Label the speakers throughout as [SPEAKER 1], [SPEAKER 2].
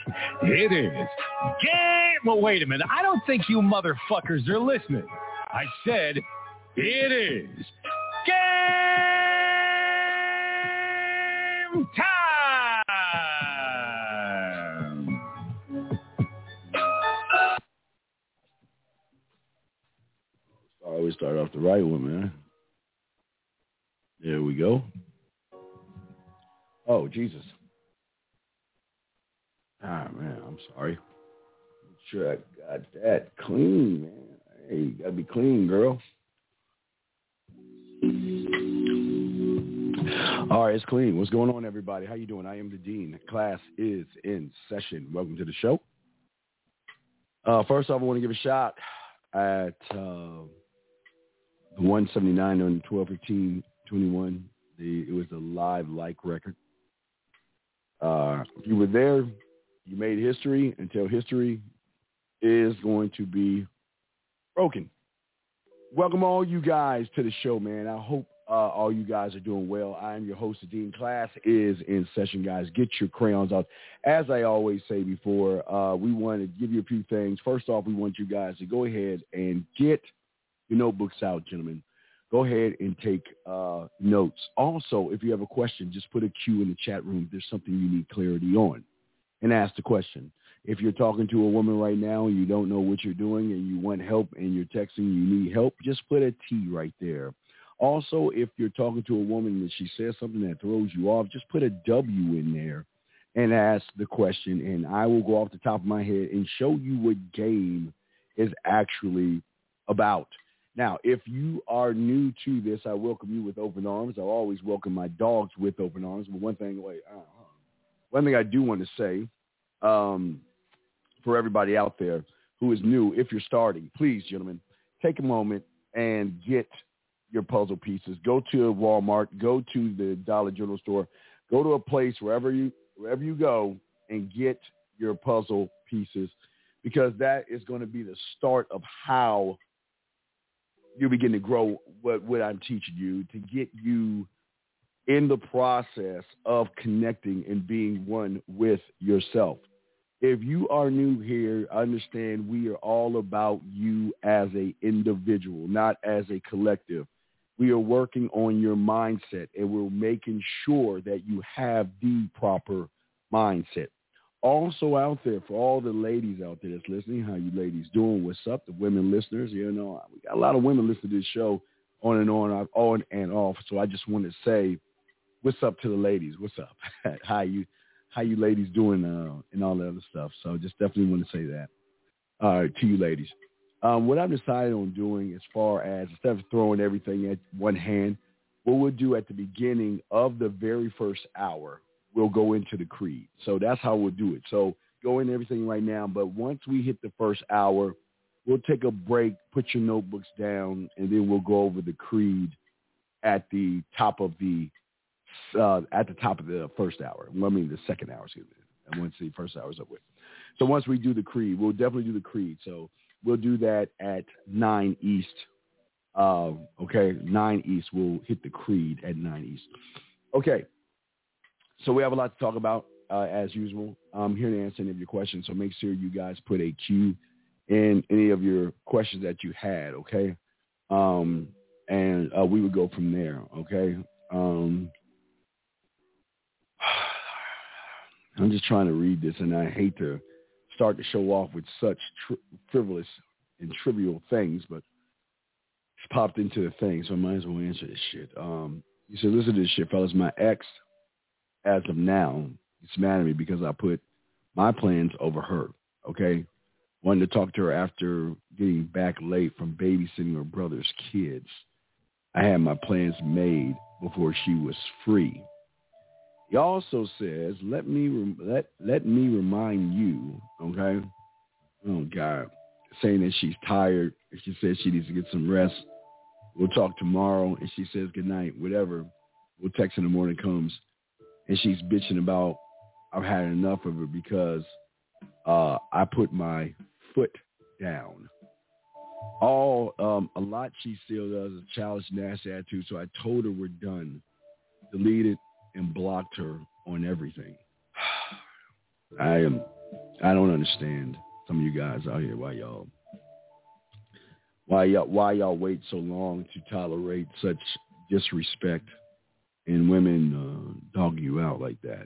[SPEAKER 1] It is game. Well, wait a minute. I don't think you motherfuckers are listening. I said it is game time.
[SPEAKER 2] I always start off the right one, man. There we go. Oh, Jesus. Ah, man, I'm sorry. Make sure I got that clean, man. Hey, you got to be clean, girl. All right, it's clean. What's going on, everybody? How you doing? I am the Dean. Class is in session. Welcome to the show. First off, I want to give a shout at the 179 on 12/15/21. It was a live like record. If you were there, you made history until history is going to be broken. Welcome all you guys to the show, man. I hope all you guys are doing well. I am your host, Dean. Class is in session, guys. Get your crayons out. As I always say before, we want to give you a few things. First off, we want you guys to go ahead and get your notebooks out, gentlemen. Go ahead and take notes. Also, if you have a question, just put a Q in the chat room if there's something you need clarity on, and ask the question. If you're talking to a woman right now and you don't know what you're doing and you want help and you're texting, you need help, just put a T right there. Also, if you're talking to a woman and she says something that throws you off, just put a W in there and ask the question, and I will go off the top of my head and show you what game is actually about. Now, if you are new to this, I welcome you with open arms. I always welcome my dogs with open arms. But one thing I do want to say, for everybody out there who is new, if you're starting, please, gentlemen, take a moment and get your puzzle pieces. Go to Walmart, go to the Dollar General store, go to a place wherever you go and get your puzzle pieces, because that is going to be the start of how you begin to grow what I'm teaching you, to get you in the process of connecting and being one with yourself. If you are new here, understand we are all about you as an individual, not as a collective. We are working on your mindset, and we're making sure that you have the proper mindset. Also out there, for all the ladies out there that's listening, how you ladies doing? What's up? The women listeners, we got a lot of women listening to this show on and off. So I just want to say, what's up to the ladies? What's up? How you ladies doing and all that other stuff. So just definitely want to say that to you ladies. What I've decided on doing, as far as instead of throwing everything at one hand, what we'll do at the beginning of the very first hour, we'll go into the creed. So that's how we'll do it. So go into everything right now. But once we hit the first hour, we'll take a break, put your notebooks down, and then we'll go over the creed at the top of the first hour. I mean, the second hour, excuse me. And once the first hour is up with. So once we do the creed, we'll definitely do the creed. So we'll do that at 9 East. 9 East. We'll hit the creed at 9 East. Okay. So we have a lot to talk about, as usual. I'm here to answer any of your questions, so make sure you guys put a Q in any of your questions that you had, okay? And we would go from there, okay? I'm just trying to read this, and I hate to start the show off with such frivolous and trivial things, but it's popped into the thing, so I might as well answer this shit. He said, listen to this shit, fellas. My ex, as of now, is mad at me because I put my plans over her, okay? Wanted to talk to her after getting back late from babysitting her brother's kids. I had my plans made before she was free. He also says, let me remind you, okay? Oh, God. Saying that she's tired. She says she needs to get some rest. We'll talk tomorrow. And she says good night, whatever. We'll text in the morning comes. And she's bitching about I've had enough of her because I put my foot down. A lot she still does is childish, nasty attitude. So I told her we're done. Deleted and blocked her on everything. I am I don't understand some of you guys out here why y'all wait so long to tolerate such disrespect and women dog you out like that.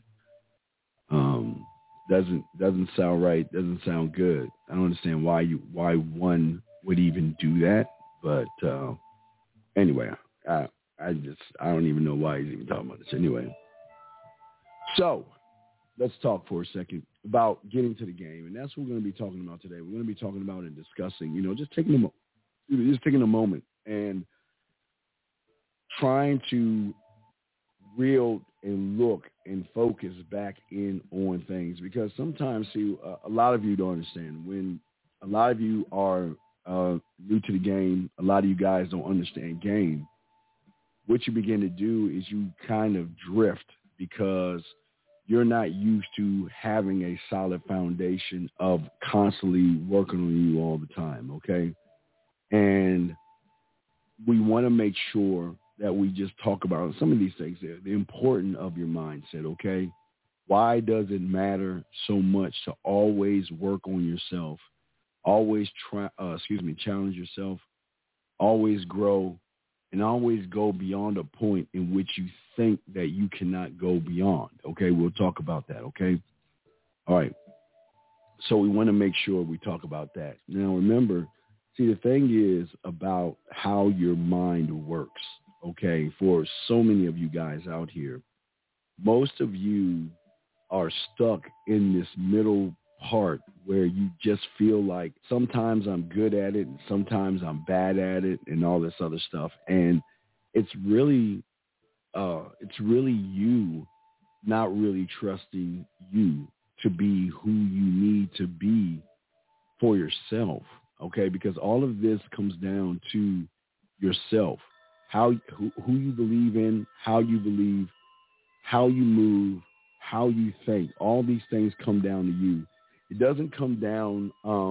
[SPEAKER 2] Doesn't sound right. Doesn't sound good. I don't understand why one would even do that. But anyway, I don't even know why he's even talking about this. Anyway, so let's talk for a second about getting to the game, and that's what we're going to be talking about today. We're going to be talking about and discussing, just taking a moment and trying to reel and look and focus back in on things, because sometimes, a lot of you don't understand. When a lot of you are new to the game, a lot of you guys don't understand game. What you begin to do is you kind of drift because you're not used to having a solid foundation of constantly working on you all the time, okay? And we want to make sure that we just talk about some of these things, the importance of your mindset, okay? Why does it matter so much to always work on yourself, always challenge yourself, always grow, and always go beyond a point in which you think that you cannot go beyond, okay? We'll talk about that, okay? All right. So we want to make sure we talk about that. Now, remember, the thing is about how your mind works, okay? For so many of you guys out here, most of you are stuck in this middle part where you just feel like sometimes I'm good at it and sometimes I'm bad at it and all this other stuff. And it's really you not really trusting you to be who you need to be for yourself, okay? Because all of this comes down to yourself, who you believe in, how you believe, how you move, how you think. All these things come down to you. It doesn't come down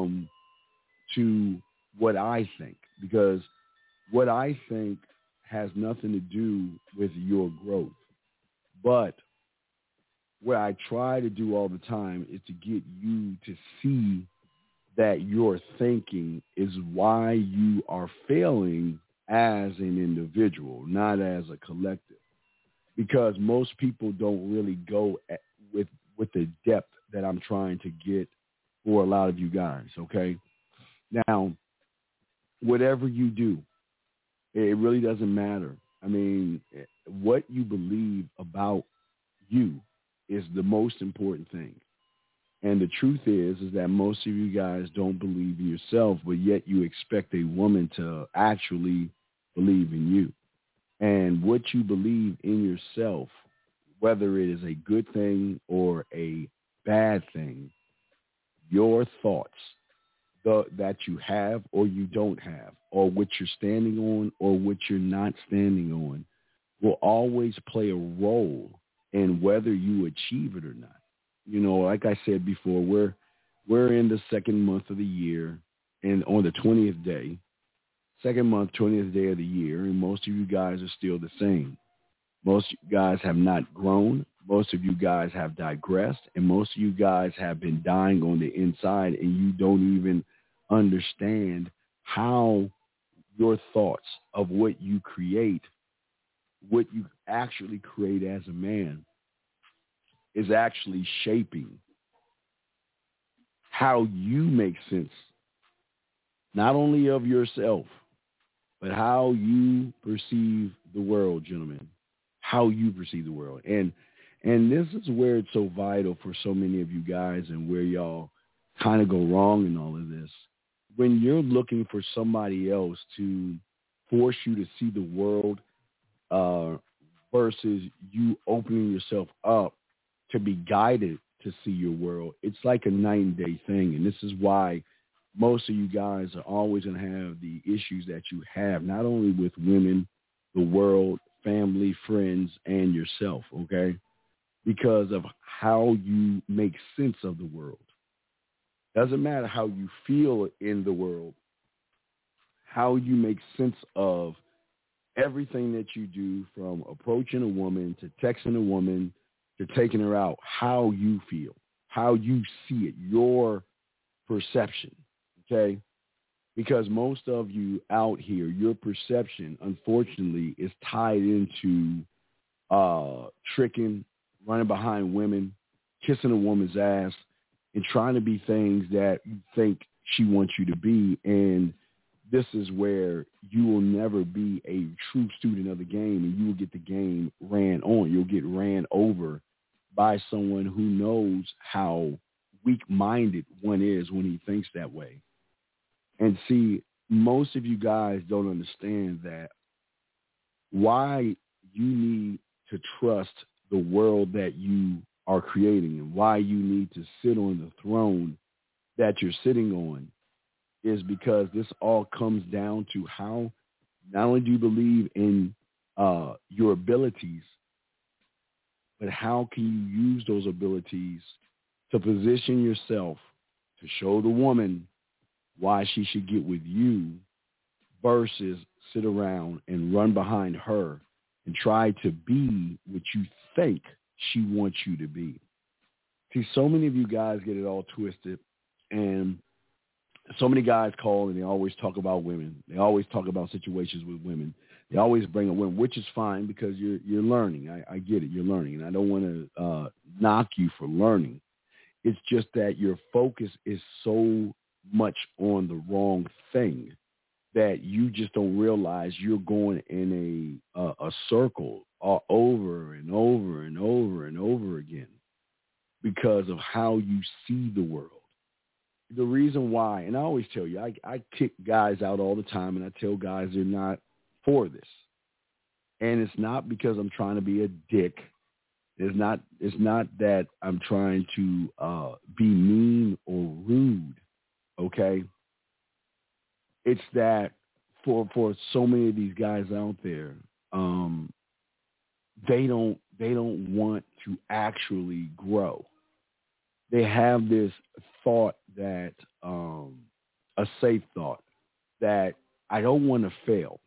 [SPEAKER 2] to what I think, because what I think has nothing to do with your growth. But what I try to do all the time is to get you to see that your thinking is why you are failing as an individual, not as a collective. Because most people don't really go with the depth that I'm trying to get for a lot of you guys, okay? Now, whatever you do, it really doesn't matter. I mean, what you believe about you is the most important thing. And the truth is that most of you guys don't believe in yourself, but yet you expect a woman to actually believe in you. And what you believe in yourself, whether it is a good thing or a bad thing, your thoughts that you have or you don't have, or what you're standing on or what you're not standing on, will always play a role in whether you achieve it or not. Like I said before, we're in the second month of the year, and on the 20th day, second month, 20th day of the year, and most of you guys are still the same. Most of you guys have not grown. Most of you guys have digressed, and most of you guys have been dying on the inside, and you don't even understand how your thoughts of what you create, what you actually create as a man, is actually shaping how you make sense, not only of yourself, but how you perceive the world, gentlemen, how you perceive the world. And this is where it's so vital for so many of you guys, and where y'all kind of go wrong in all of this. When you're looking for somebody else to force you to see the world versus you opening yourself up to be guided to see your world, it's like a night and day thing. And this is why most of you guys are always going to have the issues that you have, not only with women, the world, family, friends, and yourself, okay? Because of how you make sense of the world. Doesn't matter how you feel in the world, how you make sense of everything that you do, from approaching a woman to texting a woman to taking her out, how you feel, how you see it, your perception, okay? Because most of you out here, your perception, unfortunately, is tied into tricking, running behind women, kissing a woman's ass, and trying to be things that you think she wants you to be. And this is where you will never be a true student of the game, and you will get the game ran on. You'll get ran over by someone who knows how weak-minded one is when he thinks that way. And see, most of you guys don't understand that why you need to trust the world that you are creating and why you need to sit on the throne that you're sitting on is because this all comes down to how not only do you believe in your abilities, but how can you use those abilities to position yourself to show the woman why she should get with you versus sit around and run behind her and try to be what you think she wants you to be. See, so many of you guys get it all twisted, and so many guys call and they always talk about women. They always talk about situations with women. They always bring a women, which is fine because you're learning. I get it. You're learning, and I don't want to knock you for learning. It's just that your focus is so much on the wrong thing that you just don't realize you're going in a circle over and over and over and over again because of how you see the world. The reason why, and I always tell you, I kick guys out all the time, and I tell guys they're not for this. And it's not because I'm trying to be a dick. It's not that I'm trying to be mean or rude, okay? It's that for so many of these guys out there, they don't want to actually grow. They have this thought that a safe thought that I don't want to fail.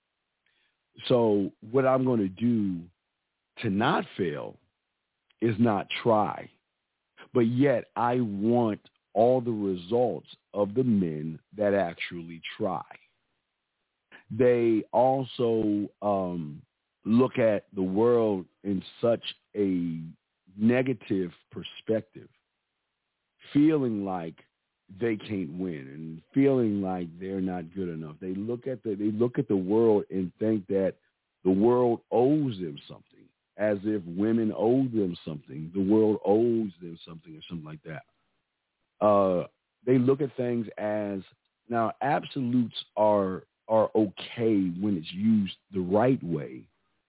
[SPEAKER 2] So what I'm going to do to not fail is not try. But yet I want all the results of the men that actually try. They also look at the world in such a negative perspective, feeling like they can't win and feeling like they're not good enough. They look at the world and think that the world owes them something, as if women owe them something. The world owes them something or something like that. They look at things as, now absolutes are okay when it's used the right way,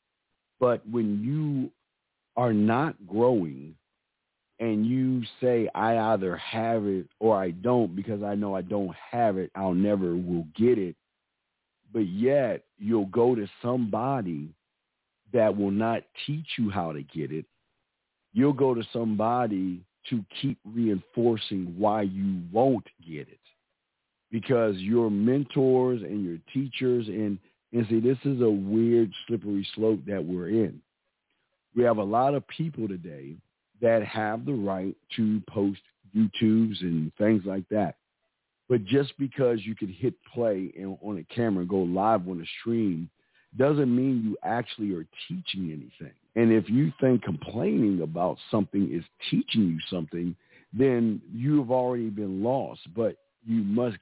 [SPEAKER 2] but when you are not growing and you say, I either have it or I don't, because I know I don't have it, I'll never will get it, but yet you'll go to somebody that will not teach you how to get it. You'll go to somebody to keep reinforcing why you won't get it, because your mentors and your teachers, and see, this is a weird, slippery slope that we're in. We have a lot of people today that have the right to post YouTubes and things like that. But just because you can hit play on a camera and go live on a stream doesn't mean you actually are teaching anything. And if you think complaining about something is teaching you something, then you've already been lost. But you must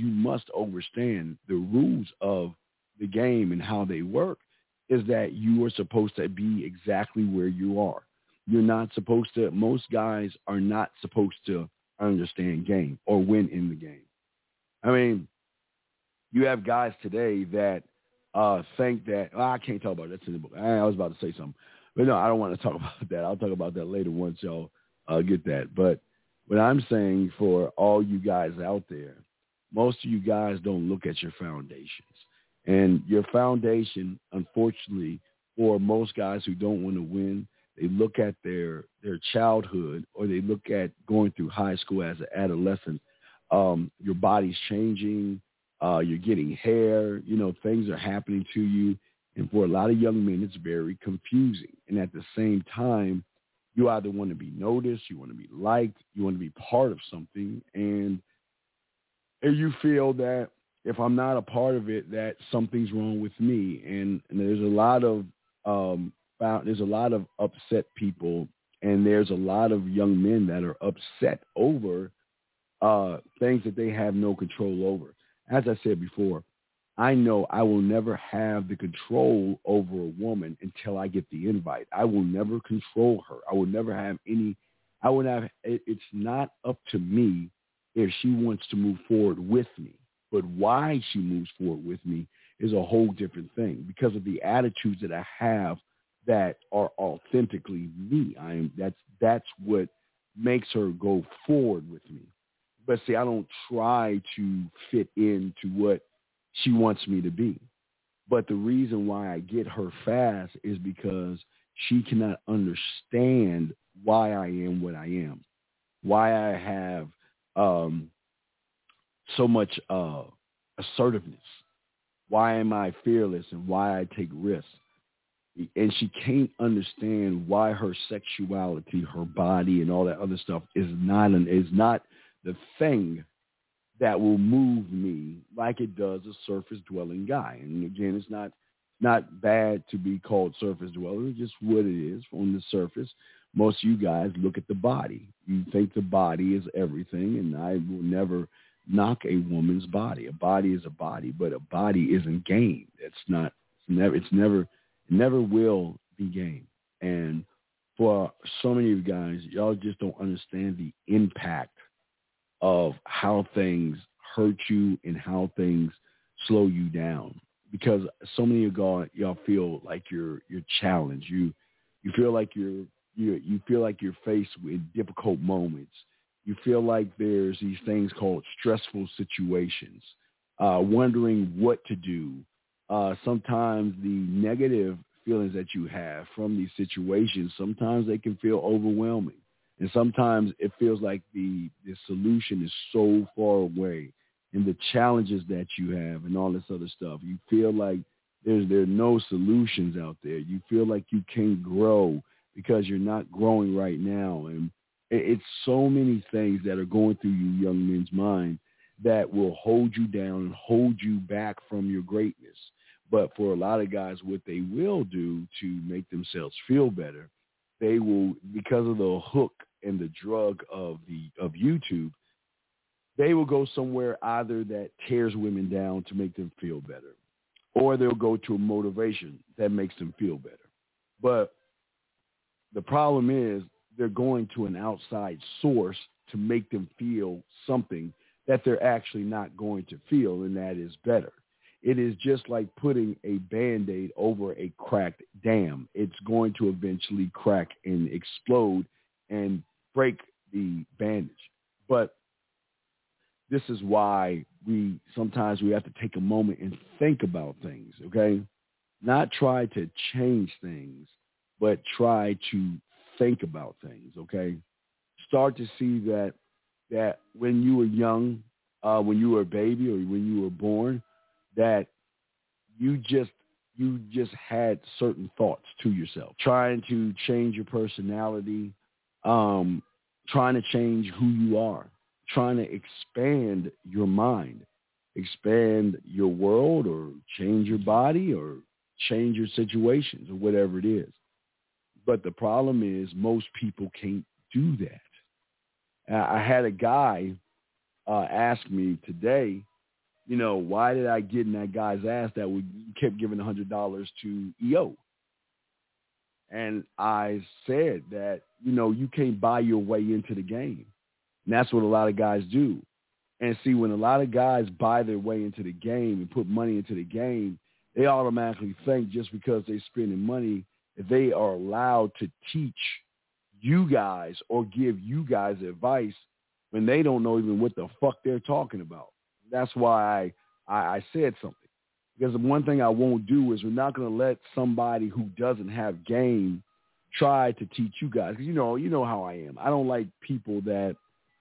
[SPEAKER 2] understand the rules of the game and how they work is that you are supposed to be exactly where you are. You're not supposed to, most guys are not supposed to understand game or win in the game. I mean, you have guys today that think that, I can't talk about it. That's in the book. I was about to say something. But no, I don't want to talk about that. I'll talk about that later once y'all get that. But what I'm saying for all you guys out there, most of you guys don't look at your foundations. And your foundation, unfortunately, for most guys who don't want to win, they look at their childhood, or they look at going through high school as an adolescent. Your body's changing. You're getting hair. Things are happening to you. And for a lot of young men, it's very confusing. And at the same time, You either want to be noticed, you want to be liked, you want to be part of something, and you feel that if I'm not a part of it, that something's wrong with me. And there's a lot of upset people, and there's a lot of young men that are upset over things that they have no control over. As I said before, I know I will never have the control over a woman until I get the invite. I will never control her. I will never have any. It's not up to me if she wants to move forward with me. But why she moves forward with me is a whole different thing, because of the attitudes that I have that are authentically me. That's what makes her go forward with me. But see, I don't try to fit into what she wants me to be. But the reason why I get her fast is because she cannot understand why I am what I am, why I have so much assertiveness, why am I fearless, and why I take risks. And she can't understand why her sexuality, her body, and all that other stuff is not the thing that will move me like it does a surface-dwelling guy. And again, it's not bad to be called surface-dweller. It's just what it is on the surface. Most of you guys look at the body. You think the body is everything, and I will never knock a woman's body. A body is a body, but a body isn't game. It never will be game. And for so many of you guys, y'all just don't understand the impact of how things hurt you and how things slow you down. Because so many of y'all feel like you're challenged. You feel like you feel like you're faced with difficult moments. You feel like there's these things called stressful situations, wondering what to do. Sometimes the negative feelings that you have from these situations, sometimes they can feel overwhelming. And sometimes it feels like the solution is so far away, and the challenges that you have and all this other stuff. You feel like there are no solutions out there. You feel like you can't grow because you're not growing right now. And it's so many things that are going through you young men's mind that will hold you down and hold you back from your greatness. But for a lot of guys, what they will do to make themselves feel better, they will, because of the hook and the drug of YouTube, they will go somewhere either that tears women down to make them feel better, or they'll go to a motivation that makes them feel better. But the problem is they're going to an outside source to make them feel something that they're actually not going to feel, and that is better. It is just like putting a Band-Aid over a cracked dam. It's going to eventually crack and explode and break the bandage. But this is why sometimes we have to take a moment and think about things, okay? Not try to change things, but try to think about things, okay? Start to see that when you were young, when you were a baby or when you were born, that you just had certain thoughts to yourself, trying to change your personality, trying to change who you are, trying to expand your mind, expand your world, or change your body, or change your situations, or whatever it is. But the problem is most people can't do that. I had a guy ask me today, why did I get in that guy's ass that we kept giving $100 to EO? And I said that, you can't buy your way into the game. And that's what a lot of guys do. And see, when a lot of guys buy their way into the game and put money into the game, they automatically think just because they're spending money, that they are allowed to teach you guys or give you guys advice when they don't know even what the fuck they're talking about. That's why I said something. Because the one thing I won't do is we're not going to let somebody who doesn't have game try to teach you guys. Because you know how I am. I don't like people that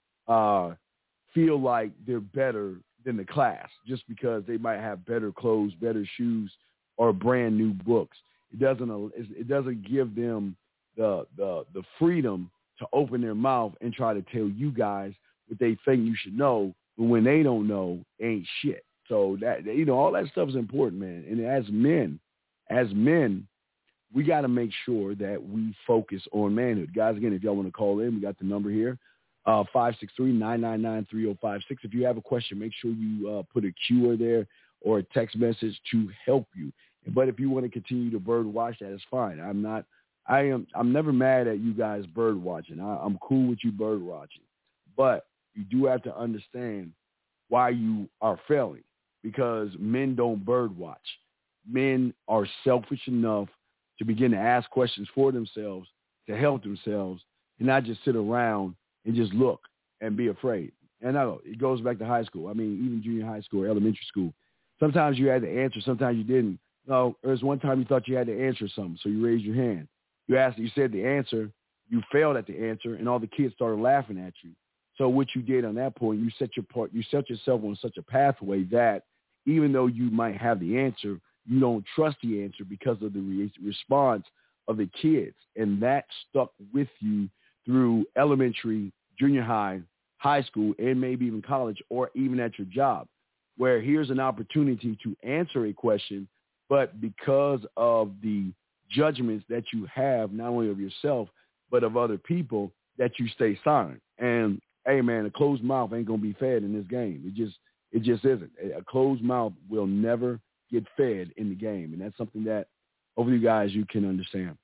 [SPEAKER 2] feel like they're better than the class just because they might have better clothes, better shoes, or brand new books. It doesn't give them the freedom to open their mouth and try to tell you guys what they think you should know, but when they don't know, ain't shit. So that, all that stuff is important, man. And as men, we got to make sure that we focus on manhood. Guys, again, if y'all want to call in, we got the number here, 563-999-3056. If you have a question, make sure you put a Q there or a text message to help you. But if you want to continue to bird watch, that is fine. I'm never mad at you guys bird watching. I'm cool with you bird watching. But you do have to understand why you are failing, because men don't bird watch. Men are selfish enough to begin to ask questions for themselves, to help themselves, and not just sit around and just look and be afraid. And I know it goes back to high school. I mean, even junior high school or elementary school. Sometimes you had to answer, sometimes you didn't. No, there was one time you thought you had to answer something, so you raised your hand. You asked, you said the answer, you failed at the answer, and all the kids started laughing at you. So what you did on that point, you set yourself on such a pathway that even though you might have the answer, you don't trust the answer because of the response of the kids. And that stuck with you through elementary, junior high, high school, and maybe even college, or even at your job, where here's an opportunity to answer a question, but because of the judgments that you have, not only of yourself, but of other people, that you stay silent. And, hey, man, a closed mouth ain't going to be fed in this game. It just isn't. A closed mouth will never get fed in the game. And that's something that, over you guys, you can understand.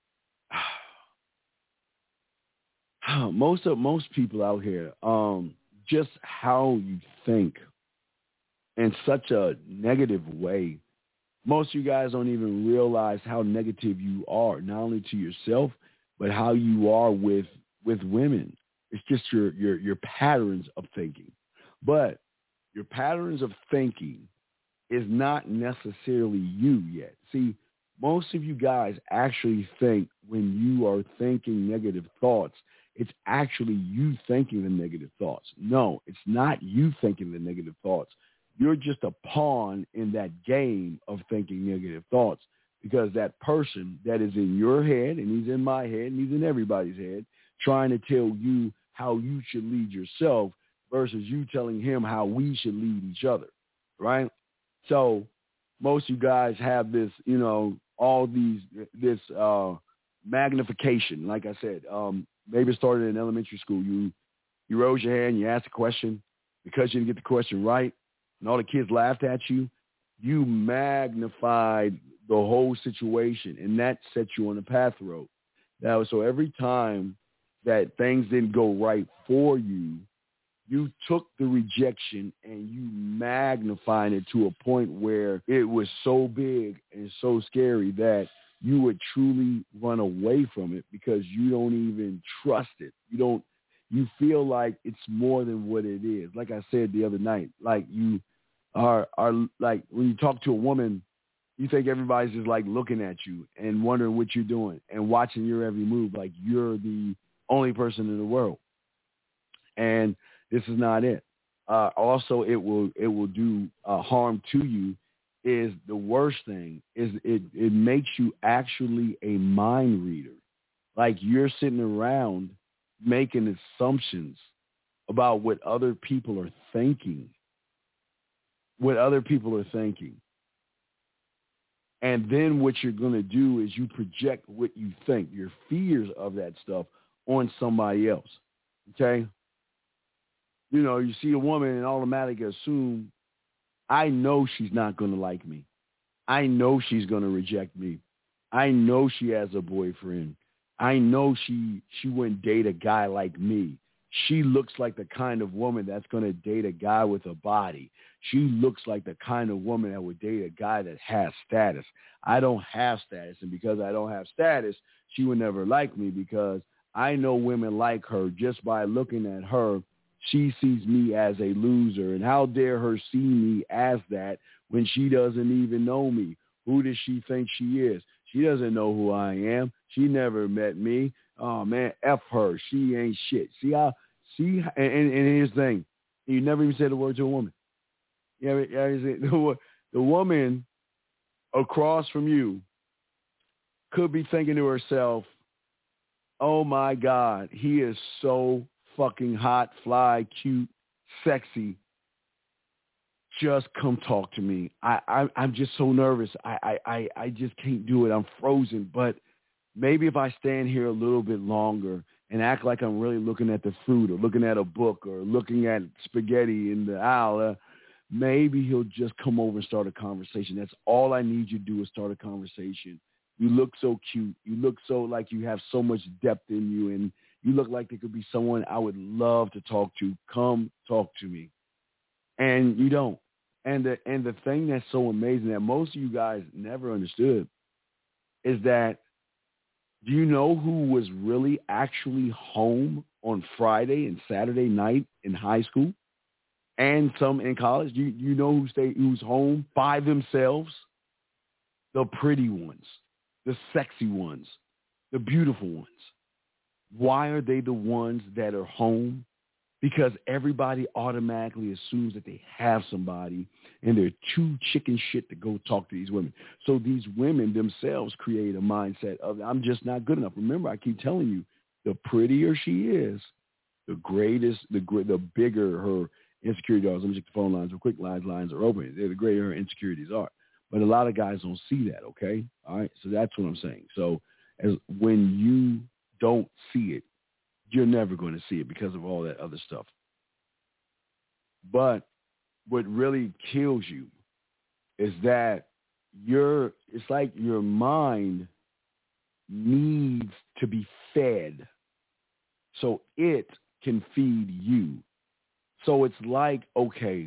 [SPEAKER 2] Most people out here, just how you think in such a negative way. Most of you guys don't even realize how negative you are, not only to yourself, but how you are with women. It's just your patterns of thinking. But your patterns of thinking is not necessarily you yet. See, most of you guys actually think when you are thinking negative thoughts, it's actually you thinking the negative thoughts. No, it's not you thinking the negative thoughts. You're just a pawn in that game of thinking negative thoughts, because that person that is in your head, and he's in my head, and he's in everybody's head, trying to tell you how you should lead yourself versus you telling him how we should lead each other, right? So most of you guys have this, all this magnification. Like I said, maybe it started in elementary school. You rose your hand, you asked a question. Because you didn't get the question right, and all the kids laughed at you, you magnified the whole situation, and that set you on the path road. Now, so every time that things didn't go right for you, you took the rejection and you magnified it to a point where it was so big and so scary that you would truly run away from it because you don't even trust it. You feel like it's more than what it is. Like I said the other night, like you are like when you talk to a woman, you think everybody's just like looking at you and wondering what you're doing and watching your every move, like you're the only person in the world. And this is not it. Also, it will do harm to you. Is the worst thing is it makes you actually a mind reader. Like you're sitting around making assumptions about what other people are thinking. And then what you're going to do is you project what you think, your fears of that stuff, on somebody else. Okay? You see a woman and automatically assume, I know she's not going to like me. I know she's going to reject me. I know she has a boyfriend. I know she wouldn't date a guy like me. She looks like the kind of woman that's going to date a guy with a body. She looks like the kind of woman that would date a guy that has status. I don't have status, and because I don't have status, she would never like me because I know women like her just by looking at her. She sees me as a loser, and how dare her see me as that when she doesn't even know me? Who does she think she is? She doesn't know who I am. She never met me. Oh, man, F her. She ain't shit. And here's the thing. You never even said the word to a woman. The woman across from you could be thinking to herself, Oh, my God. He is so fucking hot, fly, cute, sexy. Just come talk to me. I'm just so nervous. I just can't do it. I'm frozen. But maybe if I stand here a little bit longer and act like I'm really looking at the fruit or looking at a book or looking at spaghetti in the aisle, maybe he'll just come over and start a conversation. That's all I need you to do is start a conversation. You look so cute. You look so like you have so much depth in you, and you look like there could be someone I would love to talk to. Come talk to me. And you don't. And the thing that's so amazing that most of you guys never understood is that, do you know who was really actually home on Friday and Saturday night in high school and some in college? Do you know who's home by themselves? The pretty ones, the sexy ones, the beautiful ones. Why are they the ones that are home? Because everybody automatically assumes that they have somebody and they're too chicken shit to go talk to these women. So these women themselves create a mindset of, I'm just not good enough. Remember, I keep telling you, the prettier she is, the bigger her insecurity are. Let me check the phone lines real quick. Lines are open. The greater her insecurities are. But a lot of guys don't see that, okay? All right? So that's what I'm saying. So when you don't see it, you're never going to see it because of all that other stuff. But what really kills you is that it's like your mind needs to be fed so it can feed you. So it's like, okay,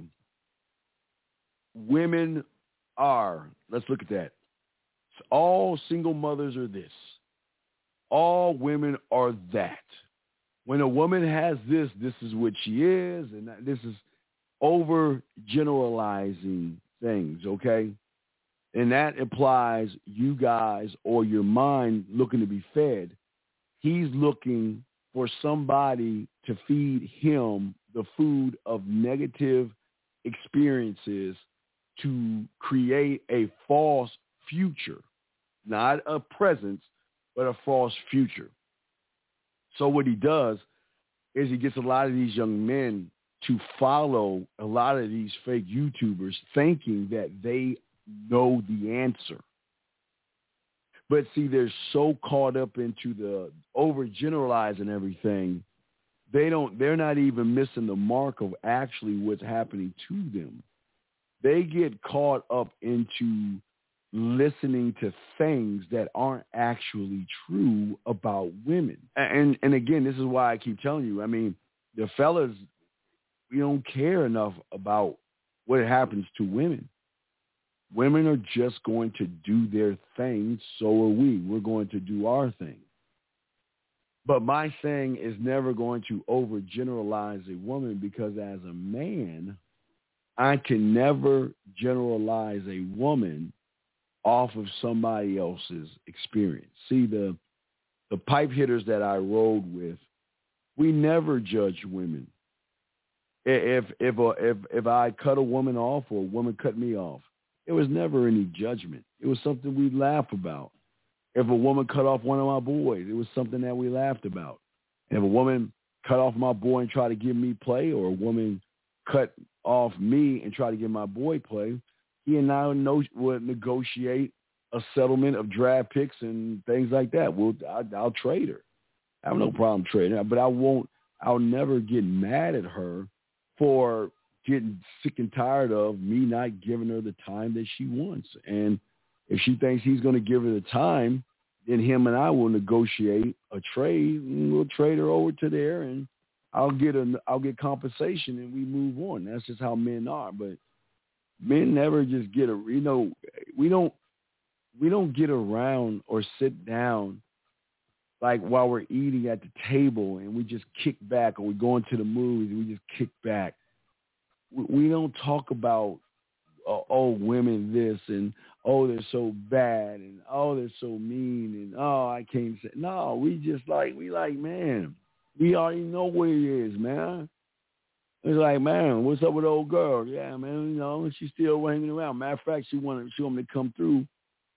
[SPEAKER 2] women are, let's look at that. All single mothers are this. All women are that. When a woman has this is what she is, and this is overgeneralizing things, okay? And that implies you guys or your mind looking to be fed. He's looking for somebody to feed him the food of negative experiences to create a false future, not a present, but a false future. So what he does is he gets a lot of these young men to follow a lot of these fake YouTubers thinking that they know the answer. But see, they're so caught up into the overgeneralizing everything, they're not even missing the mark of actually what's happening to them. They get caught up into listening to things that aren't actually true about women. And again, this is why I keep telling you, I mean, the fellas, we don't care enough about what happens to women. Women are just going to do their thing, so are we. We're going to do our thing. But my thing is never going to overgeneralize a woman, because as a man, I can never generalize a woman off of somebody else's experience. See, the pipe hitters that I rode with, we never judge women. If I cut a woman off or a woman cut me off, it was never any judgment. It was something we'd laugh about. If a woman cut off one of my boys, it was something that we laughed about. And if a woman cut off my boy and tried to give me play, or a woman cut off me and tried to give my boy play, he and I would negotiate a settlement of draft picks and things like that. I'll trade her. I have no problem trading her, but I'll never get mad at her for getting sick and tired of me not giving her the time that she wants. And if she thinks he's going to give her the time, then him and I will negotiate a trade, and we'll trade her over to there, and I'll get compensation, and we move on. That's just how men are. But men never just we don't get around or sit down like while we're eating at the table and we just kick back, or we go into the movies and we just kick back. We don't talk about, women this, and, they're so bad, and, they're so mean, and, I can't say. No, we like, man, we already know what it is, man. It's like, man, what's up with old girl? Yeah, man, she's still hanging around. Matter of fact, she wanted me to come through.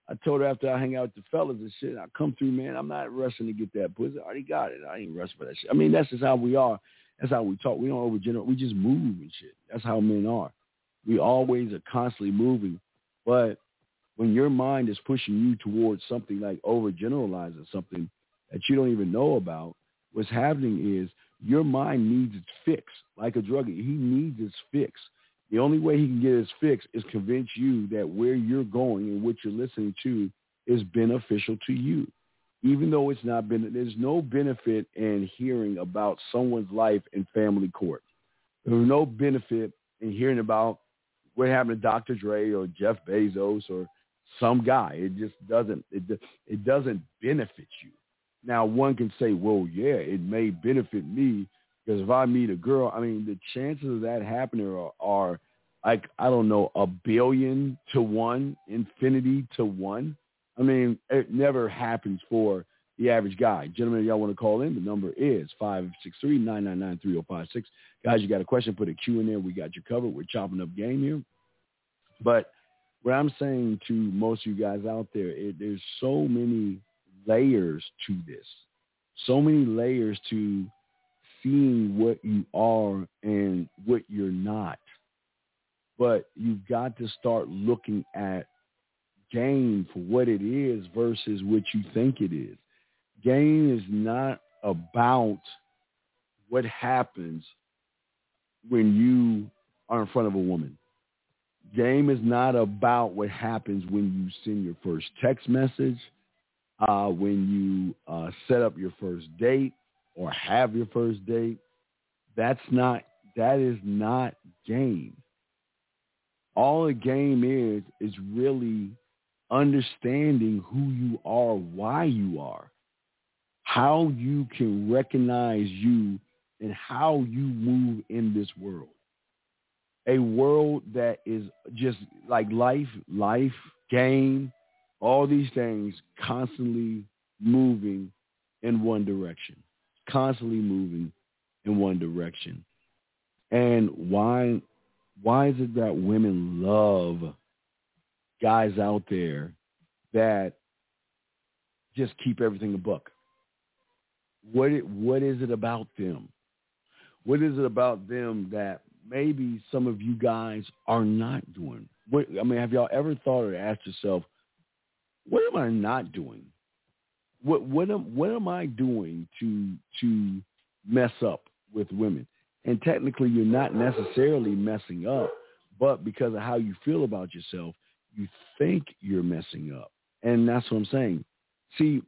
[SPEAKER 2] I told her after I hang out with the fellas and shit, I come through, man, I'm not rushing to get that pussy. I already got it. I ain't rushing for that shit. I mean, that's just how we are. That's how we talk. We don't overgenerate. We just move and shit. That's how men are. We always are constantly moving. But when your mind is pushing you towards something like overgeneralizing something that you don't even know about, what's happening is your mind needs its fix. Like a druggie, he needs its fix. The only way he can get his fix is convince you that where you're going and what you're listening to is beneficial to you. Even though it's not been, there's no benefit in hearing about someone's life in family court. There's no benefit in hearing about what happened to Dr. Dre or Jeff Bezos or some guy. It just doesn't, it doesn't benefit you. Now, one can say, well, yeah, it may benefit me because if I meet a girl, I mean, the chances of that happening are like, I don't know, 1 billion to 1, infinity to 1. I mean, it never happens for the average guy. Gentlemen, if y'all want to call in, the number is 563-999-3056. Guys, you got a question, put a Q in there. We got you covered. We're chopping up game here. But what I'm saying to most of you guys out there, there's so many layers to this, so many layers to seeing what you are and what you're not. But you've got to start looking at game for what it is versus what you think it is. Game is not about what happens when you are in front of a woman. Game is not about what happens when you send your first text message, when you set up your first date or have your first date. That is not game. All a game is really understanding who you are, why you are, how you can recognize you, and how you move in this world. A world that is just like life, game, all these things constantly moving in one direction, And why is it that women love guys out there that just keep everything a buck? What is it about them? What is it about them that maybe some of you guys are not doing? Have y'all ever thought or asked yourself, what am I not doing? What am I doing to mess up with women? And technically, you're not necessarily messing up, but because of how you feel about yourself, you think you're messing up. And that's what I'm saying. See,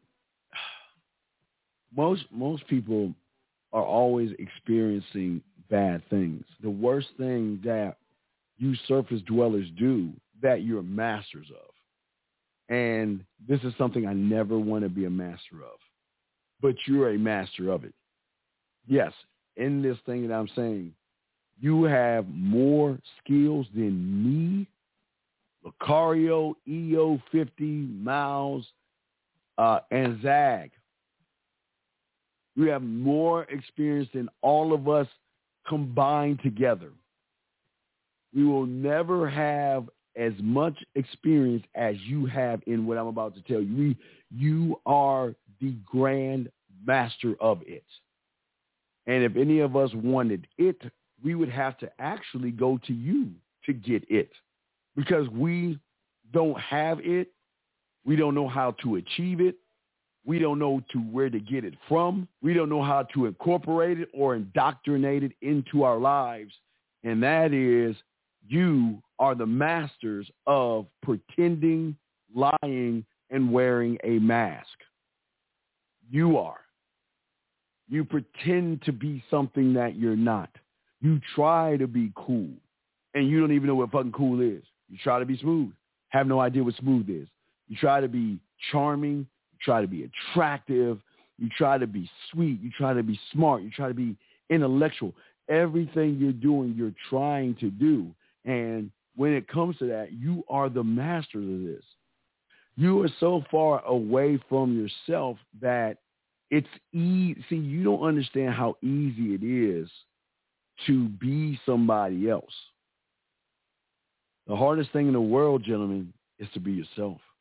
[SPEAKER 2] most people are always experiencing bad things. The worst thing that you surface dwellers do that you're masters of. And this is something I never want to be a master of, but you're a master of it. Yes, in this thing that I'm saying, you have more skills than me, Lucario, EO50, Miles, and Zag. You have more experience than all of us combined together. We will never have as much experience as you have in what I'm about to tell you. You are the grand master of it. And if any of us wanted it, we would have to actually go to you to get it, because we don't have it. We don't know how to achieve it. We don't know where to get it from. We don't know how to incorporate it or indoctrinate it into our lives. And that is, you are the masters of pretending, lying, and wearing a mask. You are. You pretend to be something that you're not. You try to be cool, and you don't even know what fucking cool is. You try to be smooth. Have no idea what smooth is. You try to be charming. You try to be attractive. You try to be sweet. You try to be smart. You try to be intellectual. Everything you're doing, you're trying to do. And when it comes to that, you are the masters of this. You are so far away from yourself that it's easy. See, you don't understand how easy it is to be somebody else. The hardest thing in the world, gentlemen, is to be yourself.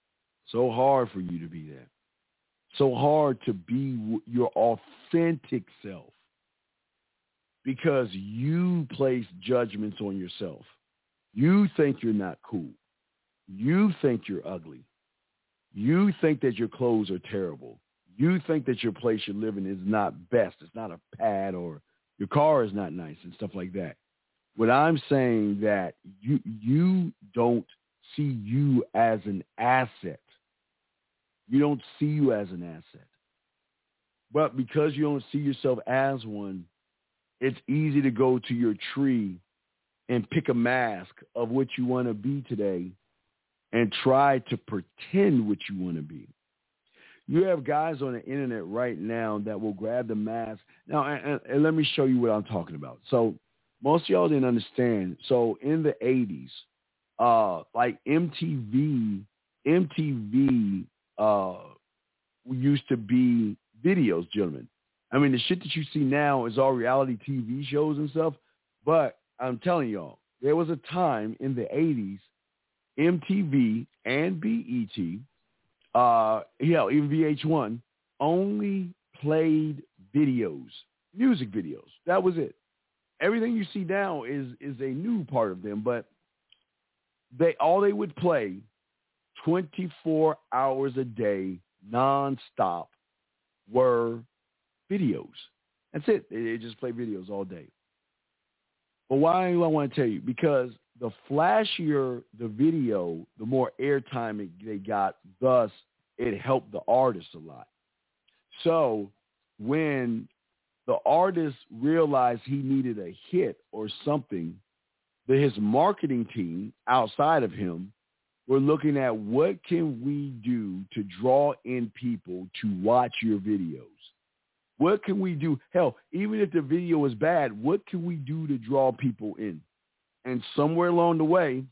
[SPEAKER 2] So hard for you to be that. So hard to be your authentic self because you place judgments on yourself. You think you're not cool. You think you're ugly. You think that your clothes are terrible. You think that your place you're living is not best. It's not a pad, or your car is not nice and stuff like that. What I'm saying that you don't see you as an asset. You don't see you as an asset. But because you don't see yourself as one, it's easy to go to your tree and pick a mask of what you want to be today and try to pretend what you want to be. You have guys on the internet right now that will grab the mask. Now, and let me show you what I'm talking about. So most of y'all didn't understand. So in the 80s, like MTV used to be videos, gentlemen. I mean, the shit that you see now is all reality TV shows and stuff. But I'm telling y'all, there was a time in the 80s, MTV and BET, even VH1, only played videos, music videos. That was it. Everything you see now is a new part of them, but they would play 24 hours a day, nonstop, were videos. That's it. They just play videos all day. But why do I want to tell you? Because the flashier the video, the more airtime they got. Thus, it helped the artist a lot. So when the artist realized he needed a hit or something, his marketing team outside of him were looking at what can we do to draw in people to watch your videos. What can we do? Hell, even if the video is bad, what can we do to draw people in? And somewhere along the way,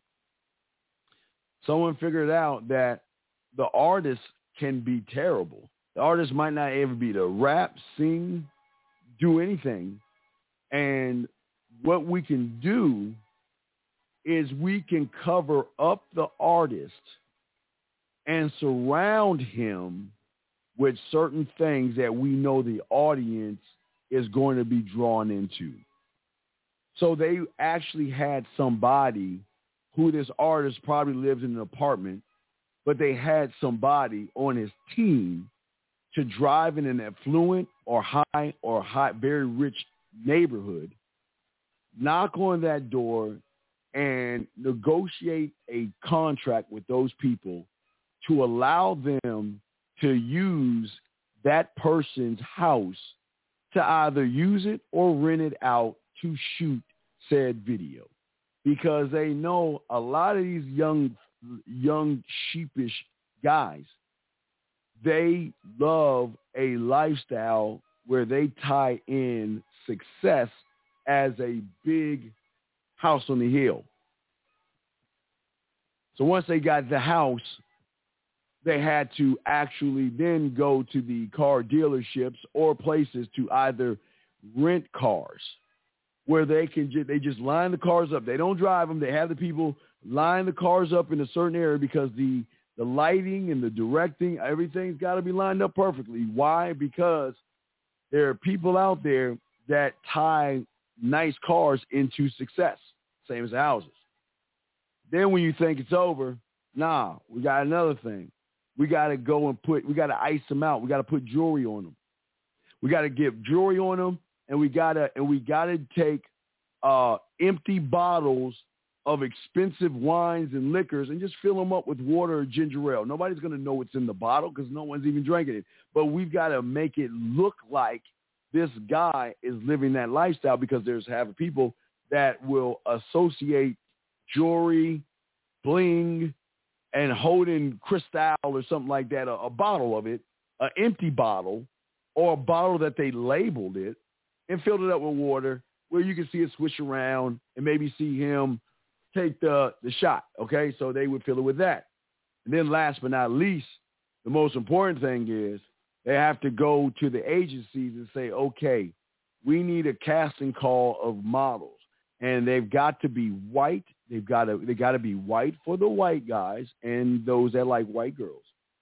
[SPEAKER 2] someone figured out that the artist can be terrible. The artist might not ever be to rap, sing, do anything. And what we can do is we can cover up the artist and surround him with certain things that we know the audience is going to be drawn into. So they actually had somebody who this artist probably lives in an apartment, but they had somebody on his team to drive in an affluent or high, very rich neighborhood, knock on that door and negotiate a contract with those people to allow them to use that person's house to either use it or rent it out to shoot said video. Because they know a lot of these young sheepish guys, they love a lifestyle where they tie in success as a big house on the hill. So once they got the house, they had to actually then go to the car dealerships or places to either rent cars where they just line the cars up. They don't drive them. They have the people line the cars up in a certain area because the lighting and the directing, everything's got to be lined up perfectly. Why? Because there are people out there that tie nice cars into success, same as the houses. Then when you think it's over, nah, we got another thing. We got to go and we got to ice them out. We got to put jewelry on them. We got to get jewelry on them, and we got to take empty bottles of expensive wines and liquors and just fill them up with water or ginger ale. Nobody's going to know what's in the bottle because no one's even drinking it. But we've got to make it look like this guy is living that lifestyle because there's people that will associate jewelry, bling, and holding Cristal or something like that, a bottle of it, an empty bottle, or a bottle that they labeled it and filled it up with water where you can see it swish around and maybe see him take the shot, okay? So they would fill it with that. And then last but not least, the most important thing is they have to go to the agencies and say, okay, we need a casting call of models. And they've got to be white. They got to be white for the white guys and those that like white girls.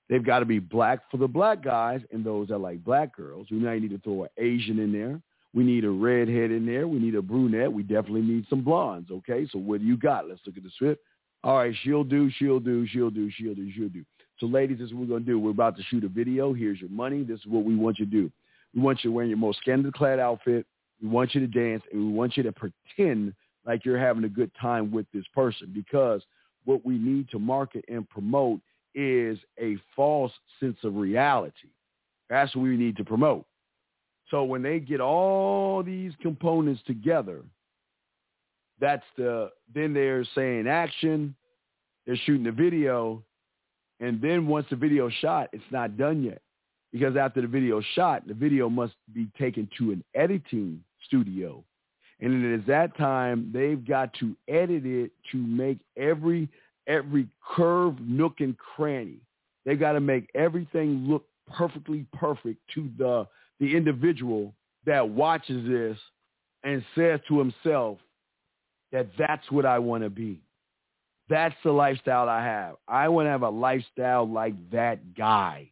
[SPEAKER 2] They've got to be black for the black guys and those that like black girls. We might need to throw an Asian in there. We need a redhead in there. We need a brunette. We definitely need some blondes, okay? So what do you got? Let's look at the script. All right, she'll do. So, ladies, this is what we're going to do. We're about to shoot a video. Here's your money. This is what we want you to do. We want you wearing your most scandal-clad outfit. We want you to dance, and we want you to pretend like you're having a good time with this person, because what we need to market and promote is a false sense of reality. That's what we need to promote. So when they get all these components together, then they're saying action, they're shooting the video, and then once the video's shot, it's not done yet. Because after the video's shot, the video must be taken to an editing studio. And it is that time they've got to edit it to make every curve, nook, and cranny. They've got to make everything look perfectly perfect to the individual that watches this and says to himself that that's what I want to be. That's the lifestyle I have. I want to have a lifestyle like that guy.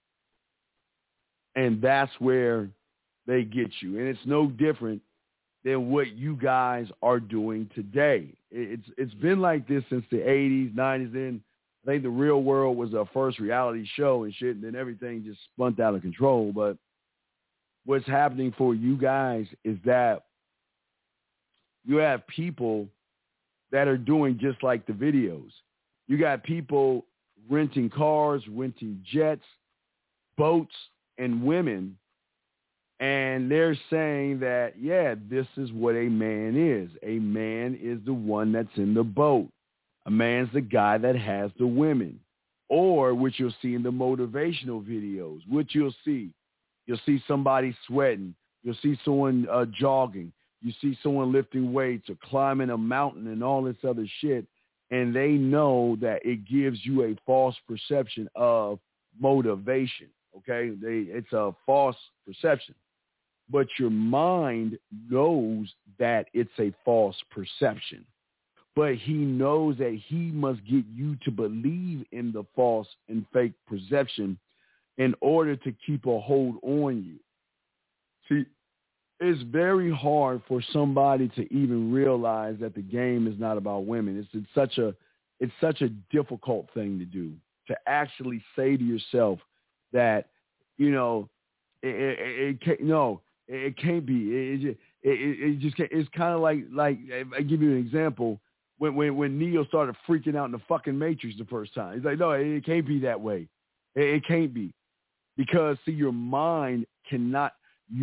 [SPEAKER 2] And that's where they get you. And it's no different than what you guys are doing today. It's been like this since the 80s, 90s. Then I think The Real World was our first reality show and shit, and then everything just spun out of control. But what's happening for you guys is that you have people that are doing just like the videos. You got people renting cars, renting jets, boats, and women, and they're saying that, yeah, this is what a man is. A man is the one that's in the boat. A man's the guy that has the women. Or what you'll see in the motivational videos, what you'll see somebody sweating. You'll see someone jogging. You see someone lifting weights or climbing a mountain and all this other shit, and they know that it gives you a false perception of motivation, okay? It's a false perception. But your mind knows that it's a false perception. But he knows that he must get you to believe in the false and fake perception in order to keep a hold on you. See, it's very hard for somebody to even realize that the game is not about women. It's such a difficult thing to do, to actually say to yourself that, you know, it can't be. It just can't. It's kind of like I give you an example. When Neo started freaking out in the fucking Matrix the first time, he's like, no, it can't be that way. It can't be, because see, your mind cannot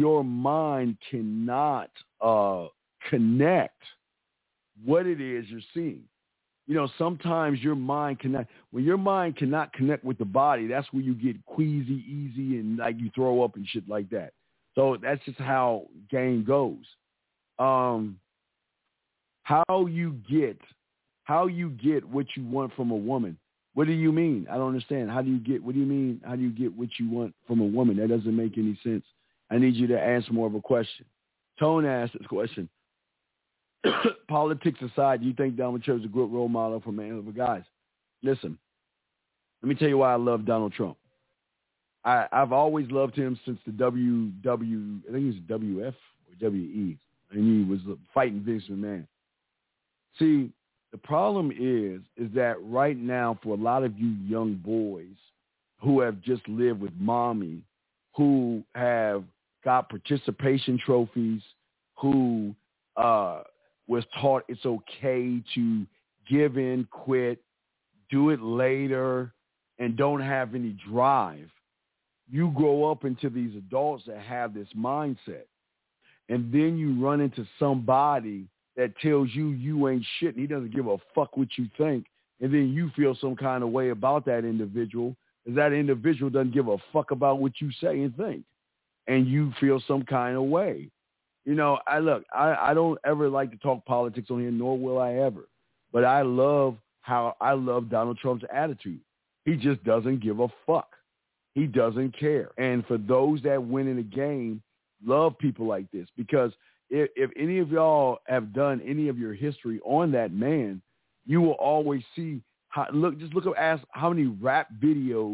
[SPEAKER 2] connect what it is you're seeing. You know, sometimes your mind cannot. When your mind cannot connect with the body, that's where you get queasy, easy, and like you throw up and shit like that. So that's just how game goes. How you get what you want from a woman. What do you mean? I don't understand. What do you mean? How do you get what you want from a woman? That doesn't make any sense. I need you to answer more of a question. Tone asked this question. Politics aside, do you think Donald Trump is a good role model for manhood guys? Listen, let me tell you why I love Donald Trump. I've always loved him since the I think it was WF or WE, and he was fighting Vince McMahon. See, the problem is that right now, for a lot of you young boys who have just lived with mommy, who have got participation trophies, who was taught it's okay to give in, quit, do it later, and don't have any drive. You grow up into these adults that have this mindset, and then you run into somebody that tells you ain't shit, and he doesn't give a fuck what you think, and then you feel some kind of way about that individual, because that individual doesn't give a fuck about what you say and think, and you feel some kind of way. You know, I don't ever like to talk politics on here, nor will I ever, but I love Donald Trump's attitude. He just doesn't give a fuck. He doesn't care. And for those that win in the game, love people like this, because if any of y'all have done any of your history on that man, you will always see ask how many rap videos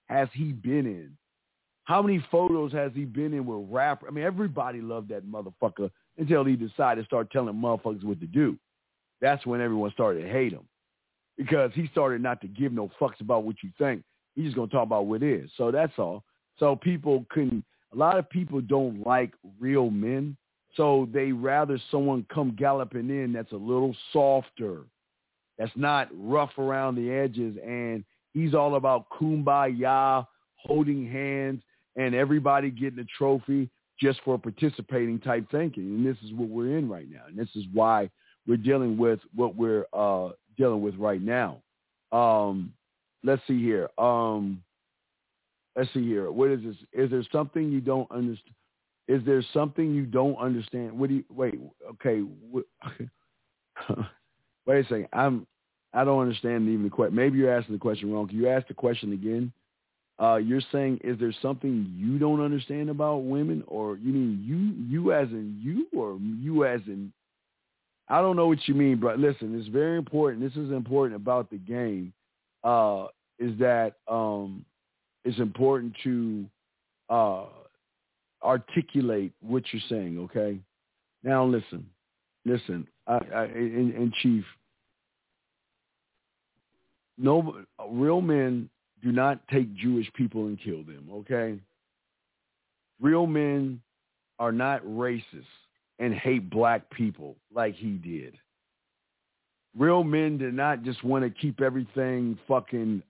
[SPEAKER 2] has he been in? How many photos has he been in with rapper? I mean, everybody loved that motherfucker until he decided to start telling motherfuckers what to do. That's when everyone started to hate him because he started not to give no fucks about what you think. He's just going to talk about what is. So that's all. So a lot of people don't like real men. So they rather someone come galloping in that's a little softer, that's not rough around the edges. And he's all about kumbaya, holding hands, and everybody getting a trophy just for participating type thinking. And this is what we're in right now. And this is why we're dealing with what we're dealing with right now. Let's see here. What is this? Is there something you don't understand? Is there something you don't understand? Wait, okay. Wait a second. I don't understand even the question. Maybe you're asking the question wrong. Can you ask the question again? You're saying, is there something you don't understand about women, or you mean you as in you, or you as in? I don't know what you mean, but listen, it's very important. This is important about the game. Is that it's important to articulate what you're saying. Okay. Now listen. And Chief. No, real men do not take Jewish people and kill them, okay? Real men are not racist and hate black people like he did. Real men did not just want to keep everything fucking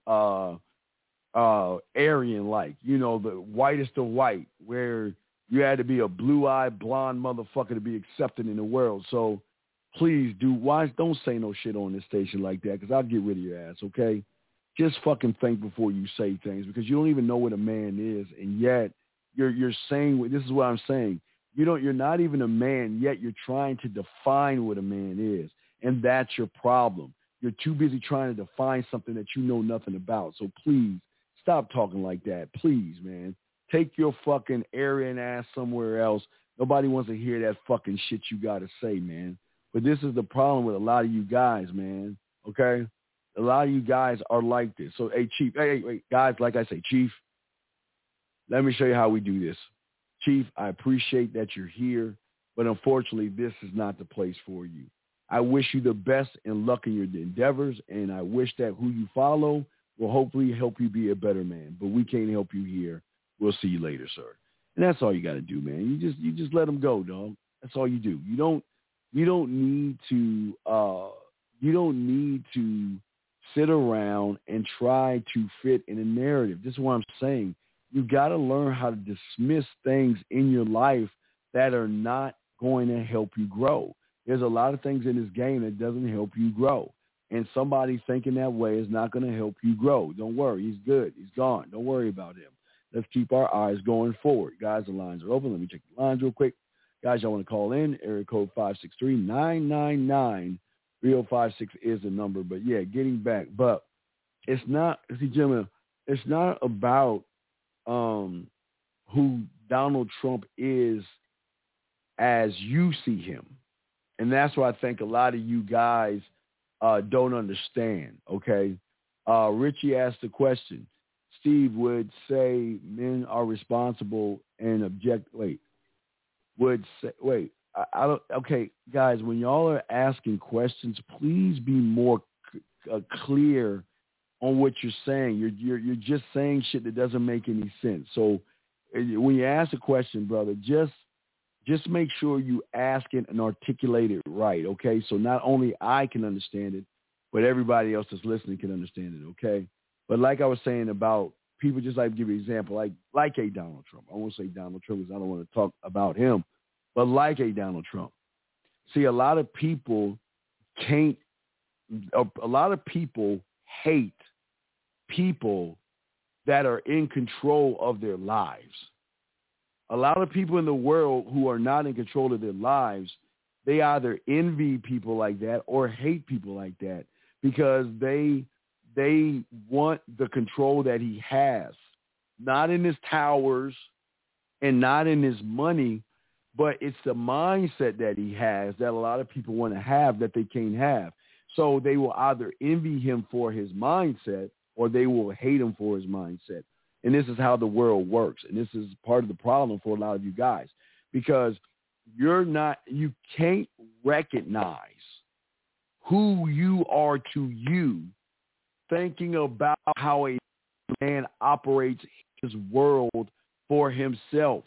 [SPEAKER 2] Aryan-like, the whitest of white, where you had to be a blue-eyed, blonde motherfucker to be accepted in the world. So please don't say no shit on this station like that, because I'll get rid of your ass, okay? Just fucking think before you say things, because you don't even know what a man is, and yet you're saying, this is what I'm saying, you're not even a man, yet you're trying to define what a man is, and that's your problem. You're too busy trying to define something that you know nothing about. So please stop talking like that, please, man. Take your fucking Aryan ass somewhere else. Nobody wants to hear that fucking shit you got to say, man. But this is the problem with a lot of you guys, man, okay? A lot of you guys are like this. So, hey, Chief, wait, guys, like I say, Chief, let me show you how we do this. Chief, I appreciate that you're here, but unfortunately, this is not the place for you. I wish you the best and luck in your endeavors, and I wish that who you follow will hopefully help you be a better man. But we can't help you here. We'll see you later, sir. And that's all you got to do, man. You just let them go, dog. That's all you do. You don't need to sit around and try to fit in a narrative. This is what I'm saying. You got to learn how to dismiss things in your life that are not going to help you grow. There's a lot of things in this game that doesn't help you grow. And somebody thinking that way is not going to help you grow. Don't worry. He's good. He's gone. Don't worry about him. Let's keep our eyes going forward. Guys, the lines are open. Let me check the lines real quick. Guys, y'all want to call in, area code 563-999-3056 is the number. But, yeah, getting back. But it's not, see, gentlemen, it's not about who Donald Trump is as you see him. And that's what I think a lot of you guys don't understand, okay? Richie asked the question. Steve would say men are responsible and I don't, okay, guys, when y'all are asking questions, please be more clear on what you're saying. You're just saying shit that doesn't make any sense. So when you ask a question, brother, just make sure you ask it and articulate it right, okay? So not only I can understand it, but everybody else that's listening can understand it, okay? But like I was saying about people, just like to give you an example, like a Donald Trump. I won't say Donald Trump because I don't want to talk about him, but like a Donald Trump. See, a lot of people hate people that are in control of their lives. A lot of people in the world who are not in control of their lives, they either envy people like that or hate people like that because they want the control that he has, not in his towers and not in his money, but it's the mindset that he has that a lot of people want to have that they can't have. So they will either envy him for his mindset or they will hate him for his mindset. And this is how the world works. And this is part of the problem for a lot of you guys, because you can't recognize who you are to you, thinking about how a man operates his world for himself.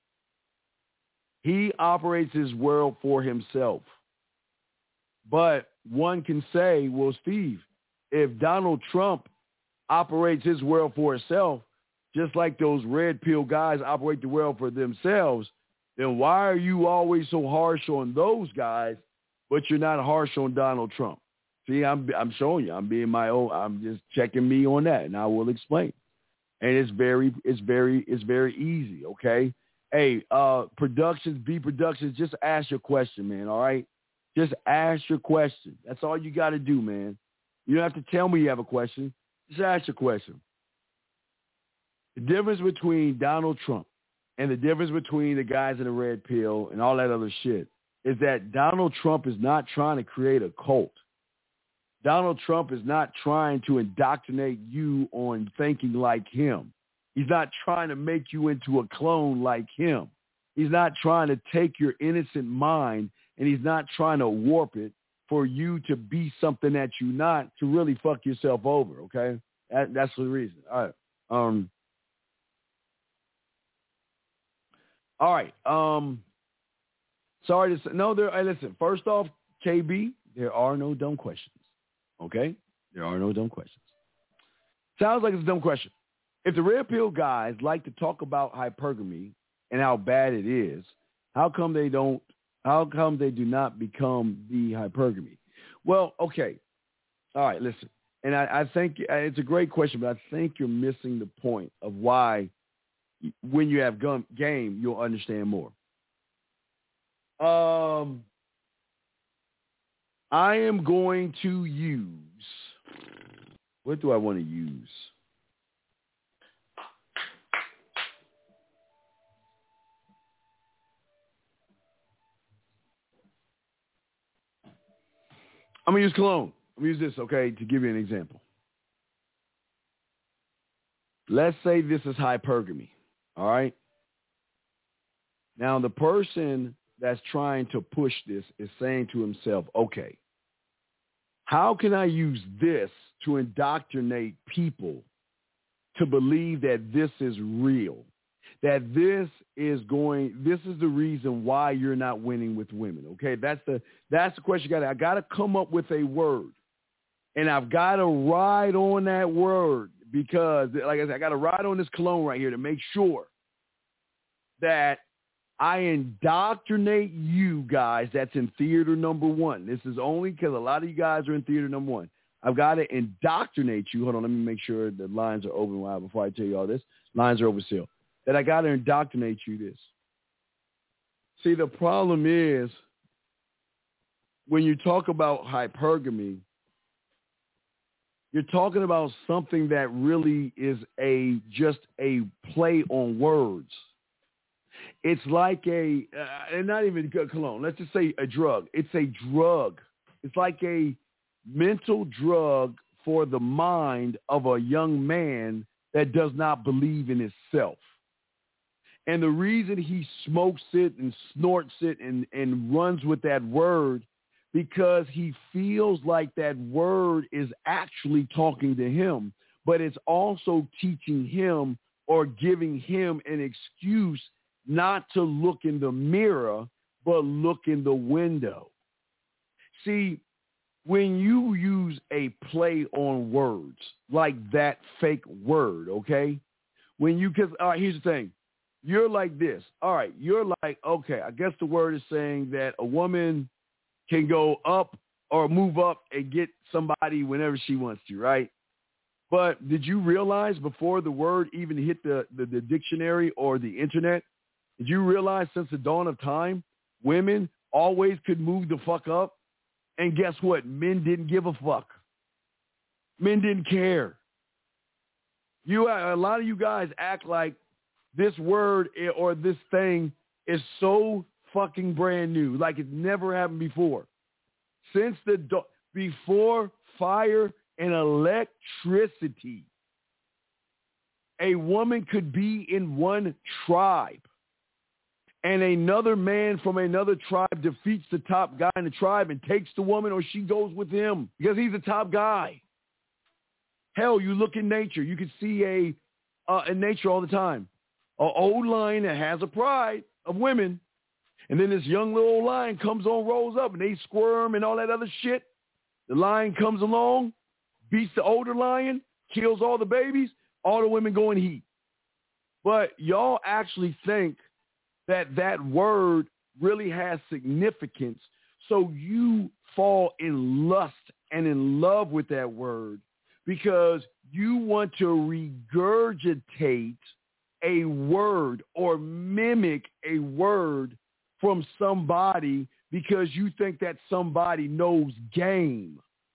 [SPEAKER 2] He operates his world for himself. But one can say, well, Steve, if Donald Trump operates his world for himself, just like those red pill guys operate the world for themselves, then why are you always so harsh on those guys, but you're not harsh on Donald Trump? See, I'm showing you. I'm being my own. I'm just checking me on that, and I will explain. And it's very easy. Okay. Hey, B Productions, just ask your question, man. All right, just ask your question. That's all you got to do, man. You don't have to tell me you have a question. Just ask your question. The difference between Donald Trump and the difference between the guys in the red pill and all that other shit is that Donald Trump is not trying to create a cult. Donald Trump is not trying to indoctrinate you on thinking like him. He's not trying to make you into a clone like him. He's not trying to take your innocent mind, and he's not trying to warp it for you to be something that you're not, to really fuck yourself over, okay? That's the reason. All right. Sorry to say, no, listen, first off, KB, there are no dumb questions, okay? There are no dumb questions. Sounds like it's a dumb question. If the red pill guys like to talk about hypergamy and how bad it is, how come they do not become the hypergamy? Well, okay. All right, listen. And I think it's a great question, but I think you're missing the point of why when you have game, you'll understand more. I am going to use, what do I want to use? I'm going to use cologne. I'm going to use this, okay, to give you an example. Let's say this is hypergamy, all right? Now, the person that's trying to push this is saying to himself, okay, how can I use this to indoctrinate people to believe that this is real, that this is the reason why you're not winning with women, okay? That's the question I got to come up with a word, and I've got to ride on that word because, like I said, I got to ride on this cologne right here to make sure that I indoctrinate you guys that's in theater number one. This is only because a lot of you guys are in theater number one. I've got to indoctrinate you. Hold on, let me make sure the lines are open wide before I tell you all this. Lines are open still. That I got to indoctrinate you this. See, the problem is when you talk about hypergamy, you're talking about something that really is just a play on words. It's like and not even cologne. Let's just say a drug. It's a drug. It's like a mental drug for the mind of a young man that does not believe in himself. And the reason he smokes it and snorts it and runs with that word, because he feels like that word is actually talking to him, but it's also teaching him or giving him an excuse not to look in the mirror, but look in the window. See, when you use a play on words like that fake word, okay? Because all right, here's the thing. You're like this. All right, you're like, okay, I guess the word is saying that a woman can go up or move up and get somebody whenever she wants to, right? But did you realize before the word even hit the dictionary or the internet, did you realize since the dawn of time, women always could move the fuck up? And guess what? Men didn't give a fuck. Men didn't care. A lot of you guys act like this word or this thing is so fucking brand new, like it's never happened before. Since before fire and electricity, A woman could be in one tribe, and another man from another tribe defeats the top guy in the tribe and takes the woman, or she goes with him because he's the top guy. Hell, you look in nature. You can see in nature all the time, an old lion that has a pride of women, and then this young little old lion comes on, rolls up, and they squirm and all that other shit. The lion comes along, beats the older lion, kills all the babies, all the women go in heat. But y'all actually think that word really has significance, so you fall in lust and in love with that word because you want to regurgitate a word or mimic a word from somebody because you think that somebody knows game.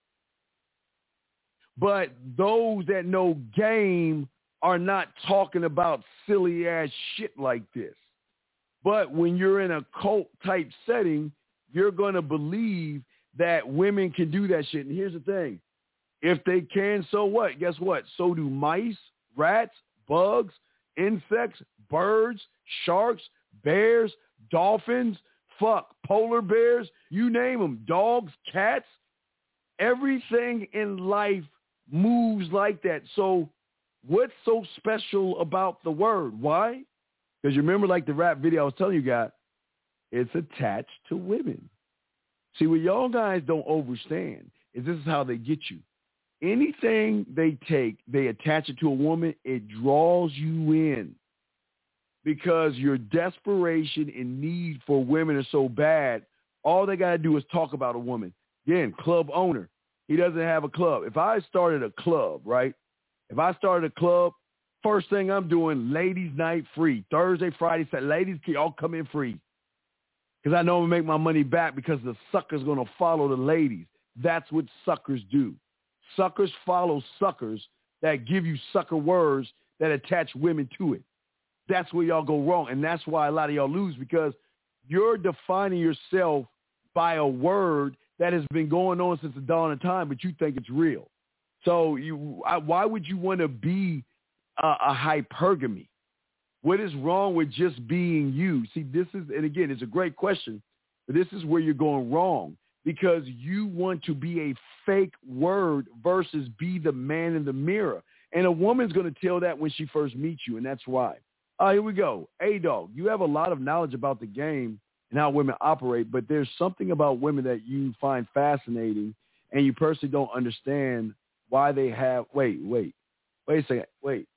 [SPEAKER 2] But those that know game are not talking about silly ass shit like this. But when you're in a cult type setting, you're going to believe that women can do that shit. And here's the thing. If they can, so what? Guess what? So do mice, rats, bugs, insects, birds, sharks, bears, dolphins, polar bears, you name them, dogs, cats. Everything in life moves like that. So what's so special about the word? Why? Because you remember like the rap video I was telling you guys, it's attached to women. See, what y'all guys don't understand is this is how they get you. Anything they take, they attach it to a woman, it draws you in because your desperation and need for women are so bad, all they got to do is talk about a woman. Again, club owner. He doesn't have a club. If I started a club, right? If I started a club, first thing I'm doing, ladies night free. Thursday, Friday, Saturday. Ladies, y'all come in free. Because I know I'm going to make my money back because the sucker's going to follow the ladies. That's what suckers do. Suckers follow suckers that give you sucker words that attach women to it. That's where y'all go wrong. And that's why a lot of y'all lose because you're defining yourself by a word that has been going on since the dawn of time, but you think it's real. So why would you want to be a hypergamy? What is wrong with just being you? See, this is, and again, it's a great question, but this is where you're going wrong because you want to be a fake word versus be the man in the mirror. And a woman's going to tell that when she first meets you, and that's why. Here we go. A-Dog, you have a lot of knowledge about the game and how women operate, but there's something about women that you find fascinating and you personally don't understand why they have, wait a second, wait,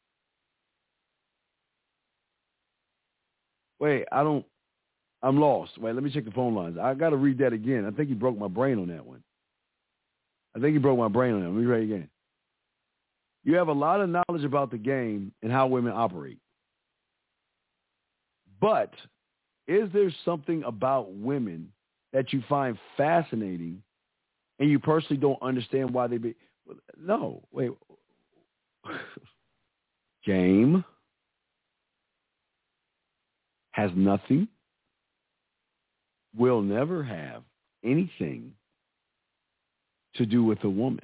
[SPEAKER 2] I'm lost. Wait, let me check the phone lines. I got to read that again. I think he broke my brain on that one. Let me read it again. You have a lot of knowledge about the game and how women operate. But is there something about women that you find fascinating and you personally don't understand why they be? No, wait. Game has nothing, will never have anything to do with a woman.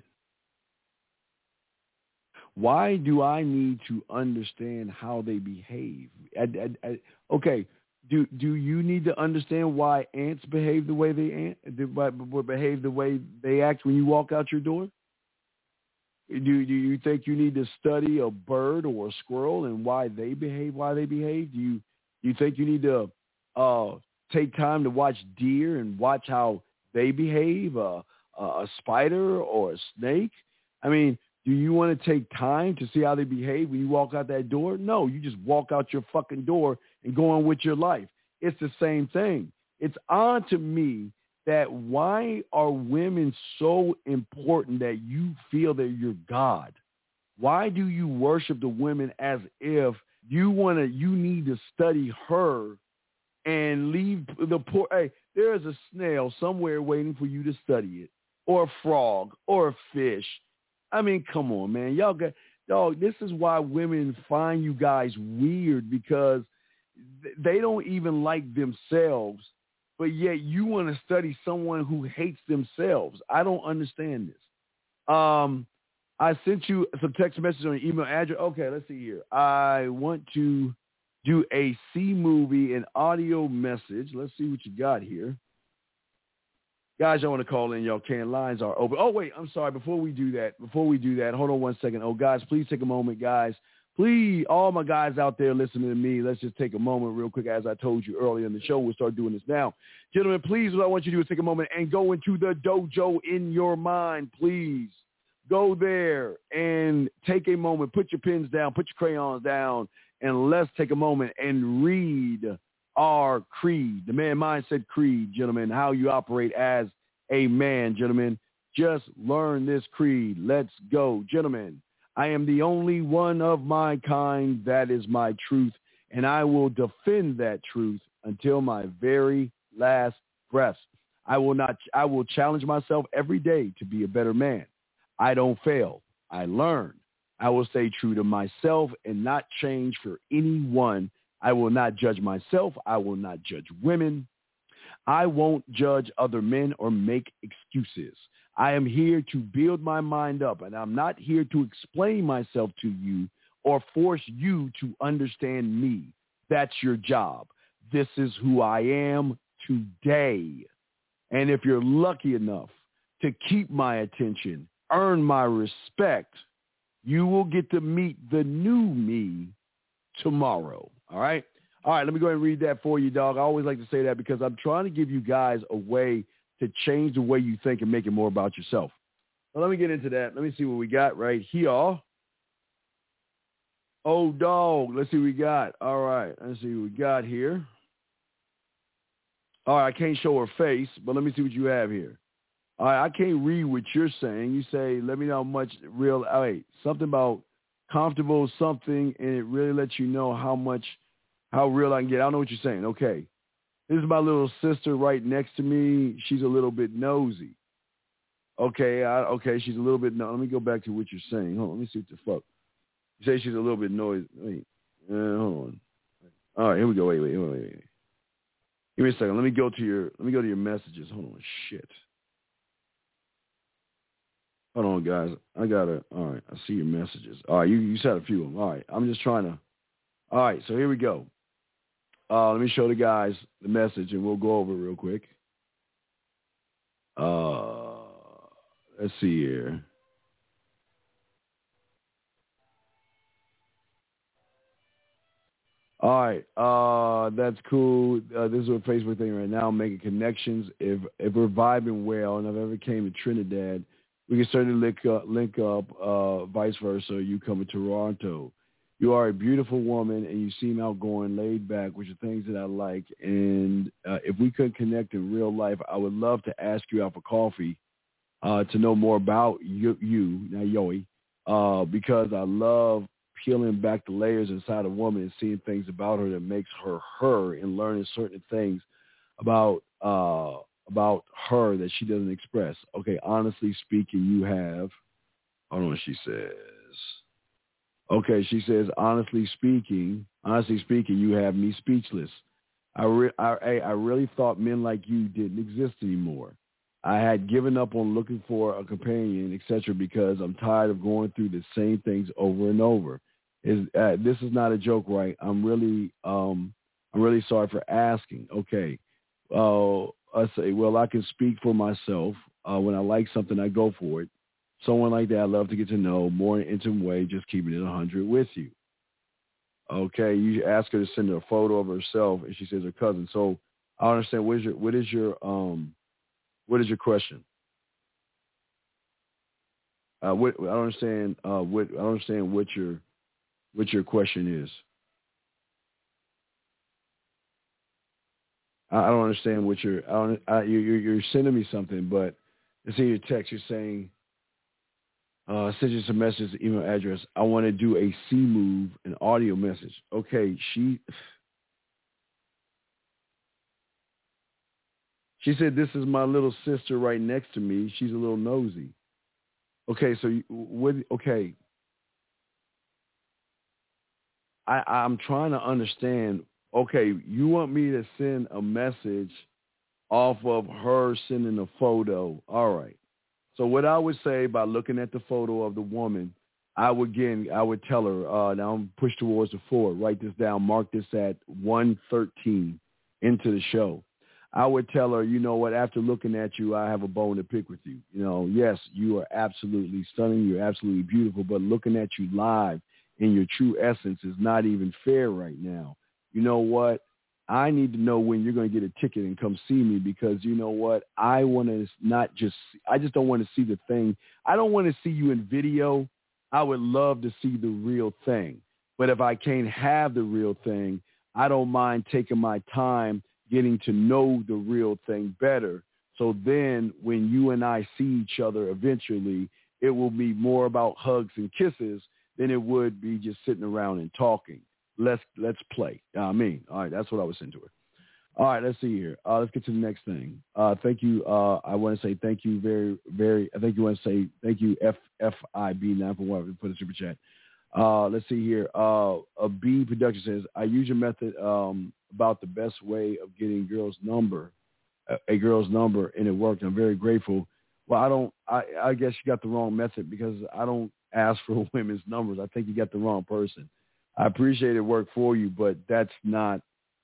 [SPEAKER 2] Why do I need to understand how they behave? Okay, do you need to understand why ants behave the way they behave the way they act when you walk out your door? Do you think you need to study a bird or a squirrel and why they behave? Do you think you need to take time to watch deer and watch how they behave? A spider or a snake? I mean, do you want to take time to see how they behave when you walk out that door? No, you just walk out your fucking door and go on with your life. It's the same thing. It's odd to me that why are women so important that you feel that you're God? Why do you worship the women as if you need to study her and leave the poor? Hey, there is a snail somewhere waiting for you to study it, or a frog, or a fish. I mean, come on, man. This is why women find you guys weird because they don't even like themselves, but yet you want to study someone who hates themselves. I don't understand this. I sent you some text messages on your email address. Okay, let's see here. I want to do a C movie and audio message. Let's see what you got here. Guys, y'all want to call in, y'all can. Lines are open. Oh, wait, I'm sorry. Before we do that, hold on 1 second. Oh, guys, please take a moment, guys. Please, all my guys out there listening to me, let's just take a moment real quick. As I told you earlier in the show, we'll start doing this now. Gentlemen, please, what I want you to do is take a moment and go into the dojo in your mind, please. Go there and take a moment. Put your pens down. Put your crayons down. And let's take a moment and read our creed, the man mindset creed, gentlemen, how you operate as a man, gentlemen. Just learn this creed. Let's go, gentlemen. I am the only one of my kind. That is my truth, and I will defend that truth until my very last breath. I will challenge myself every day to be a better man. I don't fail. I learn. I will stay true to myself and not change for anyone. I will not judge myself. I will not judge women. I won't judge other men or make excuses. I am here to build my mind up, and I'm not here to explain myself to you or force you to understand me. That's your job. This is who I am today. And if you're lucky enough to keep my attention, earn my respect, you will get to meet the new me tomorrow. All right? All right, let me go ahead and read that for you, dog. I always like to say that because I'm trying to give you guys a way to change the way you think and make it more about yourself. Well, let me get into that. Let me see what we got right here. Oh, dog. Let's see what we got. All right. Let's see what we got here. All right, I can't show her face, but let me see what you have here. All right, I can't read what you're saying. You say, let me know how much real, all right, something about comfortable something, and it really lets you know how real I can get. I don't know what you're saying. Okay. This is my little sister right next to me. She's a little bit nosy. Okay, she's a little bit nosy. Let me go back to what you're saying. Hold on, let me see what the fuck. You say she's a little bit noisy. Wait, hold on. All right, here we go. Wait. Give me a second. Let me go to your messages. Hold on, shit. Hold on, guys. All right, I see your messages. All right, you said a few of them. All right, I'm just trying to. All right, so here we go. Let me show the guys the message, and we'll go over it real quick. Let's see here. All right, that's cool. This is a Facebook thing right now. I'm making connections. If we're vibing well, and I've ever came to Trinidad, we can certainly link up. Vice versa. You come to Toronto. You are a beautiful woman, and you seem outgoing, laid back, which are things that I like. And if we could connect in real life, I would love to ask you out for coffee to know more about you, Yoi, because I love peeling back the layers inside a woman and seeing things about her that makes her her, and learning certain things about her that she doesn't express. Okay, honestly speaking, you have. Hold on, she says. Okay, she says, honestly speaking, you have me speechless. I really thought men like you didn't exist anymore. I had given up on looking for a companion, etc., because I'm tired of going through the same things over and over. This is not a joke, right? I'm really sorry for asking. Okay, I say, well, I can speak for myself. When I like something, I go for it. Someone like that, I love to get to know more in an intimate way, just keeping it 100 with you. Okay, you ask her to send her a photo of herself, and she says her cousin. So I understand. What is your question? I don't understand. I don't understand what your question is. I don't understand what you're sending me something, but it's in your text. You're saying. Send you some messages, email address. I want to do a C move, an audio message. Okay, she said, this is my little sister right next to me. She's a little nosy. Okay, so okay. I'm trying to understand. Okay, you want me to send a message off of her sending a photo. All right. So what I would say by looking at the photo of the woman, I would tell her, now I'm pushed towards the forward, write this down, mark this at 1:13 into the show. I would tell her, you know what, after looking at you, I have a bone to pick with you. You know, yes, you are absolutely stunning. You're absolutely beautiful. But looking at you live in your true essence is not even fair right now. You know what? I need to know when you're going to get a ticket and come see me because you know what? I just don't want to see the thing. I don't want to see you in video. I would love to see the real thing. But if I can't have the real thing, I don't mind taking my time getting to know the real thing better. So then when you and I see each other eventually, it will be more about hugs and kisses than it would be just sitting around and talking. Let's play. All right, that's what I was into it. All right, let's see here. Let's get to the next thing. Thank you. I want to say thank you very, very. I think you want to say thank you, FIB941 for the super chat. Let's see here. A B Production says, I use your method about the best way of getting a girl's number, and it worked. I'm very grateful. Well, I guess you got the wrong method because I don't ask for women's numbers. I think you got the wrong person. I appreciate it worked for you, but I know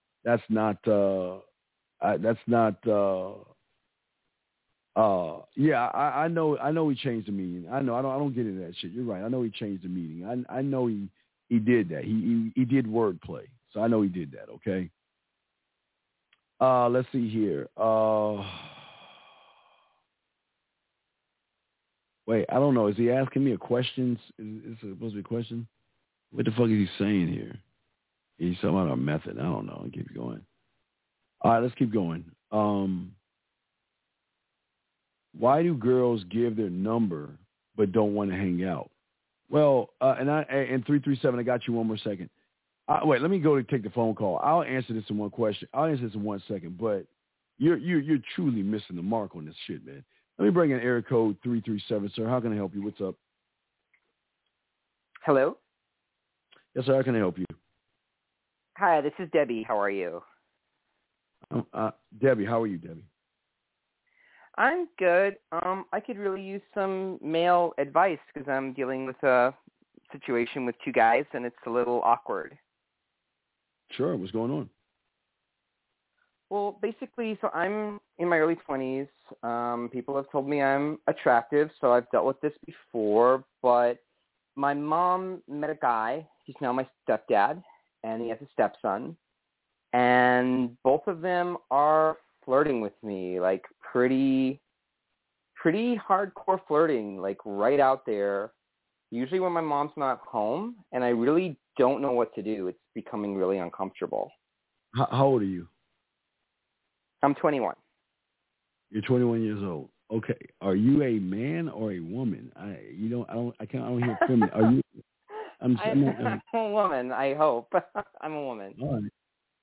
[SPEAKER 2] he changed the meeting. I don't get into that shit. You're right. I know he changed the meeting. I know he did that. He did wordplay. So I know he did that, okay? Let's see here. Wait, I don't know. Is he asking me a question? Is it supposed to be a question? What the fuck is he saying here? He's talking about a method. I don't know. I'll keep going. All right, let's keep going. Why do girls give their number but don't want to hang out? Well, and 337, I got you one more second. Wait, let me go to take the phone call. I'll answer this in one question. I'll answer this in 1 second, but you're truly missing the mark on this shit, man. Let me bring in area code 337, sir. How can I help you? What's up?
[SPEAKER 3] Hello?
[SPEAKER 2] Yes, sir. How can I help you?
[SPEAKER 3] Hi, this is Debbie. How are you?
[SPEAKER 2] Debbie, how are you, Debbie?
[SPEAKER 3] I'm good. I could really use some male advice because I'm dealing with a situation with two guys, and it's a little awkward.
[SPEAKER 2] Sure. What's going on?
[SPEAKER 3] Well, basically, so I'm in my early 20s. People have told me I'm attractive, so I've dealt with this before, but my mom met a guy. He's now my stepdad, and he has a stepson, and both of them are flirting with me, like pretty hardcore flirting, like right out there. Usually when my mom's not home, and I really don't know what to do. It's becoming really uncomfortable.
[SPEAKER 2] How old are you?
[SPEAKER 3] I'm 21.
[SPEAKER 2] You're 21 years old. Okay. Are you a man or a woman? I don't hear feminine. Are you?
[SPEAKER 3] I'm a woman. I hope. I'm a woman.
[SPEAKER 2] All right.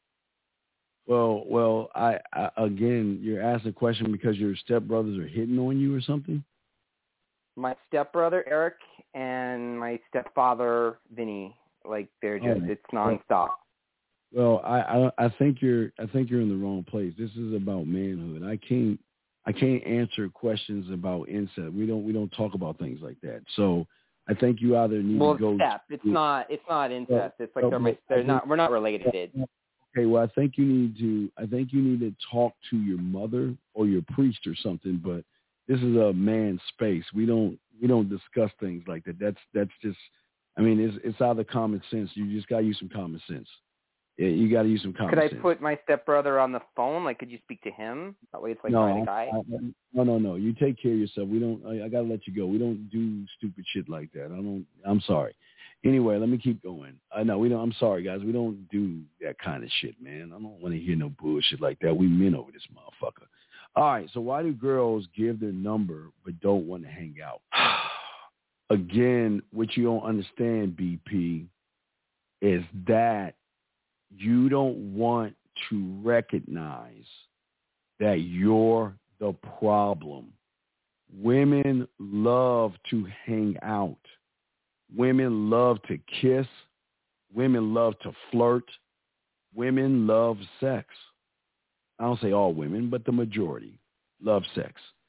[SPEAKER 2] Well, I again, you're asking a question because your stepbrothers are hitting on you or something?
[SPEAKER 3] My stepbrother Eric and my stepfather Vinny, like they're just it's nonstop.
[SPEAKER 2] Well, I think you're in the wrong place. This is about manhood. I can't answer questions about incest. We don't talk about things like that. So I think you either need to go.
[SPEAKER 3] It's not incest. It's like we're not related.
[SPEAKER 2] Okay, well, I think you need to talk to your mother or your priest or something. But this is a man's space. We don't discuss things like that. That's just. I mean, it's out of common sense. You just gotta use some common sense. Yeah, you gotta use some common sense.
[SPEAKER 3] Could I put my stepbrother on the phone? Like, could you speak to him? That way, it's like by the guy.
[SPEAKER 2] No. You take care of yourself. We don't. I gotta let you go. We don't do stupid shit like that. I'm sorry. Anyway, let me keep going. No, we don't. I'm sorry, guys. We don't do that kind of shit, man. I don't want to hear no bullshit like that. We men over this motherfucker. All right. So why do girls give their number but don't want to hang out? Again, what you don't understand, BP, is that you don't want to recognize that you're the problem. Women love to hang out. Women love to kiss. Women love to flirt. Women love sex. I don't say all women, but the majority love sex.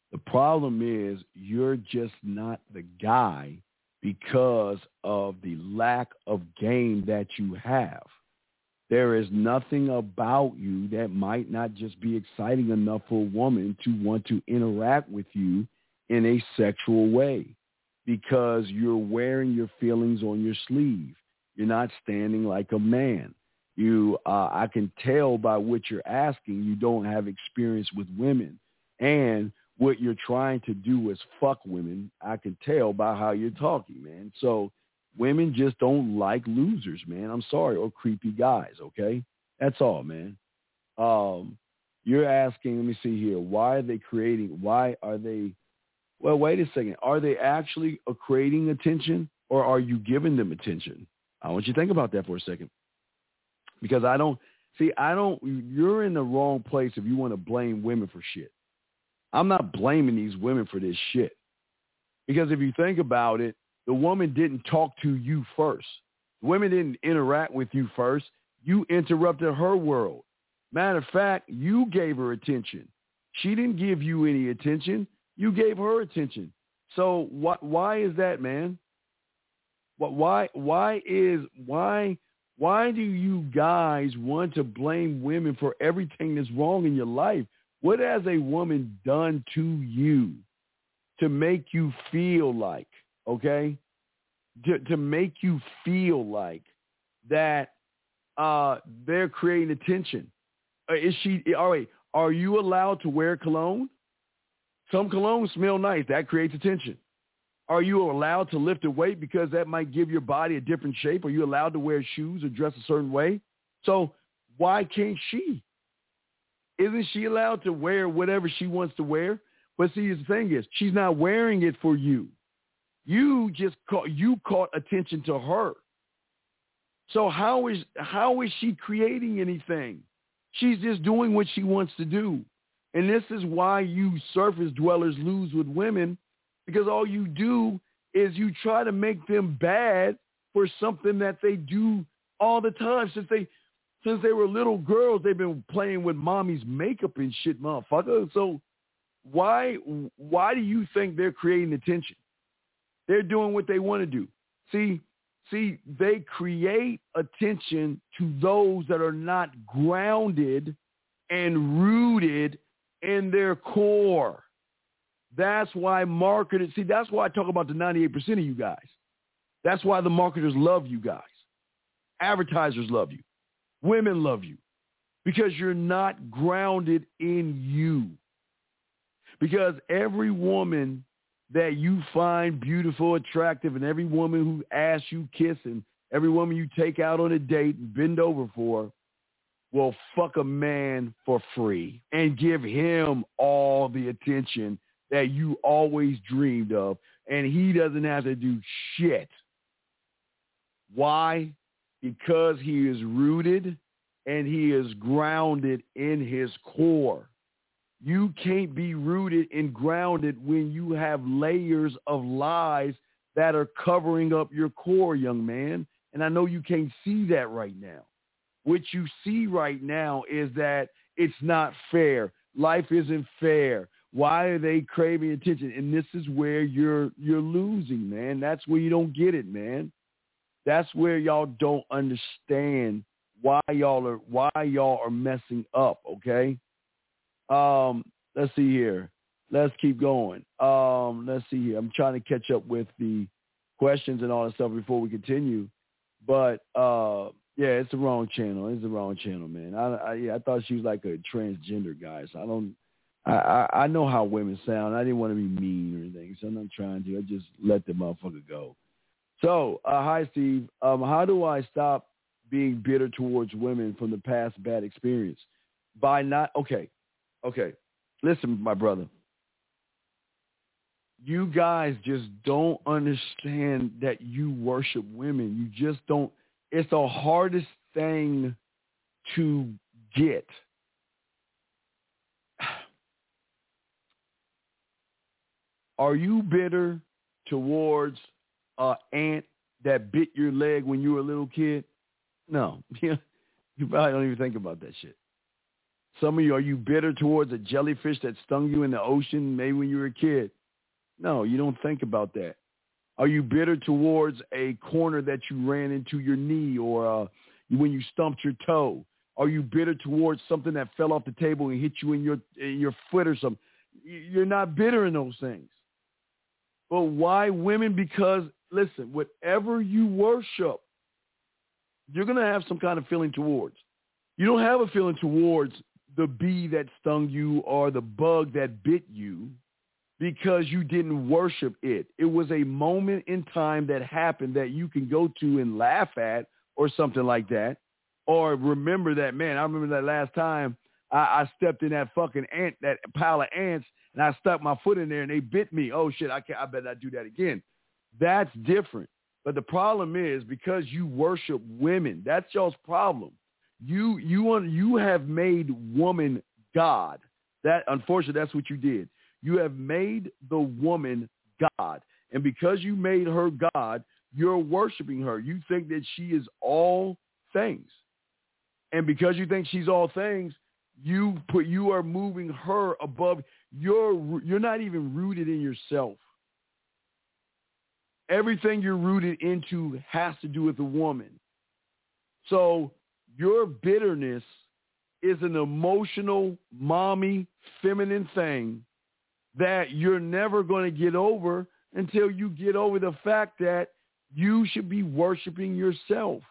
[SPEAKER 2] The problem is you're just not the guy because of the lack of game that you have. There is nothing about you that might not just be exciting enough for a woman to want to interact with you in a sexual way because you're wearing your feelings on your sleeve. You're not standing like a man. I can tell by what you're asking, you don't have experience with women. And what you're trying to do is fuck women. I can tell by how you're talking, man. So women just don't like losers, man. I'm sorry, or creepy guys, okay? That's all, man. You're asking, let me see here, why are they, well, wait a second. Are they actually creating attention or are you giving them attention? I want you to think about that for a second. Because you're in the wrong place if you want to blame women for shit. I'm not blaming these women for this shit. Because if you think about it, the woman didn't talk to you first. The women didn't interact with you first. You interrupted her world. Matter of fact, you gave her attention. She didn't give you any attention. You gave her attention. So why is that, man? Why do you guys want to blame women for everything that's wrong in your life? What has a woman done to you to make you feel like, okay, to make you feel like that they're creating attention? All right, are you allowed to wear cologne? Some cologne smell nice. That creates attention. Are you allowed to lift a weight because that might give your body a different shape? Are you allowed to wear shoes or dress a certain way? So why can't she? Isn't she allowed to wear whatever she wants to wear? But see, the thing is, she's not wearing it for you. You caught attention to her. So how is she creating anything? She's just doing what she wants to do. And this is why you surface dwellers lose with women, because all you do is you try to make them bad for something that they do all the time. Since they were little girls, they've been playing with mommy's makeup and shit, motherfucker. So why do you think they're creating attention? They're doing what they want to do. See, they create attention to those that are not grounded and rooted in their core. That's why marketers, that's why I talk about the 98% of you guys. That's why the marketers love you guys. Advertisers love you. Women love you because you're not grounded in you. Because every woman that you find beautiful, attractive, and every woman who asks you kiss and every woman you take out on a date and bend over for will fuck a man for free and give him all the attention that you always dreamed of, and he doesn't have to do shit. Why? Because he is rooted and he is grounded in his core. You can't be rooted and grounded when you have layers of lies that are covering up your core, young man. And I know you can't see that right now. What you see right now is that it's not fair. Life isn't fair. Why are they craving attention? And this is where you're losing, man. That's where you don't get it, man. That's where y'all don't understand why y'all are messing up, okay? Let's see here. Let's keep going. Let's see here. I'm trying to catch up with the questions and all that stuff before we continue. But yeah, it's the wrong channel. It's the wrong channel, man. I thought she was like a transgender guy. So I know how women sound. I didn't want to be mean or anything, so I'm not trying to. I just let the motherfucker go. So, hi, Steve. How do I stop being bitter towards women from the past bad experience? By not, okay. Listen, my brother. You guys just don't understand that you worship women. You just don't. It's the hardest thing to get. Are you bitter towards an ant that bit your leg when you were a little kid? No. You probably don't even think about that shit. Some of you, are you bitter towards a jellyfish that stung you in the ocean maybe when you were a kid? No, you don't think about that. Are you bitter towards a corner that you ran into your knee or when you stumped your toe? Are you bitter towards something that fell off the table and hit you in your foot or something? You're not bitter in those things. But why women? Because, listen, whatever you worship, you're going to have some kind of feeling towards. You don't have a feeling towards the bee that stung you or the bug that bit you because you didn't worship it. It was a moment in time that happened that you can go to and laugh at or something like that. Or remember that, man, I remember that last time I stepped in that fucking ant, that pile of ants, and I stuck my foot in there and they bit me. Oh, shit, I better not do that again. That's different. But the problem is because you worship women, that's y'all's problem. You have made woman God. That, unfortunately, that's what you did. You have made the woman God. And because you made her God, you're worshiping her. You think that she is all things. And because you think she's all things, you are moving her above. You're not even rooted in yourself. Everything you're rooted into has to do with the woman. So your bitterness is an emotional, mommy, feminine thing that you're never going to get over until you get over the fact that you should be worshiping yourself.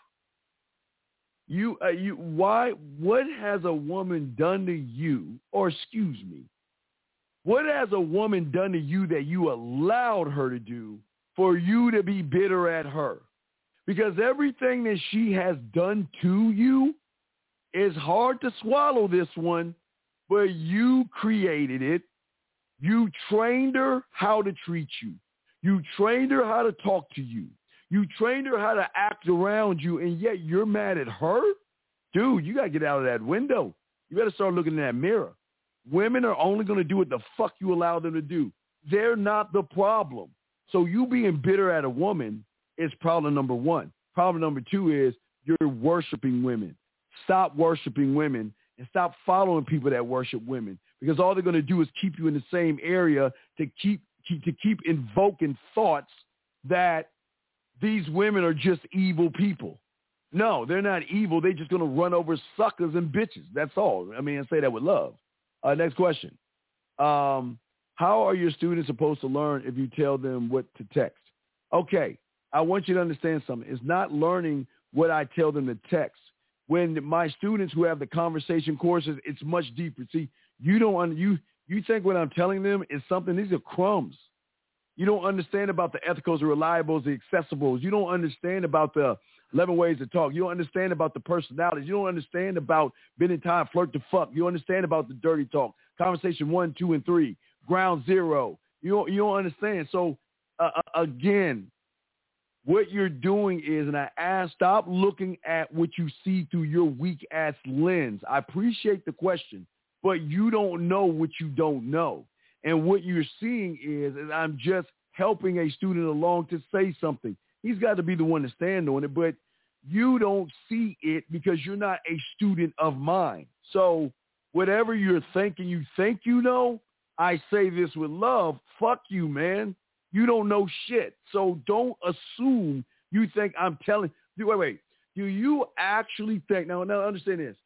[SPEAKER 2] What has a woman done to you, or excuse me, what has a woman done to you that you allowed her to do for you to be bitter at her? Because everything that she has done to you is hard to swallow, this one, but you created it. You trained her how to treat you. You trained her how to talk to you. You trained her how to act around you, and yet you're mad at her? Dude, you got to get out of that window. You better start looking in that mirror. Women are only going to do what the fuck you allow them to do. They're not the problem. So you being bitter at a woman is problem number one. Problem number two is you're worshiping women. Stop worshiping women and stop following people that worship women, because all they're going to do is keep you in the same area to keep invoking thoughts that these women are just evil people. No, they're not evil. They're just going to run over suckers and bitches. That's all. I mean, I say that with love. Next question. How are your students supposed to learn if you tell them what to text? Okay, I want you to understand something. It's not learning what I tell them to text. When my students who have the conversation courses, it's much deeper. See, you think what I'm telling them is something. These are crumbs. You don't understand about the ethicals, the reliables, the accessibles. You don't understand about the 11 ways to talk. You don't understand about the personalities. You don't understand about bending time, flirt to fuck. You don't understand about the dirty talk. Conversation 1, 2, and 3. Ground zero. You don't understand. So again, what you're doing is, and I ask, stop looking at what you see through your weak ass lens. I appreciate the question, but you don't know what you don't know. And what you're seeing is I'm just helping a student along to say something. He's got to be the one to stand on it, but you don't see it because you're not a student of mine. So whatever you're thinking you think you know, I say this with love, fuck you, man. You don't know shit. So don't assume you think I'm telling you. Wait. Do you actually think, now understand this.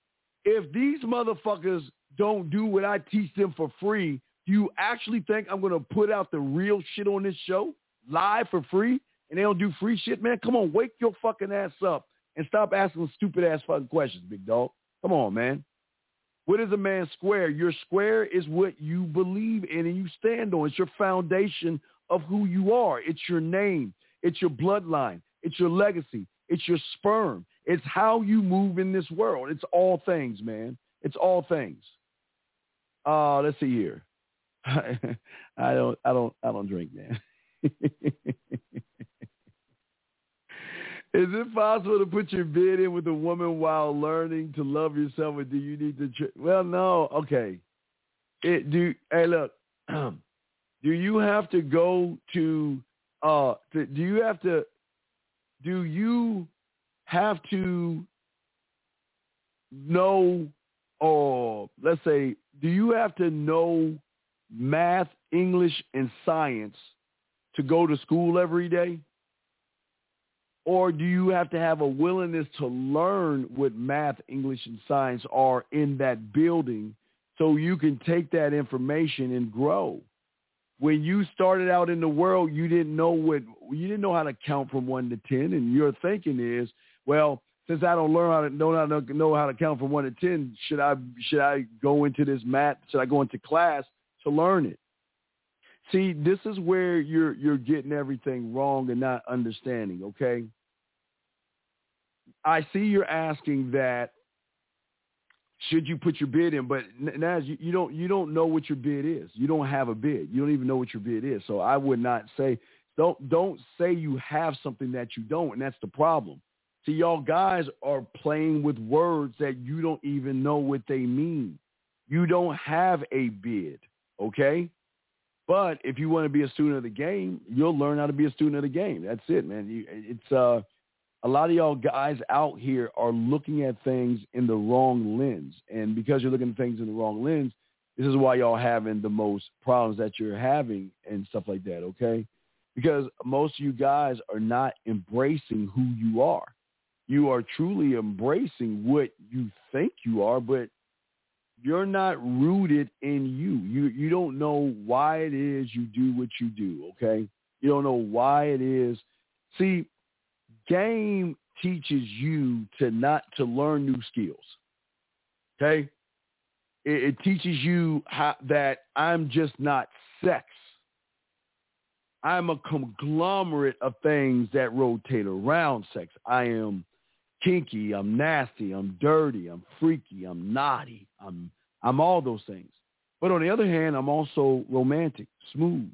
[SPEAKER 2] If these motherfuckers don't do what I teach them for free, do you actually think I'm going to put out the real shit on this show live for free and they don't do free shit, man? Come on, wake your fucking ass up and stop asking stupid ass fucking questions, big dog. Come on, man. What is a man's square? Your square is what you believe in and you stand on. It's your foundation of who you are. It's your name. It's your bloodline. It's your legacy. It's your sperm. It's how you move in this world. It's all things, man. It's all things. Let's see here. I don't drink, man. Is it possible to put your bid in with a woman while learning to love yourself, or do you need to? Well, no. Okay. Hey, look. Do you have to go to? Do you have to know or let's say, do you have to know math, English, and science to go to school every day? Or do you have to have a willingness to learn what math, English, and science are in that building so you can take that information and grow? When you started out in the world, you didn't know how to count from 1 to 10, and your thinking is, well, since I don't know how to count from 1 to 10, should I go into this math? Should I go into class to learn it? See, this is where you're getting everything wrong and not understanding. Okay, I see you're asking that. Should you put your bid in? But Naz, you don't know what your bid is. You don't have a bid. You don't even know what your bid is. So I would not say don't say you have something that you don't, and that's the problem. See, y'all guys are playing with words that you don't even know what they mean. You don't have a bid, okay? But if you want to be a student of the game, you'll learn how to be a student of the game. That's it, man. It's a lot of y'all guys out here are looking at things in the wrong lens. And because you're looking at things in the wrong lens, this is why y'all having the most problems that you're having and stuff like that, okay? Because most of you guys are not embracing who you are. You are truly embracing what you think you are, but you're not rooted in you. You don't know why it is you do what you do, okay? You don't know why it is. See, game teaches you to learn new skills, okay? It teaches you that I'm just not sex. I'm a conglomerate of things that rotate around sex. I am kinky, I'm nasty, I'm dirty, I'm freaky, I'm naughty, I'm all those things. But on the other hand, I'm also romantic, smooth,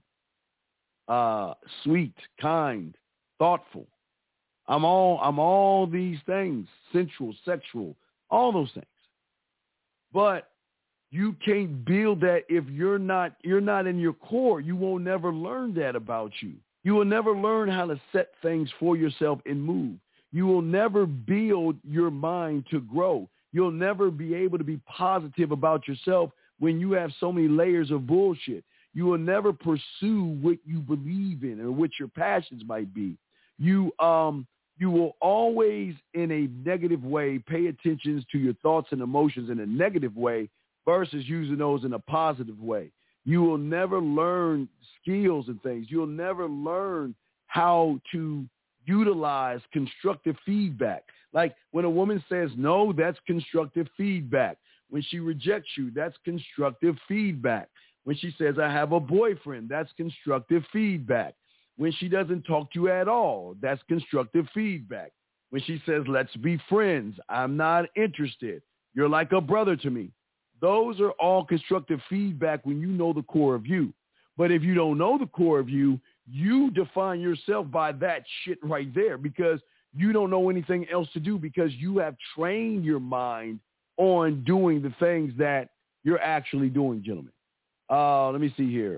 [SPEAKER 2] sweet, kind, thoughtful. I'm all these things, sensual, sexual, all those things. But you can't build that if you're not in your core. You will never learn that about you. You will never learn how to set things for yourself and move. You will never build your mind to grow. You'll never be able to be positive about yourself when you have so many layers of bullshit. You will never pursue what you believe in or what your passions might be. You will always, in a negative way, pay attention to your thoughts and emotions in a negative way versus using those in a positive way. You will never learn skills and things. You'll never learn how to utilize constructive feedback. Like when a woman says no, that's constructive feedback. When she rejects you, that's constructive feedback. When she says, I have a boyfriend, that's constructive feedback. When she doesn't talk to you at all, that's constructive feedback. When she says, let's be friends, I'm not interested, you're like a brother to me. Those are all constructive feedback when you know the core of you. But if you don't know the core of you, you define yourself by that shit right there because you don't know anything else to do because you have trained your mind on doing the things that you're actually doing, gentlemen. Let me see here.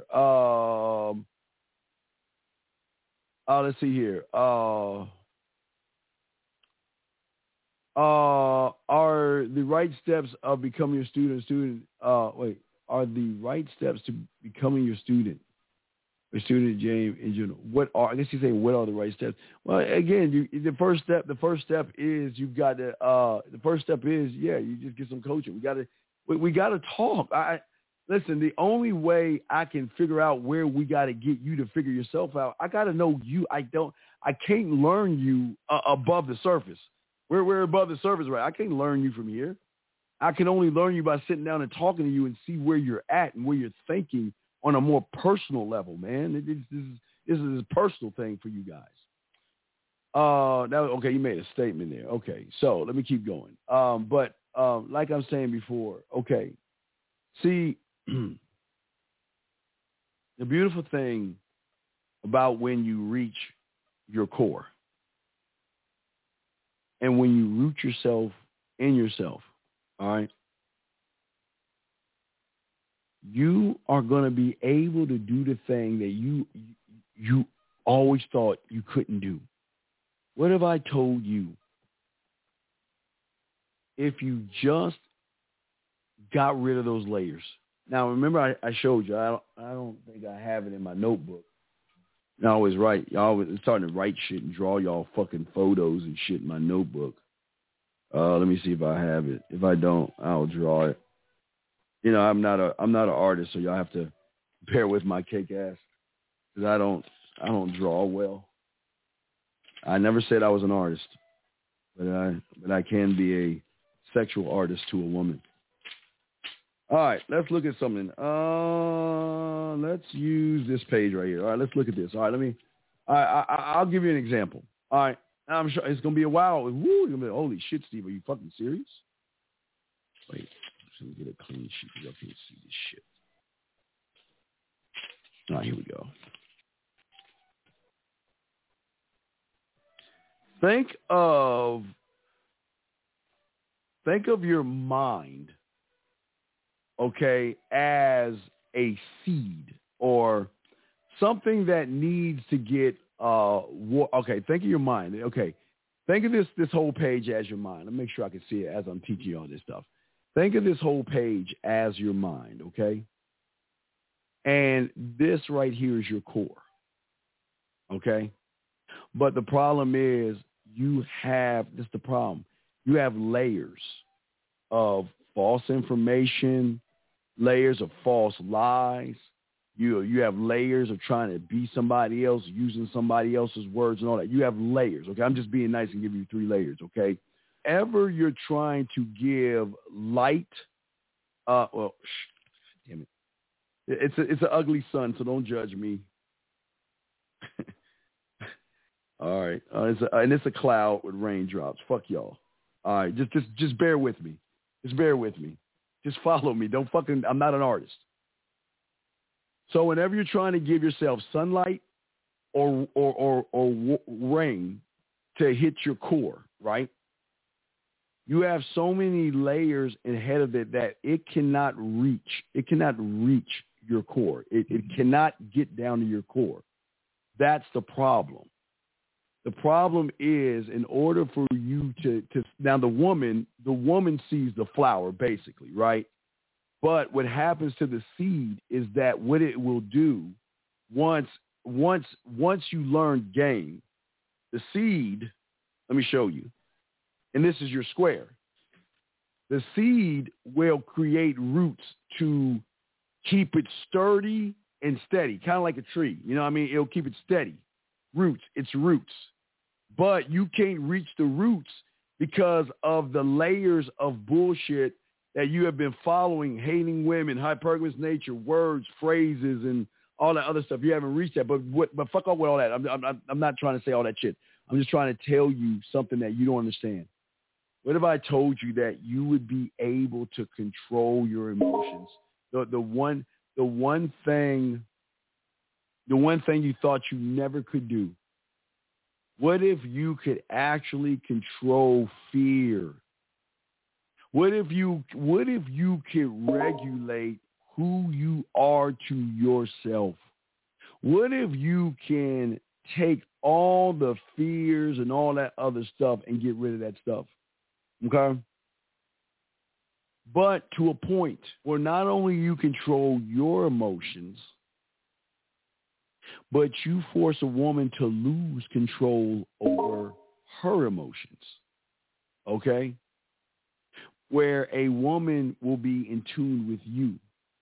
[SPEAKER 2] Let's see here. Are the right steps of becoming your student? Are the right steps to becoming your student? A student, James, in general. I guess you say, what are the right steps? Well, again, the first step is you've got to. The first step is, you just get some coaching. We got to talk. Listen, the only way I can figure out where we got to get you to figure yourself out, I got to know you. I can't learn you above the surface. We're above the surface, right? I can't learn you from here. I can only learn you by sitting down and talking to you and see where you're at and where you're thinking on a more personal level, man. This is a personal thing for you guys. Okay, you made a statement there. Okay, so let me keep going. But like I'm saying before, okay, see, the beautiful thing about when you reach your core and when you root yourself in yourself, all right, you are going to be able to do the thing that you always thought you couldn't do. What have I told you? If you just got rid of those layers. Now, remember I showed you, I don't think I have it in my notebook. I always write. Y'all always starting to write shit and draw y'all fucking photos and shit in my notebook. Let me see if I have it. If I don't, I'll draw it. You know, I'm not an artist, so y'all have to bear with my cake ass, because I don't draw well. I never said I was an artist, but I can be a sexual artist to a woman. All right, let's look at something. Let's use this page right here. All right, let's look at this. All right, I'll give you an example. All right, I'm sure it's gonna be a while. Woo, you're gonna be, holy shit, Steve, are you fucking serious? Wait, let me get a clean sheet because I can't see this shit. All right, here we go. Think of your mind, okay, as a seed or something that needs to get okay, think of your mind. Okay. Think of this whole page as your mind. Let me make sure I can see it as I'm teaching you all this stuff. Think of this whole page as your mind, okay? And this right here is your core. Okay? But the problem is you have layers of false information, layers of false lies. You have layers of trying to be somebody else, using somebody else's words and all that. You have layers, okay? I'm just being nice and giving you 3 layers, okay? Ever you're trying to give light, damn it. It's an ugly sun, so don't judge me. All right. It's a cloud with raindrops. Fuck y'all. All right. Just bear with me. Just bear with me. Just follow me. I'm not an artist. So whenever you're trying to give yourself sunlight or rain to hit your core, right? You have so many layers ahead of it that it cannot reach. It cannot reach your core. It cannot get down to your core. That's the problem. The problem is, in order for you to now the woman sees the flower basically, right? But what happens to the seed is that what it will do once you learn game, the seed, let me show you. And this is your square. The seed will create roots to keep it sturdy and steady, kind of like a tree. You know what I mean? It'll keep it steady. Roots, it's roots. But you can't reach the roots because of the layers of bullshit that you have been following, hating women, hypergamous nature, words, phrases, and all that other stuff. You haven't reached that. But fuck off with all that. I'm not trying to say all that shit. I'm just trying to tell you something that you don't understand. What if I told you that you would be able to control your emotions? The one thing you thought you never could do. What if you could actually control fear? What if you could regulate who you are to yourself? What if you can take all the fears and all that other stuff and get rid of that stuff? Okay? But to a point where not only you control your emotions, but you force a woman to lose control over her emotions. Okay? Where a woman will be in tune with you.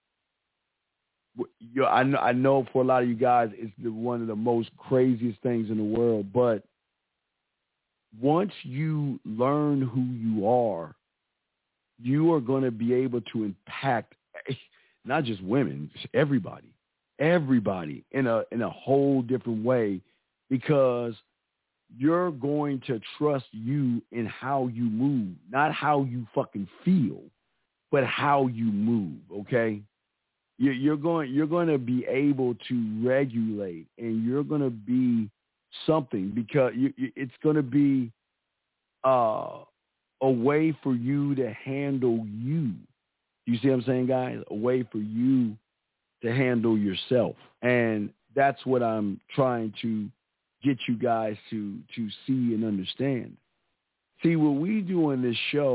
[SPEAKER 2] I know for a lot of you guys, it's one of the most craziest things in the world, but once you learn who you are going to be able to impact not just women, everybody in a whole different way, because you're going to trust you in how you move, not how you fucking feel, but how you move. Okay. You're going to be able to regulate, and you're going to be something, because it's going to be a way for you to handle you. You see what I'm saying, guys? A way for you to handle yourself. And that's what I'm trying to get you guys to see and understand. See, what we do in this show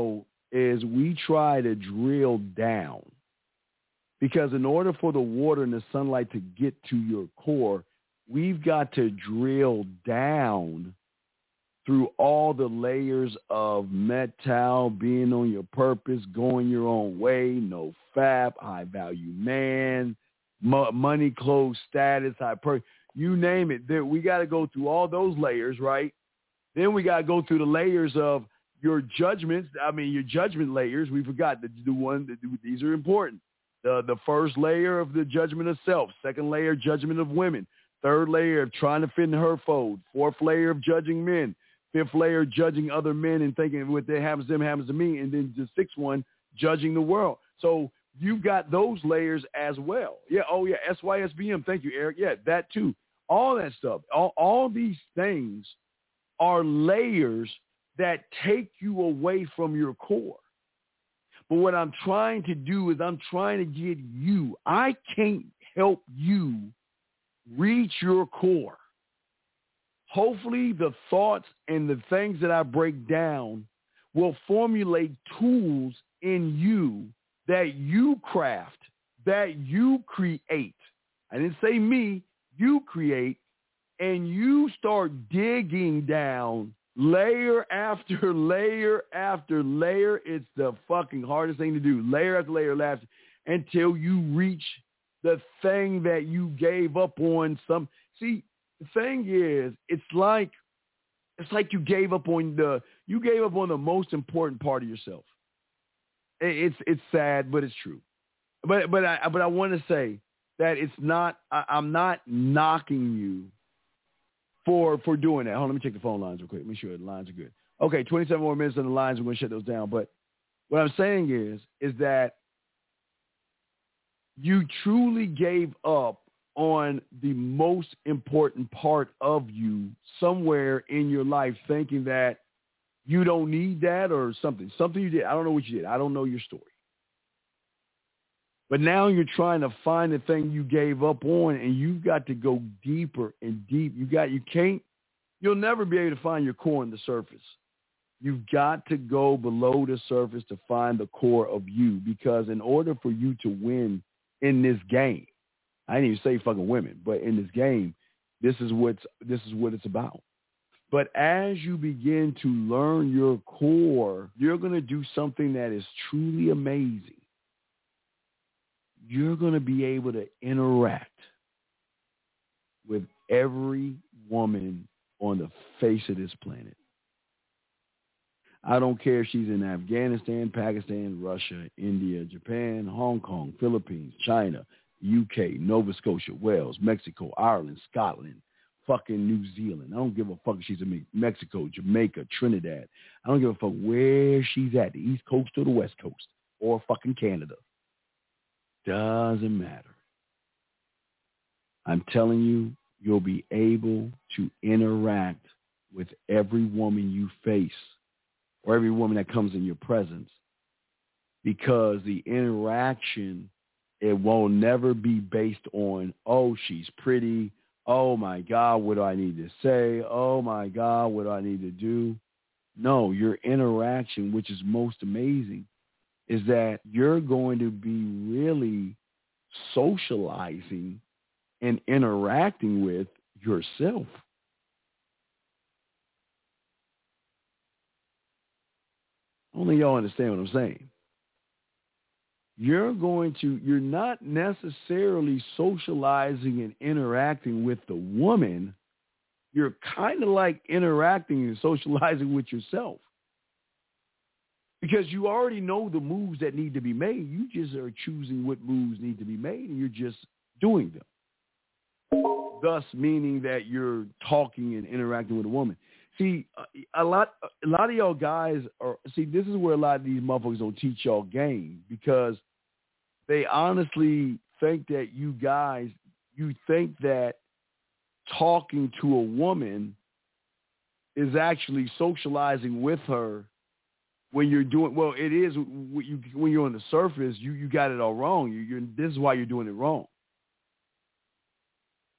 [SPEAKER 2] is we try to drill down, because in order for the water and the sunlight to get to your core, we've got to drill down through all the layers of metal, being on your purpose, going your own way, no fap, high value man, money, clothes, status, you name it. We got to go through all those layers, right? Then we got to go through the layers of your judgments. Your judgment layers. We forgot the one. These are important. The first layer of the judgment of self. Second layer, judgment of women. Third layer of trying to fit in her fold. Fourth layer of judging men. Fifth layer, judging other men and thinking what they happens to them happens to me. And then the sixth one, judging the world. So you've got those layers as well. Yeah. Oh, yeah. SYSBM. Thank you, Eric. Yeah, that too. All that stuff. All these things are layers that take you away from your core. But what I'm trying to do is I'm trying to get you. I can't help you reach your core. Hopefully the thoughts and the things that I break down will formulate tools in you that you craft, that you create. I didn't say me, you create, and you start digging down layer after layer after layer. It's the fucking hardest thing to do. Layer after layer after, until you reach the thing that you gave up on. See, the thing is, it's like you gave up on the most important part of yourself. It's sad, but it's true. But I want to say that it's not. I'm not knocking you for doing that. Hold on, let me check the phone lines real quick. Make sure the lines are good. Okay, 27 more minutes on the lines. We're going to shut those down. But what I'm saying is that you truly gave up on the most important part of you somewhere in your life, thinking that you don't need that or something you did. I don't know what you did. I don't know your story. But now you're trying to find the thing you gave up on, and you've got to go deeper and deep. You'll never be able to find your core on the surface. You've got to go below the surface to find the core of you, because in order for you to win in this game, I didn't even say fucking women, but in this game, this is what it's about. But as you begin to learn your core, you're going to do something that is truly amazing. You're going to be able to interact with every woman on the face of this planet. I don't care if she's in Afghanistan, Pakistan, Russia, India, Japan, Hong Kong, Philippines, China, UK, Nova Scotia, Wales, Mexico, Ireland, Scotland, fucking New Zealand. I don't give a fuck if she's in Mexico, Jamaica, Trinidad. I don't give a fuck where she's at, the East Coast or the West Coast or fucking Canada. Doesn't matter. I'm telling you, you'll be able to interact with every woman you face or every woman that comes in your presence, because the interaction, it will never be based on, oh, she's pretty. Oh, my God, what do I need to say? Oh, my God, what do I need to do? No, your interaction, which is most amazing, is that you're going to be really socializing and interacting with yourself. Only y'all understand what I'm saying. You're not necessarily socializing and interacting with the woman. You're kind of like interacting and socializing with yourself. Because you already know the moves that need to be made. You just are choosing what moves need to be made, and you're just doing them. Thus meaning that you're talking and interacting with a woman. See, a lot of y'all guys this is where a lot of these motherfuckers don't teach y'all game, because they honestly think that you think that talking to a woman is actually socializing with her when you're doing, well, it is when you're on the surface, you got it all wrong. This is why you're doing it wrong.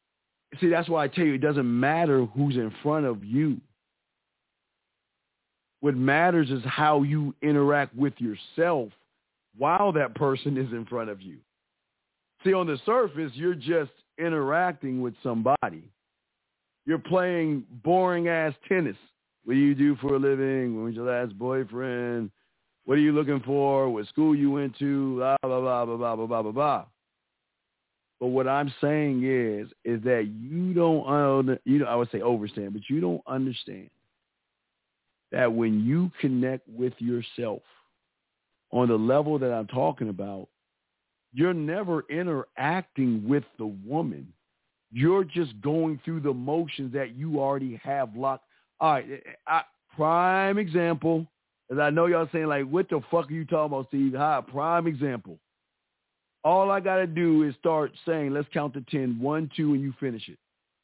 [SPEAKER 2] See, that's why I tell you, it doesn't matter who's in front of you. What matters is how you interact with yourself while that person is in front of you. See, on the surface, you're just interacting with somebody. You're playing boring-ass tennis. What do you do for a living? When was your last boyfriend? What are you looking for? What school you went to? Blah, blah, blah, blah, blah, blah, blah, blah, blah. But what I'm saying is that you don't, I would say overstand, but you don't understand that when you connect with yourself on the level that I'm talking about, you're never interacting with the woman. You're just going through the motions that you already have locked. All right, prime example, as I know y'all saying, like, what the fuck are you talking about, Steve? Hi, prime example. All I got to do is start saying, let's count to 10, 1, 2, and you finish it.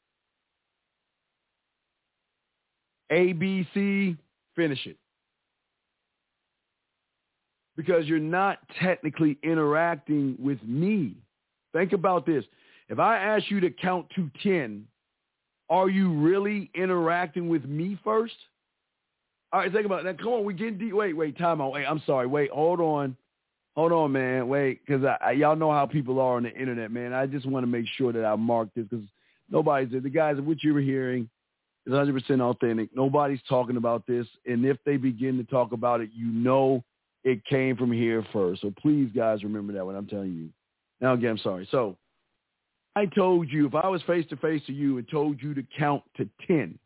[SPEAKER 2] A, B, C, finish it. Because you're not technically interacting with me. Think about this. If I ask you to count to 10, are you really interacting with me first? All right, think about it. Now, come on, we're getting deep. Wait, time out. Wait, I'm sorry. Wait, hold on. Hold on, man. Wait, because y'all know how people are on the internet, man. I just want to make sure that I mark this because nobody's there. The guys, what you were hearing is 100% authentic. Nobody's talking about this. And if they begin to talk about it, you know it came from here first. So please, guys, remember that when I'm telling you. Now, again, I'm sorry. So I told you, if I was face-to-face to you and told you to count to 10,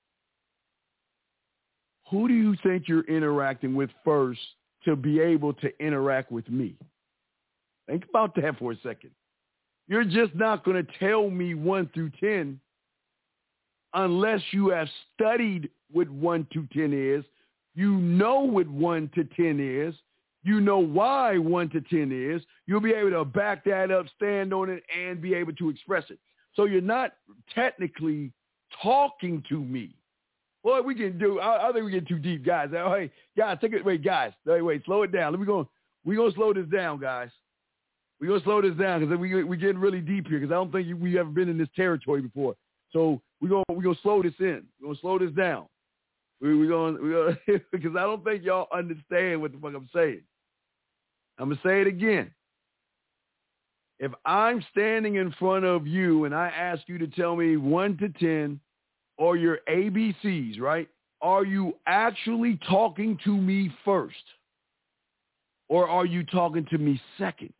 [SPEAKER 2] who do you think you're interacting with first to be able to interact with me? Think about that for a second. You're just not going to tell me 1 through 10 unless you have studied what 1 to 10 is. You know what 1 to 10 is. You know why 1 to 10 is. You'll be able to back that up, stand on it, and be able to express it. So you're not technically talking to me. Boy, we can do. I think we get too deep, guys. Hey, guys, take it. Wait, guys. Wait, slow it down. We're gonna slow this down, guys. We're gonna slow this down because we're getting really deep here. Because I don't think we ever been in this territory before. So we're gonna slow this in. We're gonna slow this down. We're gonna because I don't think y'all understand what the fuck I'm saying. I'm gonna say it again. If I'm standing in front of you and I ask you to tell me 1 to 10. Or your ABCs, right? Are you actually talking to me first? Or are you talking to me second?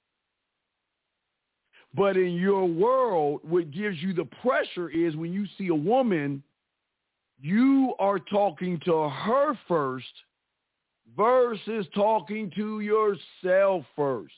[SPEAKER 2] But in your world, what gives you the pressure is when you see a woman, you are talking to her first versus talking to yourself first.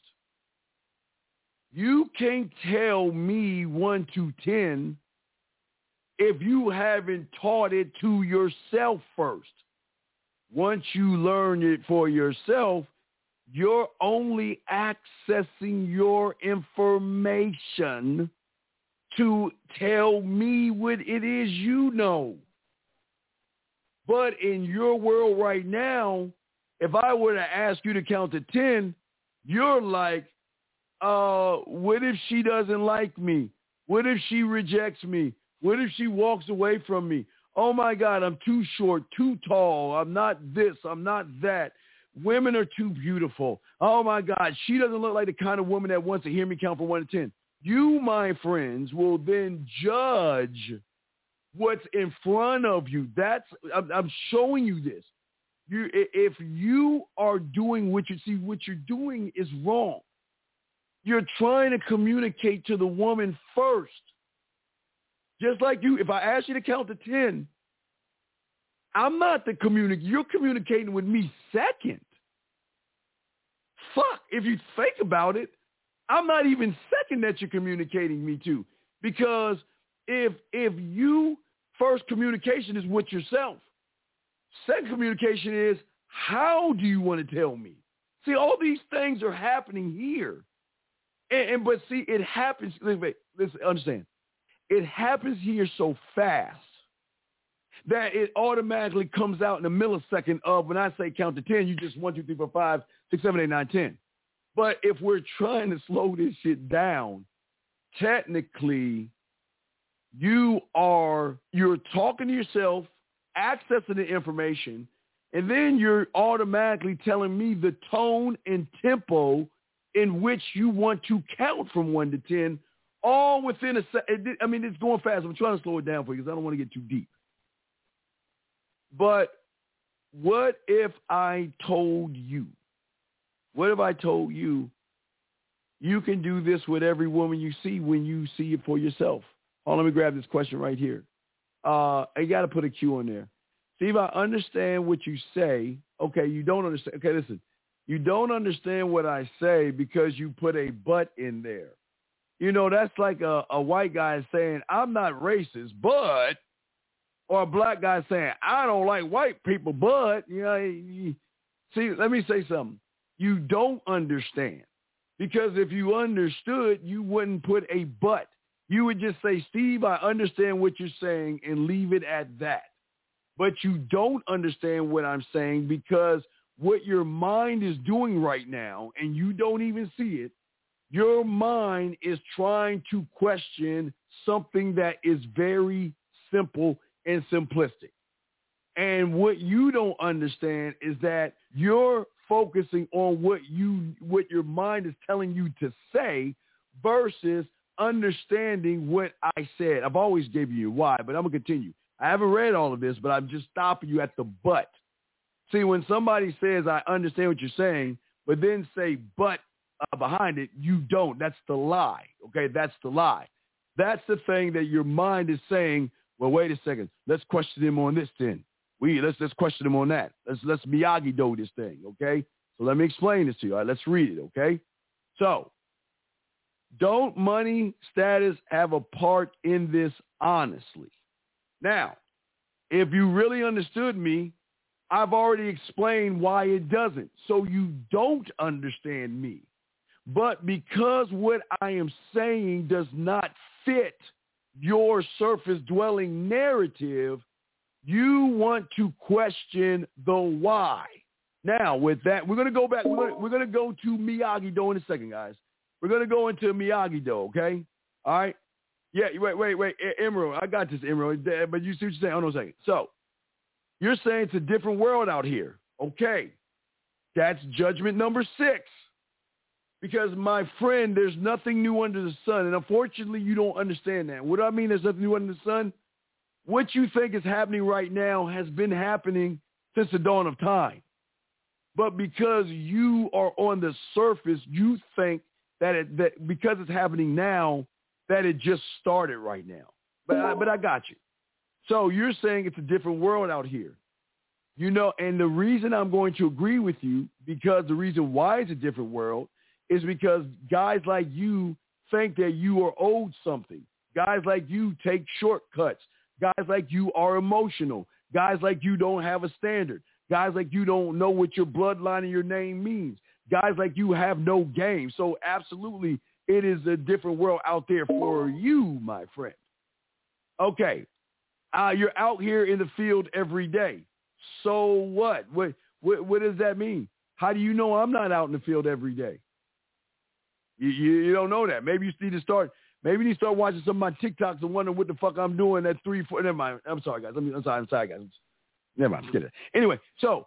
[SPEAKER 2] You can't tell me 1 to 10 if you haven't taught it to yourself first. Once you learn it for yourself, you're only accessing your information to tell me what it is you know. But in your world right now, if I were to ask you to count to 10, you're like, what if she doesn't like me? What if she rejects me? What if she walks away from me? Oh, my God, I'm too short, too tall. I'm not this. I'm not that. Women are too beautiful. Oh, my God, she doesn't look like the kind of woman that wants to hear me count from 1 to 10. You, my friends, will then judge what's in front of you. I'm showing you this. If you are doing what you're doing is wrong. You're trying to communicate to the woman first. Just like you, if I ask you to count to 10, I'm not the communicator. You're communicating with me second. Fuck, if you think about it, I'm not even second that you're communicating me to. Because if you, first communication is with yourself. Second communication is, how do you want to tell me? See, all these things are happening here. But see, it happens, listen, understand. It happens here so fast that it automatically comes out in a millisecond of when I say count to 10, you just 1, 2, 3, 4, 5, 6, 7, 8, 9, 10. But if we're trying to slow this shit down, technically you're talking to yourself, accessing the information, And then you're automatically telling me the tone and tempo in which you want to count from 1 to 10, all within a second. I mean, it's going fast. I'm trying to slow it down for you because I don't want to get too deep. But what if I told you? What if I told you you can do this with every woman you see when you see it for yourself? Oh, let me grab this question right here. I got to put a Q on there. Steve, I understand what you say. Okay, you don't understand. Okay, listen. You don't understand what I say because you put a but in there. You know, that's like a white guy saying, I'm not racist, but, or a black guy saying, I don't like white people, but, you know, see, let me say something. You don't understand. Because if you understood, you wouldn't put a but. You would just say, Steve, I understand what you're saying and leave it at that. But you don't understand what I'm saying because what your mind is doing right now, and you don't even see it, your mind is trying to question something that is very simple and simplistic. And what you don't understand is that you're focusing on what your mind is telling you to say versus understanding what I said. I've always given you why, but I'm going to continue. I haven't read all of this, but I'm just stopping you at the but. See, when somebody says, I understand what you're saying, but then say but behind it, you don't. That's the lie. Okay, that's the lie. That's the thing that your mind is saying, well, wait a second. Let's question him on this then. Let's question him on that. Let's Miyagi-Do this thing, okay? So let me explain this to you. All right, let's read it, okay? So, don't money, status have a part in this honestly? Now, if you really understood me, I've already explained why it doesn't. So you don't understand me. But because what I am saying does not fit your surface-dwelling narrative, you want to question the why. Now, with that, we're going to go back. We're going to go to Miyagi-Do in a second, guys. We're going to go into Miyagi-Do, okay? All right? Yeah, wait. Emerald, I got this, Emerald. But you see what you're saying? Hold on a second. So, you're saying it's a different world out here. Okay. That's judgment number 6. Because, my friend, there's nothing new under the sun. And unfortunately, you don't understand that. What do I mean there's nothing new under the sun? What you think is happening right now has been happening since the dawn of time. But because you are on the surface, you think that because it's happening now, that it just started right now. But I got you. So you're saying it's a different world out here. You know, and the reason I'm going to agree with you, because the reason why it's a different world is because guys like you think that you are owed something. Guys like you take shortcuts. Guys like you are emotional. Guys like you don't have a standard. Guys like you don't know what your bloodline and your name means. Guys like you have no game. So absolutely, it is a different world out there for you, my friend. Okay. You're out here in the field every day. So what? What does that mean? How do you know I'm not out in the field every day? You don't know that. Maybe you need to start. Maybe you need to start watching some of my TikToks and wondering what the fuck I'm doing at 3, 4. Never mind. I'm sorry, guys. I'm sorry, guys. Never mind. Forget it. Anyway, so,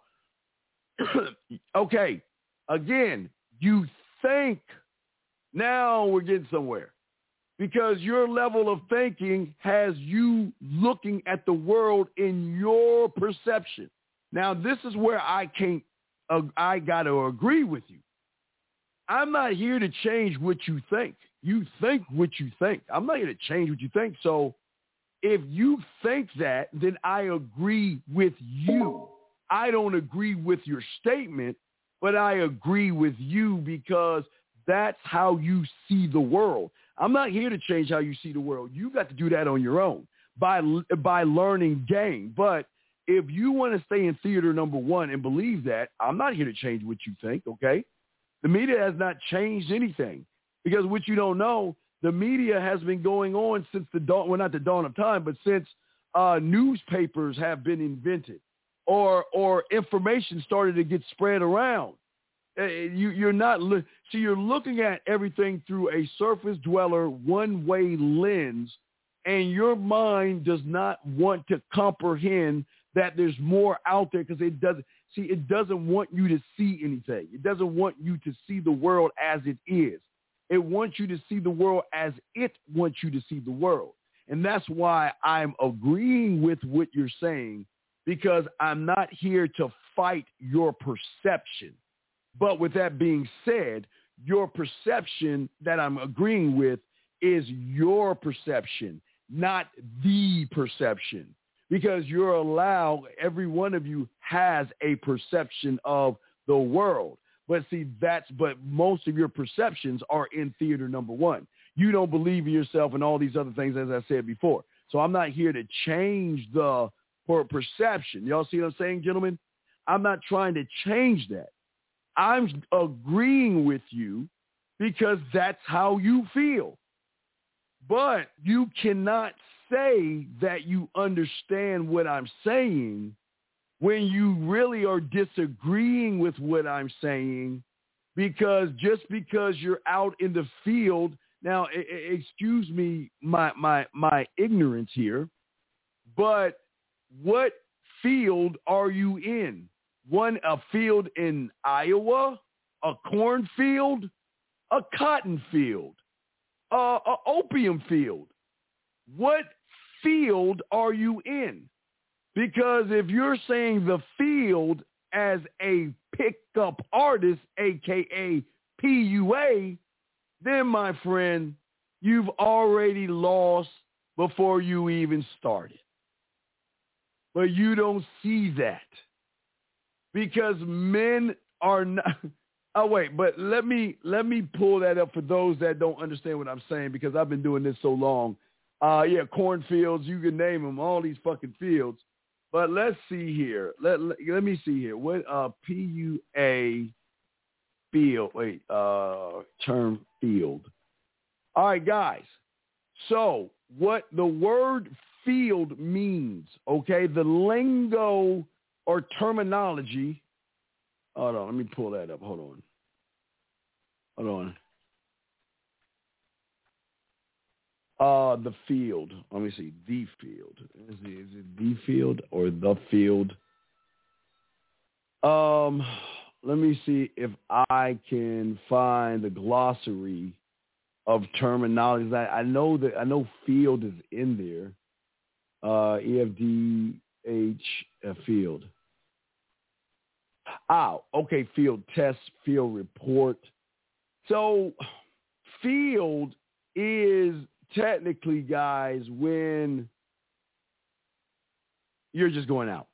[SPEAKER 2] okay. Again, you think now we're getting somewhere because your level of thinking has you looking at the world in your perception. Now, this is where I got to agree with you. I'm not here to change what you think. You think what you think. I'm not here to change what you think. So if you think that, then I agree with you. I don't agree with your statement, but I agree with you because that's how you see the world. I'm not here to change how you see the world. You got to do that on your own by learning game. But if you want to stay in theater number 1 and believe that, I'm not here to change what you think, okay? The media has not changed anything because what you don't know, the media has been going on since the dawn, well, not the dawn of time, but since newspapers have been invented or information started to get spread around. You're looking at everything through a surface dweller, one-way lens, and your mind does not want to comprehend that there's more out there because See, it doesn't want you to see anything. It doesn't want you to see the world as it is. It wants you to see the world as it wants you to see the world. And that's why I'm agreeing with what you're saying, because I'm not here to fight your perception. But with that being said, your perception that I'm agreeing with is your perception, not the perception, because you're allowed, every one of you has a perception of the world. But see, but most of your perceptions are in theater number one. You don't believe in yourself and all these other things, as I said before. So I'm not here to change the perception. Y'all see what I'm saying, gentlemen? I'm not trying to change that. I'm agreeing with you because that's how you feel. But you cannot say that you understand what I'm saying when you really are disagreeing with what I'm saying, because just because you're out in the field. Now, excuse me, my ignorance here, but what field are you in? A field in Iowa, a cornfield, a cotton field, a opium field. What field are you in? Because if you're saying the field as a pickup artist, a.k.a. PUA, then, my friend, you've already lost before you even started. But you don't see that because men are not. Oh, wait, but let me pull that up for those that don't understand what I'm saying, because I've been doing this so long. Cornfields, you can name them, all these fucking fields. But let's see here. Let me see here. What PUA field? Term field. All right, guys. So what the word field means, okay? The lingo or terminology. Hold on, let me pull that up. Hold on. The field. Let me see. The field. Is it the field or the field? Let me see if I can find the glossary of terminology. I know field is in there. EFDH field. Okay, field test, field report. So field is technically, guys, when you're just going out.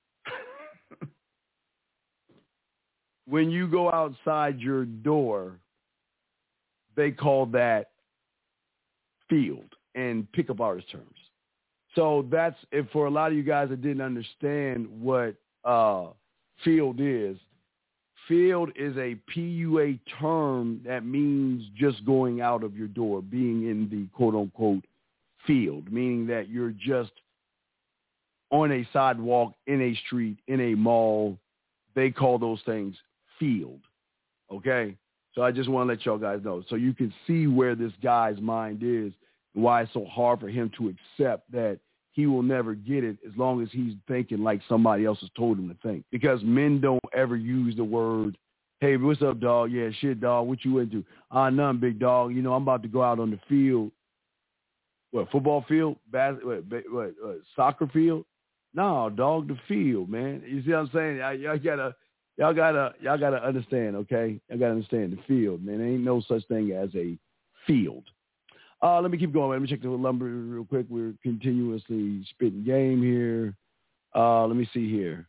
[SPEAKER 2] When you go outside your door, they call that field in pickup artist terms. So that's, if for a lot of you guys that didn't understand what field is a PUA term that means just going out of your door, being in the quote-unquote field, meaning that you're just on a sidewalk, in a street, in a mall. They call those things field, okay? So I just want to let y'all guys know. So you can see where this guy's mind is and why it's so hard for him to accept that he will never get it as long as he's thinking like somebody else has told him to think. Because men don't ever use the word, hey, what's up, dog? Yeah, shit, dog. What you into? Nothing, big dog. You know, I'm about to go out on the field. What, football field? Soccer field? No, dog, the field, man. You see what I'm saying? Y'all gotta understand, okay? Y'all gotta understand the field, man. There ain't no such thing as a field. Let me keep going. Let me check the lumber real quick. We're continuously spitting game here. Let me see here.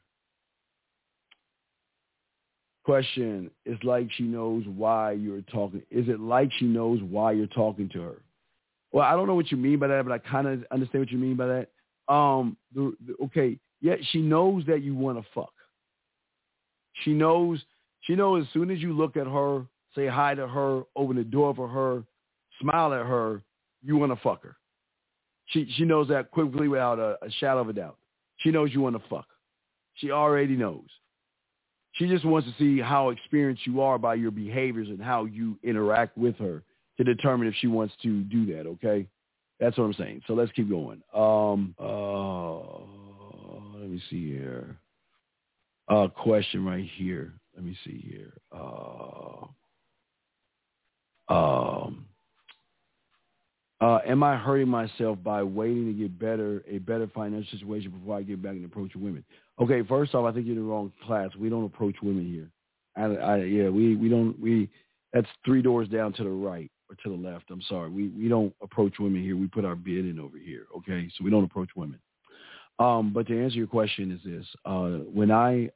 [SPEAKER 2] Question, is like she knows why you're talking. Is it like she knows why you're talking to her? Well, I don't know what you mean by that, but I kind of understand what you mean by that. Okay, yeah, she knows that you want to fuck. She knows as soon as you look at her, say hi to her, open the door for her, smile at her, you want to fuck her. She knows that quickly without a shadow of a doubt. She knows you want to fuck. She already knows. She just wants to see how experienced you are by your behaviors and how you interact with her to determine if she wants to do that, okay? That's what I'm saying. So let's keep going. Let me see here. question right here. Let me see here. Am I hurting myself by waiting to get a better financial situation before I get back and approach women? Okay, first off, I think you're in the wrong class. We don't approach women here. We don't. That's 3 doors down to the right or to the left. I'm sorry. We don't approach women here. We put our bid in over here. Okay, so we don't approach women. But to answer your question is this: when I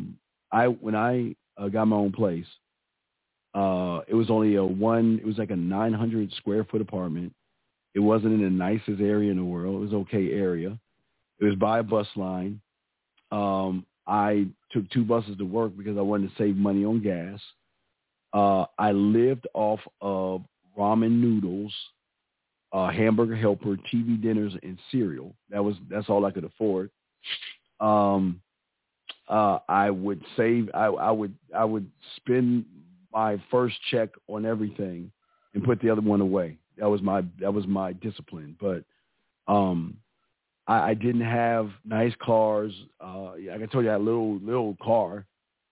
[SPEAKER 2] got my own place, it was only it was like a 900 square foot apartment. It wasn't in the nicest area in the world. It was an okay area. It was by a bus line. I took 2 buses to work because I wanted to save money on gas. I lived off of ramen noodles, hamburger helper, TV dinners, and cereal. That's all I could afford. I would save. I would spend my first check on everything and put the other one away. That was my discipline. But I didn't have nice cars. Like I told you, I had a little car.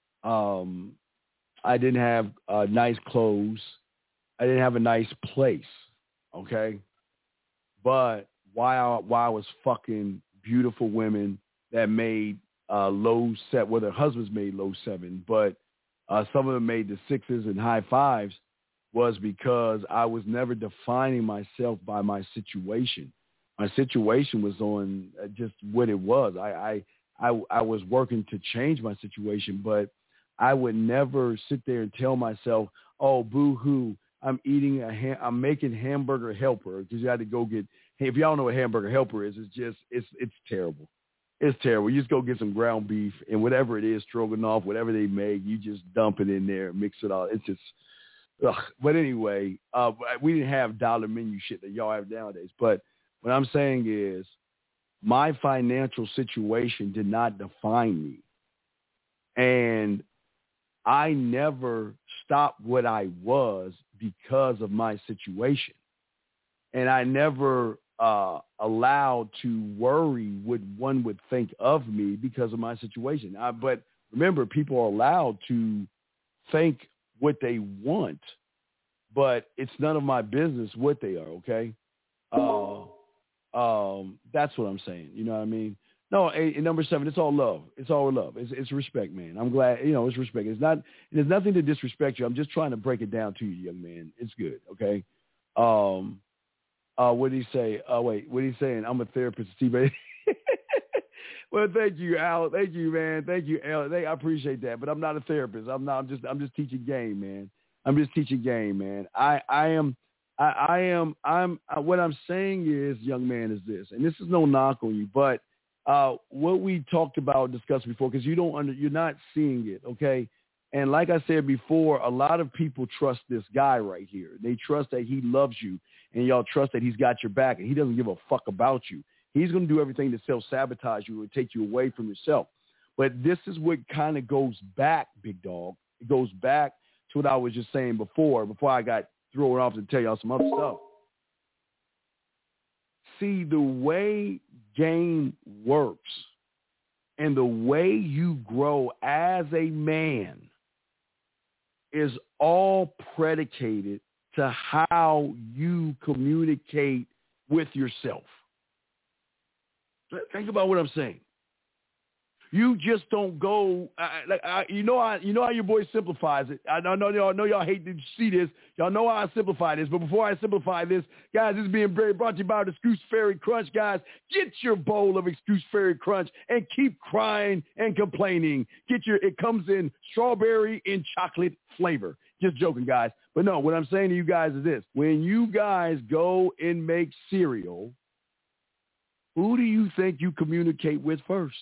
[SPEAKER 2] I didn't have nice clothes. I didn't have a nice place. Okay, but while I was fucking beautiful women that made low set, well, their husbands made low 7, but some of them made the 6s and high 5s, was because I was never defining myself by my situation. My situation was on just what it was. I was working to change my situation, but I would never sit there and tell myself, "Oh, boo-hoo, I'm making hamburger helper," because you had to go get. Hey, if y'all know what hamburger helper is, it's terrible. It's terrible. You just go get some ground beef and whatever it is, stroganoff, whatever they make, you just dump it in there, mix it all. It's just. Ugh. But anyway, we didn't have dollar menu shit that y'all have nowadays. But what I'm saying is, my financial situation did not define me, and I never stopped what I was because of my situation. And I never allowed to worry what one would think of me because of my situation. But remember, people are allowed to think what they want, but it's none of my business what they are, okay? That's what I'm saying. You know what I mean? No, number 7, it's all love. It's all love. It's respect, man. I'm glad, it's respect. There's nothing to disrespect you. I'm just trying to break it down to you, young man. It's good, okay? What did he say? Wait, what is he saying? I'm a therapist, T-Baby. Well, thank you, Al. Thank you, man. Thank you, Al. I appreciate that, but I'm not a therapist. I'm just teaching game, man. I'm just teaching game, man. What I'm saying is, young man, is this, and this is no knock on you, but what we talked about, discussed before, because you're not seeing it, okay? And like I said before, a lot of people trust this guy right here. They trust that he loves you, and y'all trust that he's got your back, and he doesn't give a fuck about you. He's going to do everything to self-sabotage you and take you away from yourself. But this is what kind of goes back, big dog. It goes back to what I was just saying before I got thrown off to tell y'all some other stuff. See, the way game works and the way you grow as a man is all predicated to how you communicate with yourself. Think about what I'm saying. You just don't go how your boy simplifies it. I know y'all hate to see this. Y'all know how I simplify this. But before I simplify this, guys, this is being brought to you by the Excuse Fairy Crunch. Guys, get your bowl of Excuse Fairy Crunch and keep crying and complaining. It comes in strawberry and chocolate flavor. Just joking, guys. But no, what I'm saying to you guys is this. When you guys go and make cereal, who do you think you communicate with first?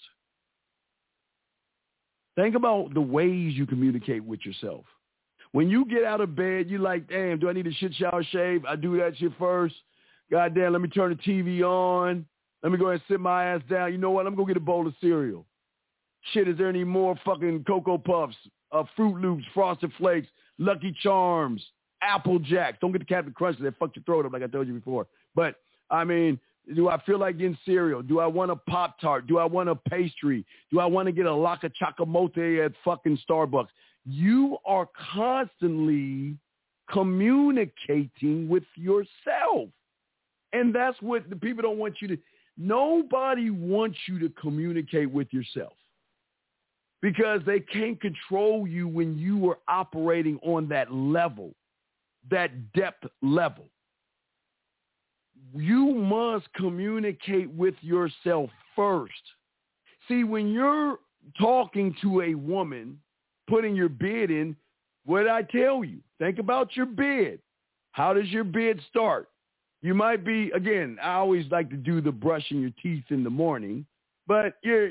[SPEAKER 2] Think about the ways you communicate with yourself. When you get out of bed, you're like, damn, do I need a shit shower shave? I do that shit first. Goddamn, let me turn the TV on. Let me go ahead and sit my ass down. You know what? I'm going to get a bowl of cereal. Shit, is there any more fucking Cocoa Puffs, Fruit Loops, Frosted Flakes, Lucky Charms, Apple Jacks? Don't get the Captain Crunch. They fuck your throat up like I told you before. But, I mean, Do I feel like getting cereal? Do I want a Pop-Tart? Do I want a pastry? Do I want to get a Laca Chocomote at fucking Starbucks? You are constantly communicating with yourself. And that's what the people don't want you to. Nobody wants you to communicate with yourself because they can't control you when you are operating on that level, that depth level. You must communicate with yourself first. See, when you're talking to a woman, putting your bid in, what did I tell you? Think about your bid. How does your bid start? You might be, again, I always like to do the brushing your teeth in the morning, but you're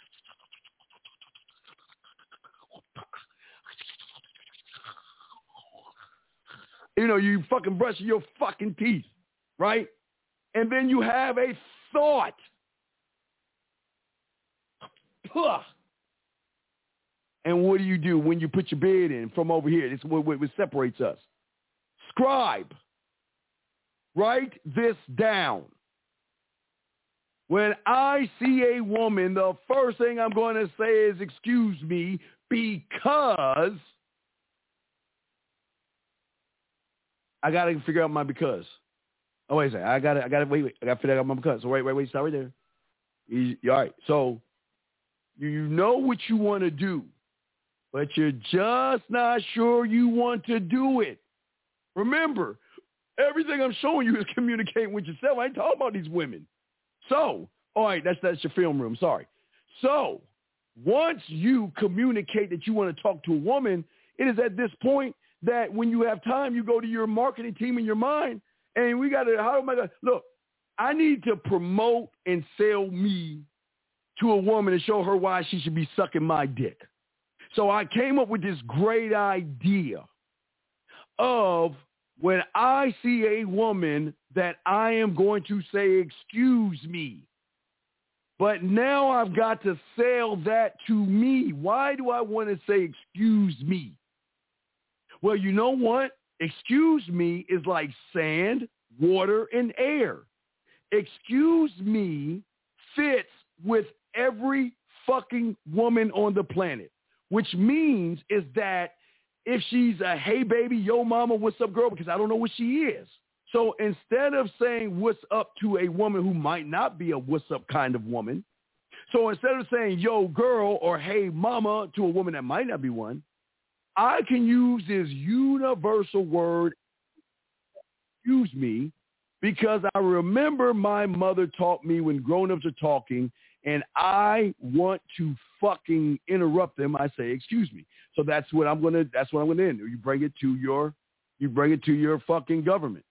[SPEAKER 2] you fucking brushing your fucking teeth, right? And then you have a thought. And what do you do when you put your bid in from over here? This is what separates us. Scribe. Write this down. When I see a woman, the first thing I'm going to say is, excuse me, because I got to figure out my because. Oh, wait a second. I got to wait. I got to figure out my because. So wait, stop right there. All right. So you know what you want to do, but you're just not sure you want to do it. Remember, everything I'm showing you is communicating with yourself. I ain't talking about these women. So, all right, that's your film room. Sorry. So, once you communicate that you want to talk to a woman, it is at this point that when you have time, you go to your marketing team in your mind, and we got to, how am I going to, look, I need to promote and sell me to a woman and show her why she should be sucking my dick. So I came up with this great idea of when I see a woman that I am going to say, excuse me. But now I've got to sell that to me. Why do I want to say, excuse me? Well, you know what? Excuse me is like sand, water, and air. Excuse me fits with every fucking woman on the planet, which means is that if she's a, hey, baby, yo, mama, what's up, girl, because I don't know what she is. So instead of saying what's up to a woman who might not be a what's up kind of woman, so instead of saying, yo, girl, or hey, mama, to a woman that might not be one, I can use this universal word, excuse me, because I remember my mother taught me when grown-ups are talking, and I want to fucking interrupt them. I say, excuse me. So that's what I'm gonna end. You bring it to your fucking government.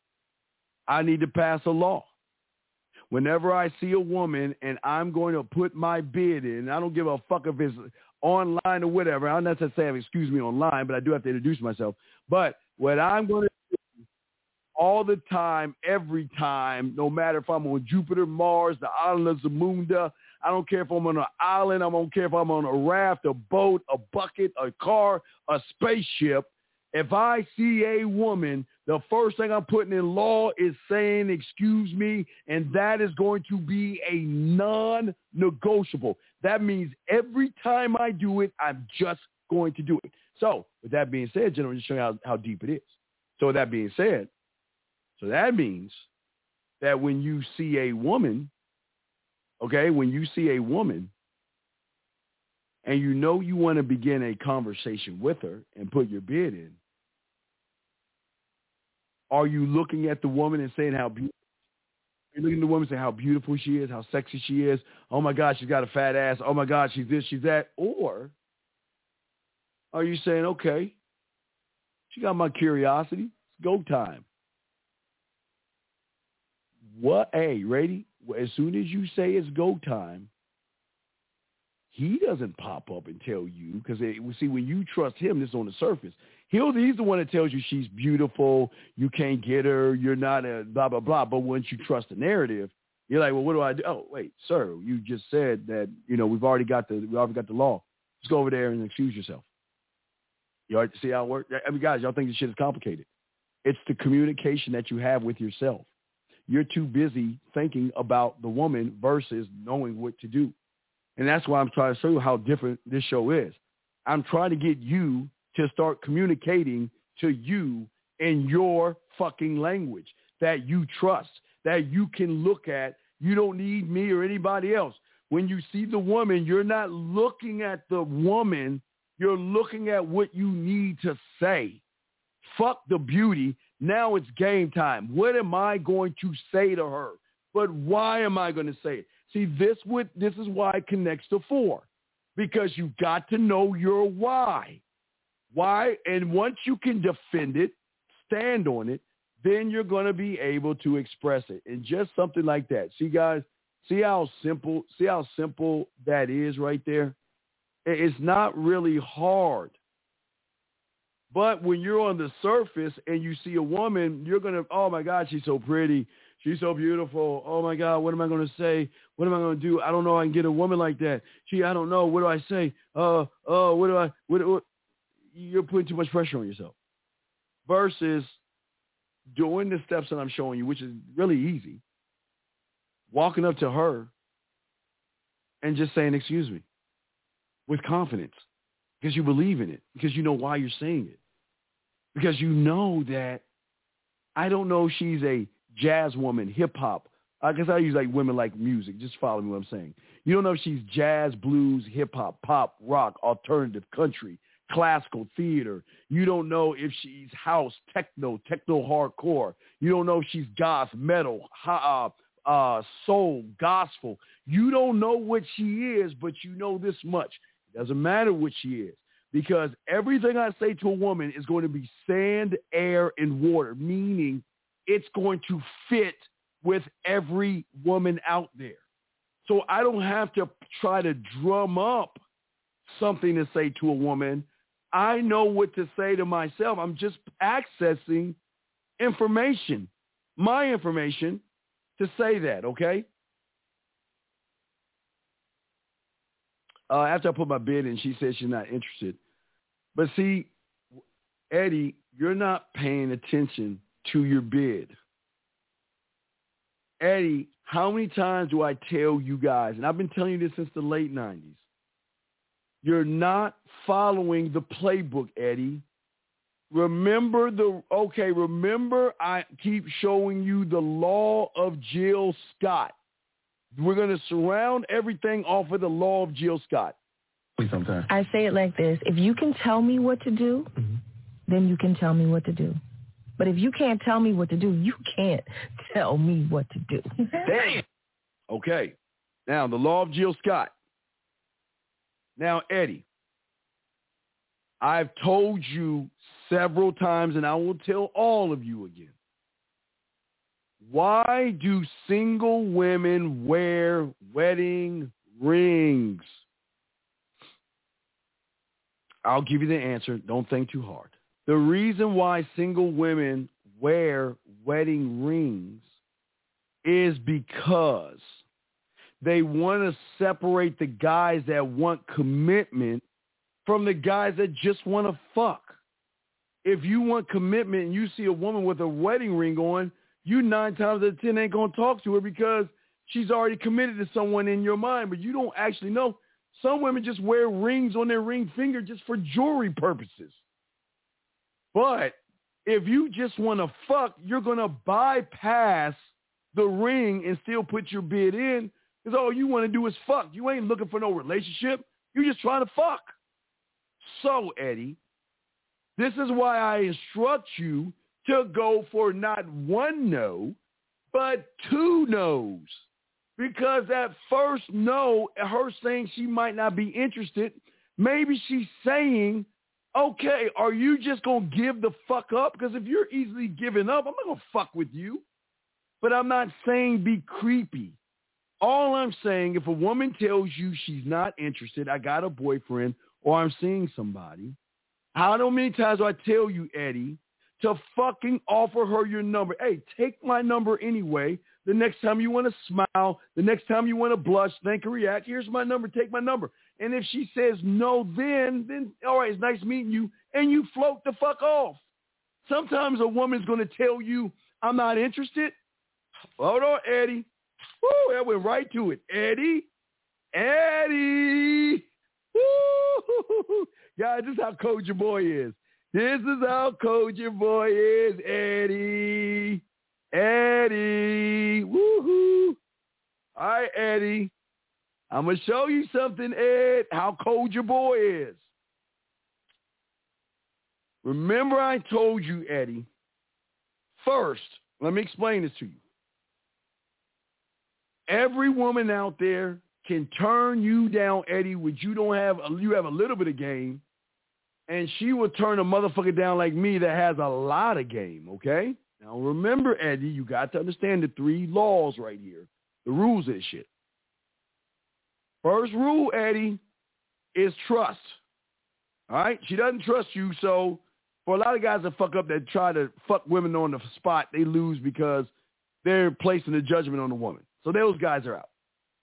[SPEAKER 2] I need to pass a law. Whenever I see a woman and I'm going to put my bid in, I don't give a fuck if it's online or whatever. I'm not to say excuse me online, but I do have to introduce myself. But what I'm going to do all the time, every time, no matter if I'm on Jupiter, Mars, the island of Zamunda, I don't care if I'm on an island, I don't care if I'm on a raft, a boat, a bucket, a car, a spaceship. If I see a woman, the first thing I'm putting in law is saying, excuse me, and that is going to be a non-negotiable. That means every time I do it, I'm just going to do it. So with that being said, gentlemen, just showing how deep it is. So with that being said, so that means that when you see a woman, okay, when you see a woman and you know you want to begin a conversation with her and put your bid in, are you looking at the woman and saying how beautiful? You're looking at the woman and saying how beautiful she is, how sexy she is. Oh my God, she's got a fat ass. Oh my God, she's this, she's that. Or are you saying, okay, she got my curiosity. It's go time. What? Hey, ready? As soon as you say it's go time, he doesn't pop up and tell you because see, when you trust him, this is on the surface. He's the one that tells you she's beautiful, you can't get her, you're not a blah, blah, blah. But once you trust the narrative, you're like, well, what do I do? Oh, wait, sir, you just said that, we've already got the law. Just go over there and excuse yourself. You already see how it works? I mean, guys, y'all think this shit is complicated. It's the communication that you have with yourself. you're too busy thinking about the woman versus knowing what to do. And that's why I'm trying to show you how different this show is. I'm trying to get you to start communicating to you in your fucking language that you trust, that you can look at. You don't need me or anybody else. When you see the woman, you're not looking at the woman. You're looking at what you need to say. Fuck the beauty. Now it's game time. What am I going to say to her? But why am I going to say it? See, this is why it connects to 4, because you've got to know your why. Why? And once you can defend it, stand on it, then you're going to be able to express it. And just something like that. See, guys, see how simple that is right there? It's not really hard. But when you're on the surface and you see a woman, you're going to, oh, my God, she's so pretty. She's so beautiful. Oh, my God, what am I going to say? What am I going to do? I don't know I can get a woman like that. I don't know. What do I say? What? You're putting too much pressure on yourself. Versus doing the steps that I'm showing you, which is really easy. Walking up to her and just saying, excuse me, with confidence, because you believe in it, because you know why you're saying it, because you know that I don't know if she's a jazz woman, hip hop. I guess I use like women like music. Just follow me what I'm saying. You don't know if she's jazz, blues, hip hop, pop, rock, alternative, country, classical, theater. You don't know if she's house, techno hardcore. You don't know if she's goth, metal, soul, gospel. You don't know what she is, but you know this much. It doesn't matter what she is, because everything I say to a woman is going to be sand, air, and water, meaning it's going to fit with every woman out there. So I don't have to try to drum up something to say to a woman. I know what to say to myself. I'm just accessing information, my information, to say that, okay? After I put my bid in, she said she's not interested. But see, Eddie, you're not paying attention to your bid. Eddie, how many times do I tell you guys, and I've been telling you this since the late 90s, you're not following the playbook, Eddie. Remember I keep showing you the law of Jill Scott. We're going to surround everything off of the law of Jill Scott.
[SPEAKER 4] Sometimes I say it like this. If you can tell me what to do, then you can tell me what to do. But if you can't tell me what to do, you can't tell me what to do.
[SPEAKER 2] Damn. Okay. Now, the law of Jill Scott. Now, Eddie, I've told you several times, and I will tell all of you again. Why do single women wear wedding rings? I'll give you the answer. Don't think too hard. The reason why single women wear wedding rings is because they want to separate the guys that want commitment from the guys that just want to fuck. If you want commitment and you see a woman with a wedding ring on, you 9 times out of 10 ain't going to talk to her because she's already committed to someone in your mind, but you don't actually know. Some women just wear rings on their ring finger just for jewelry purposes. But if you just want to fuck, you're going to bypass the ring and still put your bid in because all you want to do is fuck. You ain't looking for no relationship. You're just trying to fuck. So, Eddie, this is why I instruct you to go for not 1 no, but 2 no's. Because that first no, her saying she might not be interested, maybe she's saying, okay, are you just going to give the fuck up? Because if you're easily giving up, I'm not going to fuck with you. But I'm not saying be creepy. All I'm saying, if a woman tells you she's not interested, I got a boyfriend, or I'm seeing somebody, how many times do I tell you, Eddie, to fucking offer her your number? Hey, take my number anyway. The next time you want to smile, the next time you want to blush, think or react, here's my number, take my number. And if she says no, then all right, it's nice meeting you, and you float the fuck off. Sometimes a woman's going to tell you, I'm not interested. Hold on, Eddie. Woo, that went right to it. Eddie. Woo. Guys, this is how cold your boy is. This is how cold your boy is, Eddie. Woohoo. All right, Eddie. I'm going to show you something, Ed, how cold your boy is. Remember I told you, Eddie, first, let me explain this to you. Every woman out there can turn you down, Eddie, which you have a little bit of game, and she will turn a motherfucker down like me that has a lot of game, okay? Now remember, Eddie, you got to understand the 3 laws right here, the rules of this shit. First rule, Eddie, is trust. All right? She doesn't trust you, so for a lot of guys that fuck up that try to fuck women on the spot, they lose because they're placing a judgment on the woman. So those guys are out.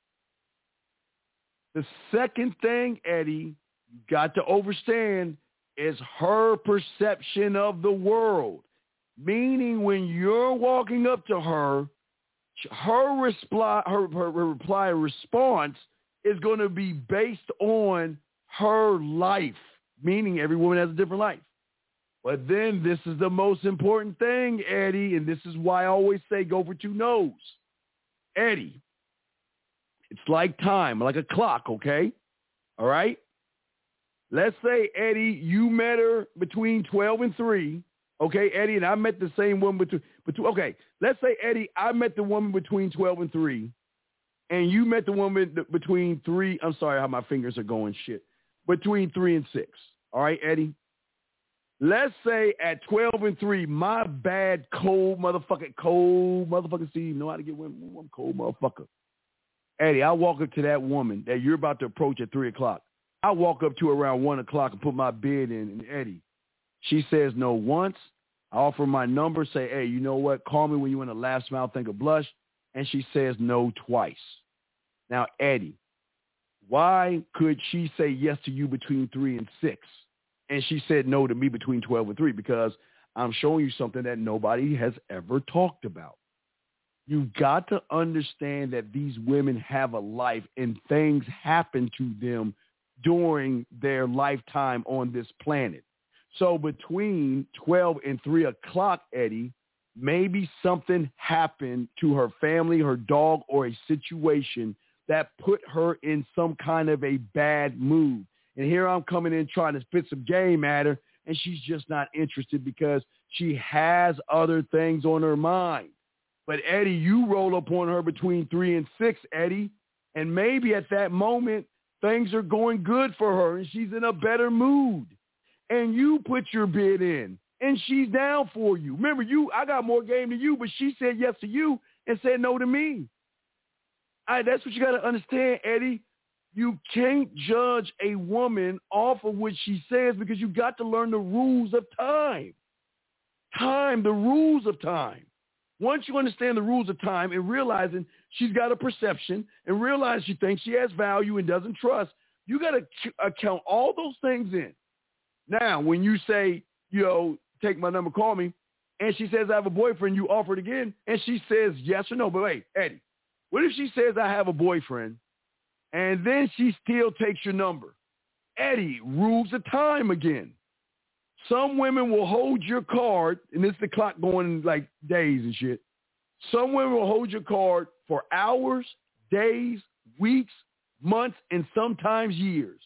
[SPEAKER 2] The second thing, Eddie, you got to understand is her perception of the world. Meaning when you're walking up to her, her reply response is going to be based on her life, meaning every woman has a different life. But then this is the most important thing, Eddie, and this is why I always say go for 2 no's. Eddie, it's like time, like a clock, okay? All right? Let's say, Eddie, you met her between 12 and 3, okay, Eddie, and I met the same woman between okay, let's say, Eddie, I met the woman between 12 and 3, and you met the woman between 3, I'm sorry how my fingers are going, between 3 and 6. All right, Eddie? Let's say at 12 and 3, my bad cold motherfucker Steve, know how to get women. I'm cold motherfucker. Eddie, I walk up to that woman that you're about to approach at 3 o'clock. I walk up to her around 1 o'clock and put my bid in, and Eddie, she says no once. I offer my number, say, hey, you know what? Call me when you want to laugh, smile, think, or blush. And she says no twice. Now, Eddie, why could she say yes to you between 3 and 6? And she said no to me between 12 and 3 because I'm showing you something that nobody has ever talked about. You've got to understand that these women have a life and things happen to them during their lifetime on this planet. So between 12 and 3 o'clock, Eddie, maybe something happened to her family, her dog, or a situation that put her in some kind of a bad mood. And here I'm coming in trying to spit some game at her, and she's just not interested because she has other things on her mind. But, Eddie, you roll up on her between 3 and 6, Eddie, and maybe at that moment things are going good for her and she's in a better mood. And you put your bid in, and she's down for you. Remember, I got more game than you, but she said yes to you and said no to me. That's what you got to understand, Eddie. You can't judge a woman off of what she says because you got to learn the rules of time. The rules of time. Once you understand the rules of time and realizing she's got a perception and realize she thinks she has value and doesn't trust, you got to account all those things in. Now, when you say, take my number, call me, and she says, I have a boyfriend, you offer it again, and she says yes or no. But wait, Eddie, what if she says I have a boyfriend, and then she still takes your number? Eddie, rules of time again. Some women will hold your card, and this is the clock going like days and shit. Some women will hold your card for hours, days, weeks, months, and sometimes years.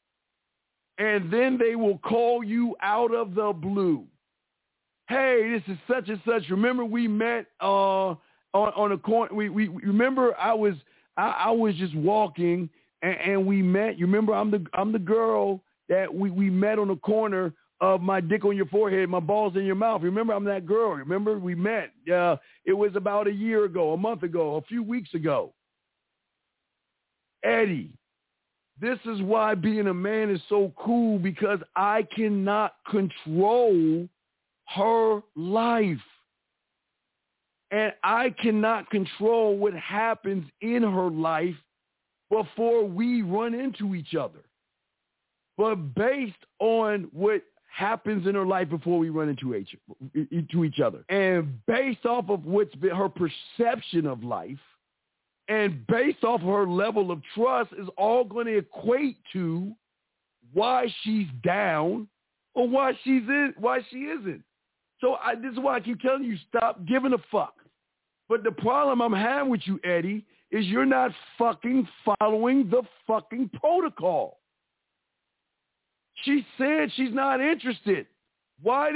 [SPEAKER 2] And then they will call you out of the blue. Hey, this is such and such. Remember we met on a corner. We remember I was just walking and we met. You remember I'm the girl that we met on the corner of my dick on your forehead, my balls in your mouth. Remember I'm that girl. Remember we met. It was about a year ago, a month ago, a few weeks ago. Eddie, this is why being a man is so cool, because I cannot control her life. And I cannot control what happens in her life before we run into each other. But based on happens in her life before we run into each other. And based off of what's been her perception of life and based off of her level of trust is all going to equate to why she's down or why she isn't. So this is why I keep telling you, stop giving a fuck. But the problem I'm having with you, Eddie, is you're not fucking following the fucking protocol. She said she's not interested. Why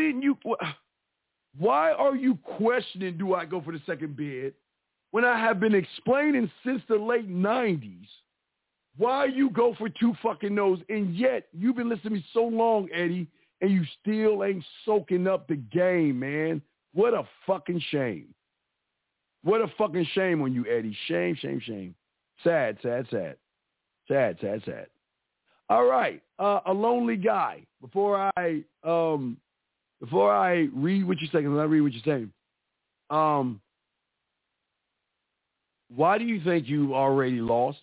[SPEAKER 2] are you questioning, do I go for the second bid, when I have been explaining since the late 90s why you go for two fucking no's, and yet you've been listening to me so long, Eddie, and you still ain't soaking up the game, man. What a fucking shame. What a fucking shame on you, Eddie. Shame, shame, shame. Sad, sad, sad. Sad, sad, sad. All right. A lonely guy. Before I read what you're saying, I read what you're saying. Why do you think you already lost?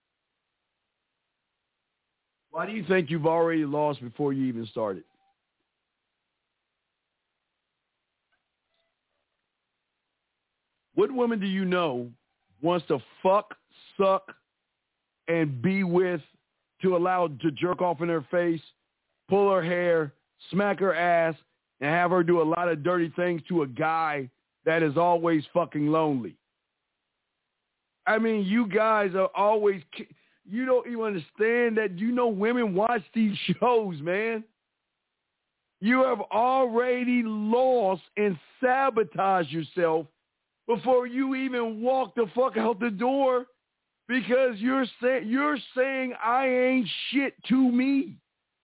[SPEAKER 2] Why do you think you've already lost before you even started? What woman do you know wants to fuck, suck, and be with to allow to jerk off in her face, pull her hair, smack her ass, and have her do a lot of dirty things to a guy that is always fucking lonely? I mean, you guys are always, you don't even understand that, you know, women watch these shows, man. You have already lost and sabotaged yourself before you even walk the fuck out the door because you're saying I ain't shit to me.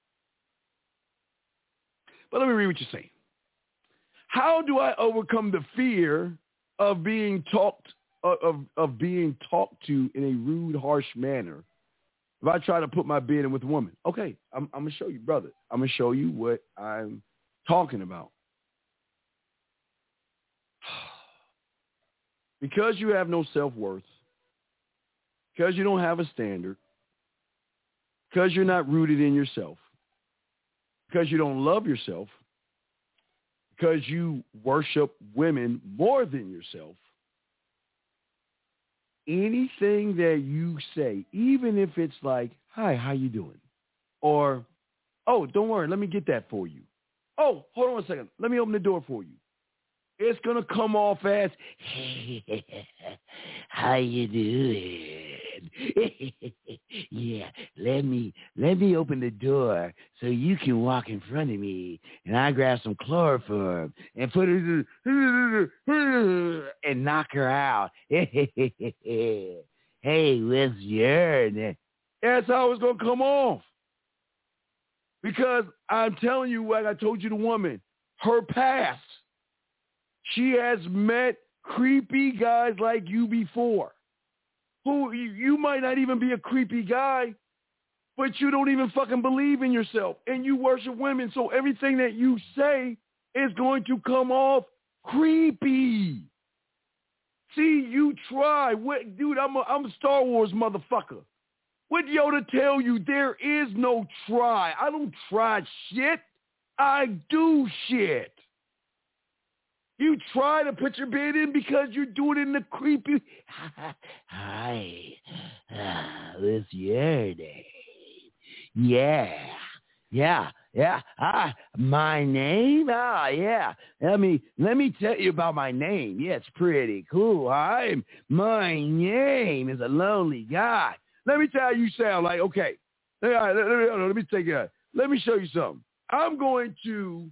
[SPEAKER 2] But let me read what you're saying. How do I overcome the fear of being talked to in a rude, harsh manner if I try to put my bid in with a woman? Okay, I'm going to show you, brother. I'm going to show you what I'm talking about. Because you have no self-worth, because you don't have a standard, because you're not rooted in yourself, because you don't love yourself, because you worship women more than yourself, anything that you say, even if it's like, hi, how you doing? Or, oh, don't worry, let me get that for you. Oh, hold on a second. Let me open the door for you. It's going to come off as, how you doing? Yeah, let me open the door so you can walk in front of me, and I grab some chloroform and put it and knock her out. Hey, what's your name? That's how it's going to come off. Because I'm telling you, like I told you, the woman, her past, she has met creepy guys like you before, who you might not even be a creepy guy, but you don't even fucking believe in yourself, and you worship women, so everything that you say is going to come off creepy. See, you try. What, dude, I'm a Star Wars motherfucker. What Yoda tell you? There is no try. I don't try shit. I do shit. You try to put your bid in because you're doing it in the creepy. Hi, what's your name? Yeah. My name? Yeah. Let me tell you about my name. Yeah, it's pretty cool. My name is a lonely guy. Let me tell you how you sound like. Okay. Let me take it. Let me show you something. I'm going to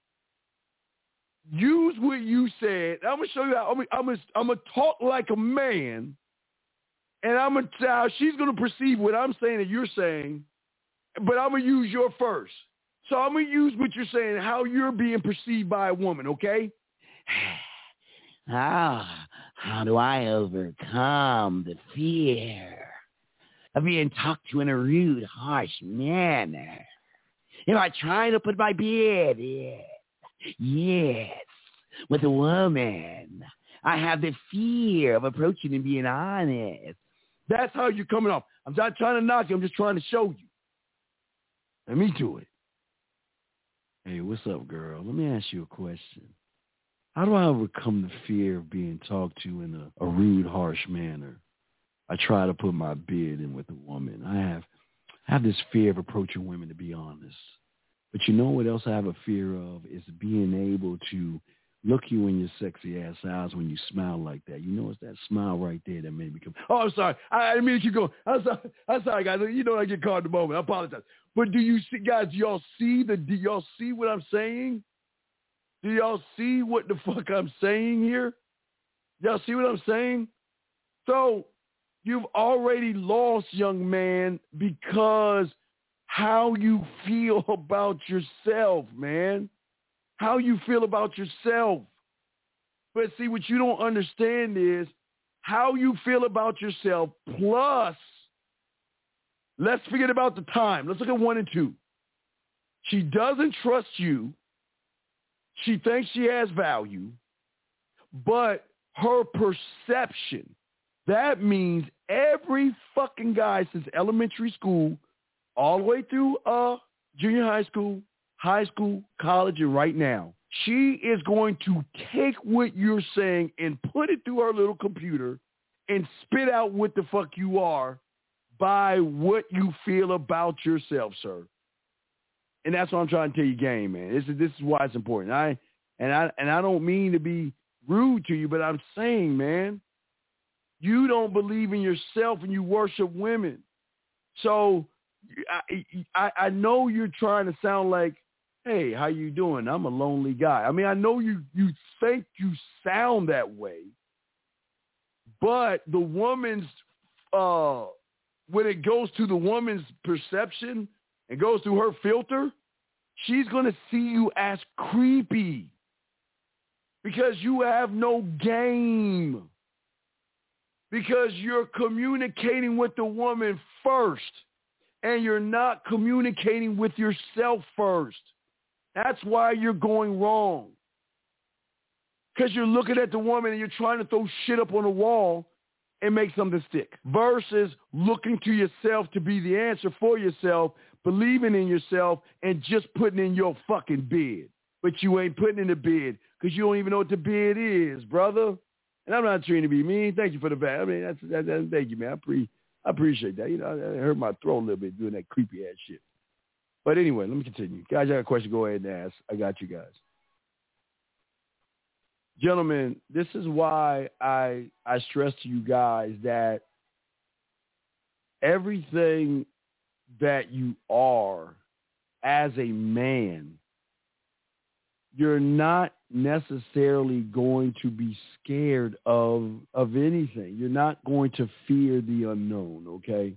[SPEAKER 2] use what you said. I'm gonna show you how. I'm gonna talk like a man, and I'm gonna tell how she's gonna perceive what I'm saying and you're saying. But I'm gonna use your first. So I'm gonna use what you're saying, how you're being perceived by a woman. Okay? How do I overcome the fear of being talked to in a rude, harsh manner? If I try to put my bid in. Yes, with a woman, I have the fear of approaching and being honest. That's how you're coming off. I'm not trying to knock you. I'm just trying to show you. Let me do it. Hey, what's up, girl? Let me ask you a question. How do I overcome the fear of being talked to in a rude, harsh manner? I try to put my bid in with a woman. I have this fear of approaching women, to be honest. But you know what else I have a fear of is being able to look you in your sexy ass eyes when you smile like that. You know, it's that smile right there that made me come. Oh, I'm sorry. I didn't mean to keep going. I'm sorry, guys. You know I get caught in the moment. I apologize. But do you see, guys? Do y'all see what I'm saying? Do y'all see what the fuck I'm saying here? Y'all see what I'm saying? So you've already lost, young man, because how you feel about yourself, man. How you feel about yourself. But see, what you don't understand is how you feel about yourself plus, let's forget about the time. Let's look at 1 and 2. She doesn't trust you. She thinks she has value, but her perception, that means every fucking guy since elementary school all the way through junior high school, college, and right now, she is going to take what you're saying and put it through her little computer and spit out what the fuck you are by what you feel about yourself, sir. And that's what I'm trying to tell you, game, man. This is why it's important. I don't mean to be rude to you, but I'm saying, man, you don't believe in yourself and you worship women. So I know you're trying to sound like, hey, how you doing? I'm a lonely guy. I mean, I know you think you sound that way, but the woman's when it goes to the woman's perception and goes through her filter, she's going to see you as creepy because you have no game, because you're communicating with the woman first and you're not communicating with yourself first. That's why you're going wrong, because you're looking at the woman and you're trying to throw shit up on the wall and make something stick versus looking to yourself to be the answer for yourself, believing in yourself, and just putting in your fucking bid. But you ain't putting in the bid because you don't even know what the bid is, brother. And I'm not trying to be mean. Thank you for the bad. I mean, that's thank you, man. I appreciate that. You know, I hurt my throat a little bit doing that creepy ass shit. But anyway, let me continue. Guys, I got a question. Go ahead and ask. I got you guys. Gentlemen, this is why I stress to you guys that everything that you are as a man, you're not necessarily going to be scared of anything. You're not going to fear the unknown, okay?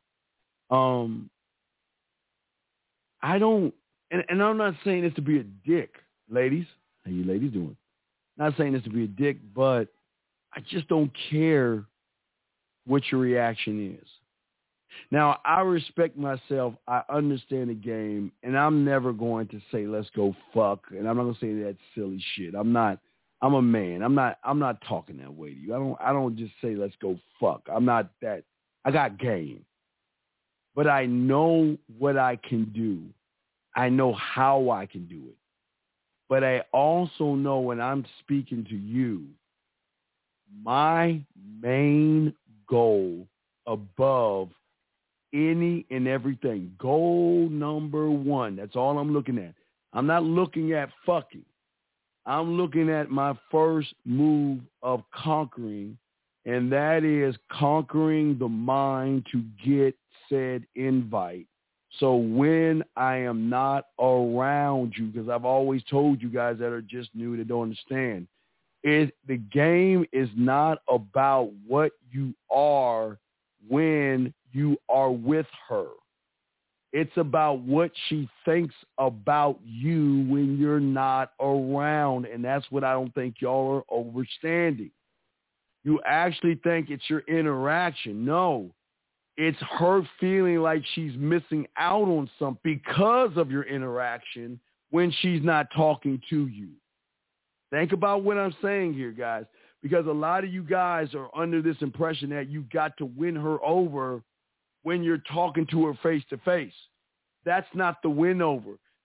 [SPEAKER 2] I don't, and I'm not saying this to be a dick, ladies. How you ladies doing? Not saying this to be a dick, but I just don't care what your reaction is. Now, I respect myself. I understand the game, and I'm never going to say, let's go fuck. And I'm not going to say that silly shit. I'm a man. I'm not talking that way to you. I don't just say, let's go fuck. I'm not that. I got game. But I know what I can do. I know how I can do it. But I also know when I'm speaking to you, my main goal above any and everything, goal number one, that's all I'm looking at. I'm not looking at fucking. I'm looking at my first move of conquering, and that is conquering the mind to get said invite. So when I am not around you, because I've always told you guys that are just new that don't understand, the game is not about what you are when you are with her. It's about what she thinks about you when you're not around, and that's what I don't think y'all are understanding. You actually think it's your interaction. No. It's her feeling like she's missing out on something because of your interaction when she's not talking to you. Think about what I'm saying here, guys, because a lot of you guys are under this impression that you got to win her over when you're talking to her face to face. That's not the win over.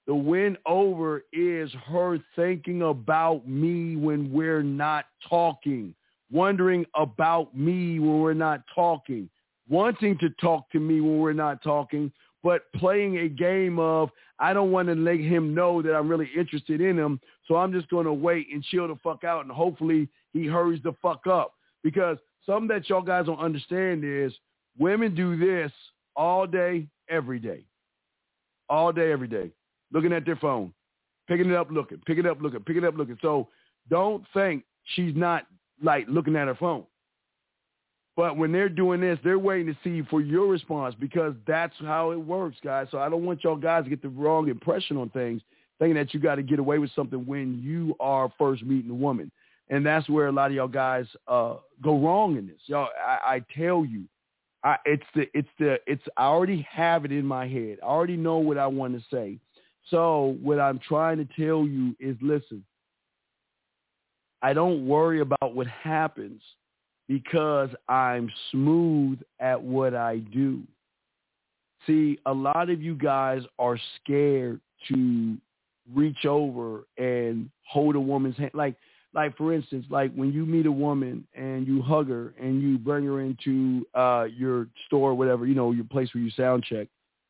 [SPEAKER 2] The win over is her thinking about me when we're not talking, wondering about me when we're not talking, wanting to talk to me when we're not talking, but playing a game of, I don't want to let him know that I'm really interested in him, so I'm just going to wait and chill the fuck out, and hopefully he hurries the fuck up. Because something that y'all guys don't understand is women do this all day, every day. All day, every day. Looking at their phone, picking it up, looking, picking it up, looking, picking it up, looking. So don't think she's not, like, looking at her phone. But when they're doing this, they're waiting to see for your response because that's how it works, guys. So I don't want y'all guys to get the wrong impression on things, thinking that you got to get away with something when you are first meeting a woman. And that's where a lot of y'all guys go wrong in this. Y'all, I tell you, I already have it in my head. I already know what I want to say. So what I'm trying to tell you is, listen, I don't worry about what happens because I'm smooth at what I do. See, a lot of you guys are scared to reach over and hold a woman's hand. Like for instance, like when you meet a woman and you hug her and you bring her into your store, whatever, your place where you sound check.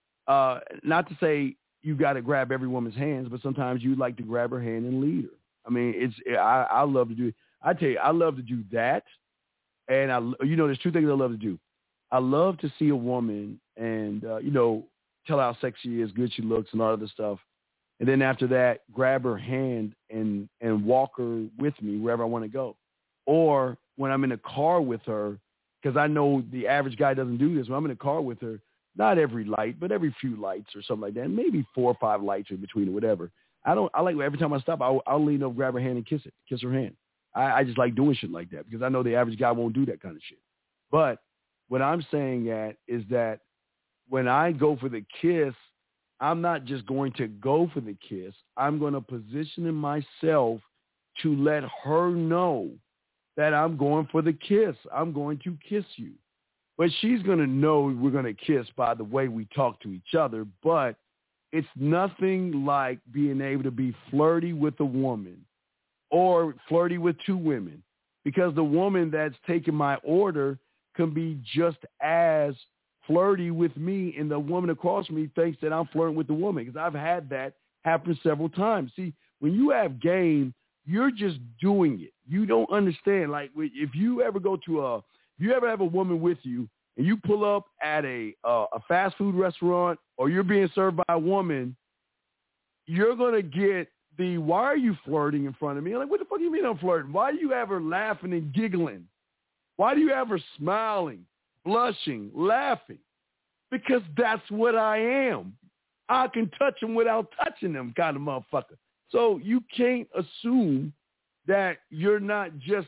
[SPEAKER 2] Not to say you got to grab every woman's hands, but sometimes you like to grab her hand and lead her. I mean, I love to do it. I tell you, I love to do that. And there's two things I love to do. I love to see a woman and, tell her how sexy she is, good she looks and all of this stuff. And then after that, grab her hand and walk her with me wherever I want to go. Or when I'm in a car with her, because I know the average guy doesn't do this. When I'm in a car with her, not every light, but every few lights or something like that. Maybe 4 or 5 lights in between or whatever. I like every time I stop, I'll lean over, grab her hand and kiss her hand. I just like doing shit like that because I know the average guy won't do that kind of shit. But what I'm saying is that when I go for the kiss, I'm not just going to go for the kiss. I'm going to position myself to let her know that I'm going for the kiss. I'm going to kiss you. But she's going to know we're going to kiss by the way we talk to each other. But it's nothing like being able to be flirty with a woman or flirty with two women, because the woman that's taking my order can be just as flirty with me, and the woman across from me thinks that I'm flirting with the woman, because I've had that happen several times. See, when you have game, you're just doing it. You don't understand. Like if you ever have a woman with you and you pull up at a fast food restaurant or you're being served by a woman, you're going to get why are you flirting in front of me? Like, what the fuck do you mean I'm flirting? Why do you have her laughing and giggling? Why do you have her smiling, blushing, laughing? Because that's what I am. I can touch them without touching them, kind of motherfucker. So you can't assume that you're not just,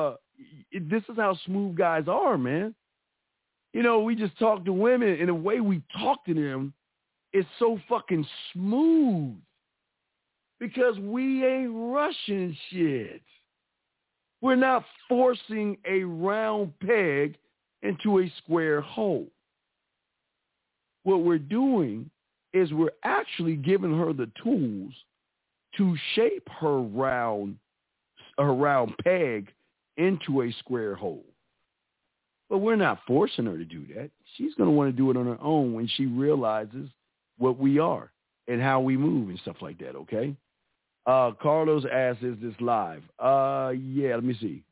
[SPEAKER 2] this is how smooth guys are, man. We just talk to women, and the way we talk to them is so fucking smooth. Because we ain't rushing shit. We're not forcing a round peg into a square hole. What we're doing is we're actually giving her the tools to shape her round peg into a square hole. But we're not forcing her to do that. She's going to want to do it on her own when she realizes what we are and how we move and stuff like that, okay? Carlos asks, is this live? Yeah, let me see.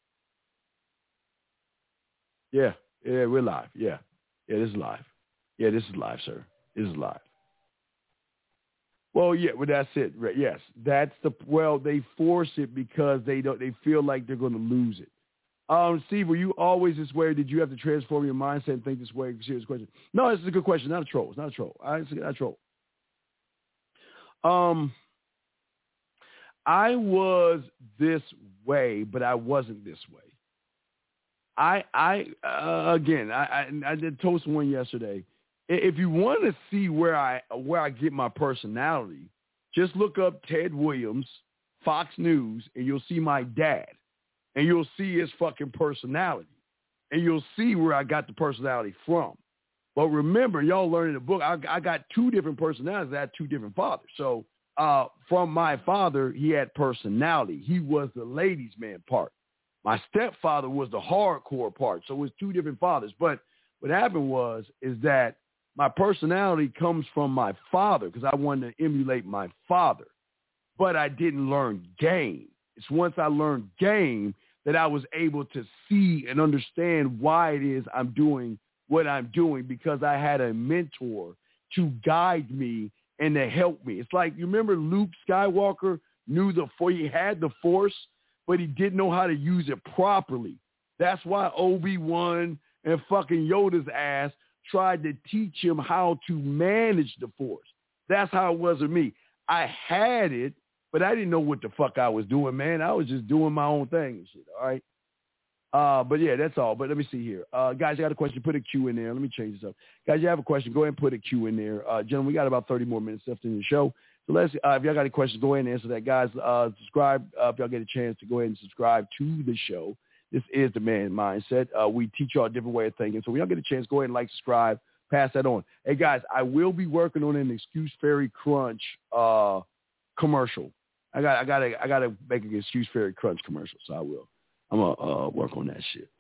[SPEAKER 2] Yeah, we're live. Yeah, this is live. Yeah, this is live, sir. This is live. Well, yeah, well, that's it. Right. Yes, they force it because they feel like they're going to lose it. Steve, were you always this way, or did you have to transform your mindset and think this way? Serious question. No, this is a good question. Not a troll. It's not a troll. It's not a troll. I was this way, but I wasn't this way. I did told someone yesterday. If you want to see where I get my personality, just look up Ted Williams, Fox News, and you'll see my dad, and you'll see his fucking personality, and you'll see where I got the personality from. But remember, y'all learn in the book, I got two different personalities. I had two different fathers. So from my father, he had personality. He was the ladies' man part. My stepfather was the hardcore part. So it was two different fathers. But what happened is that my personality comes from my father because I wanted to emulate my father. But I didn't learn game. It's once I learned game that I was able to see and understand why it is I'm doing what I'm doing, because I had a mentor to guide me and to help me. It's like, you remember Luke Skywalker he had the Force, but he didn't know how to use it properly. That's why Obi-Wan and fucking Yoda's ass tried to teach him how to manage the Force. That's how it was with me. I had it, but I didn't know what the fuck I was doing, man. I was just doing my own thing and shit, all right? But yeah, that's all. But let me see here. Guys, you got a question, put a Q in there. Let me change this up. Guys, you have a question, go ahead and put a Q in there. Gentlemen, we got about 30 more minutes left in the show. So let's, if y'all got any questions, go ahead and answer that. Guys, subscribe. If y'all get a chance to go ahead and subscribe to the show. This is The Man Mindset. We teach y'all a different way of thinking. So when y'all get a chance, go ahead and like, subscribe, pass that on. Hey, guys, I will be working on an Excuse Fairy Crunch commercial. I gotta make an Excuse Fairy Crunch commercial, so I will. I'm gonna work on that shit.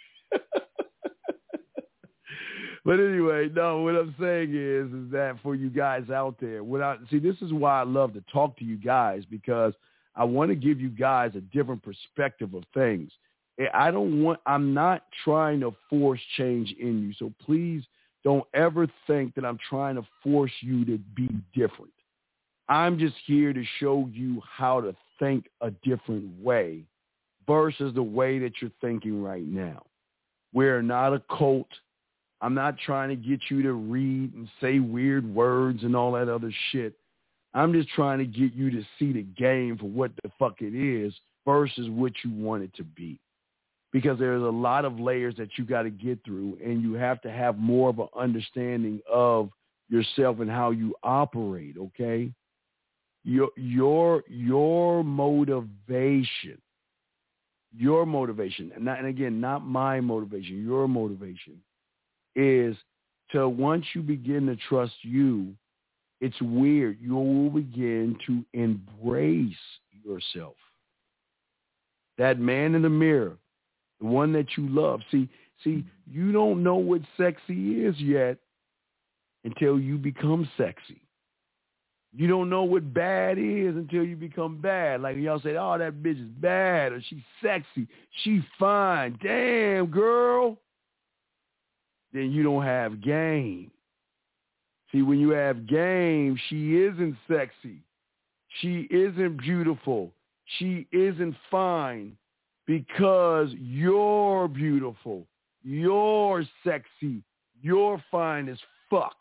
[SPEAKER 2] But anyway, no, what I'm saying is that for you guys out there, this is why I love to talk to you guys, because I want to give you guys a different perspective of things. I'm not trying to force change in you. So please don't ever think that I'm trying to force you to be different. I'm just here to show you how to think a different way versus the way that you're thinking right now. We're not a cult. I'm not trying to get you to read and say weird words and all that other shit. I'm just trying to get you to see the game for what the fuck it is versus what you want it to be. Because there's a lot of layers that you got to get through, and you have to have more of an understanding of yourself and how you operate, okay? Your motivation, and again, not my motivation, your motivation is to, once you begin to trust you, it's weird. You will begin to embrace yourself. That man in the mirror, the one that you love. See, you don't know what sexy is yet until you become sexy. You don't know what bad is until you become bad. Like y'all say, oh, that bitch is bad, or she's sexy, she fine. Damn, girl. Then you don't have game. See, when you have game, she isn't sexy. She isn't beautiful. She isn't fine because you're beautiful. You're sexy. You're fine as fuck.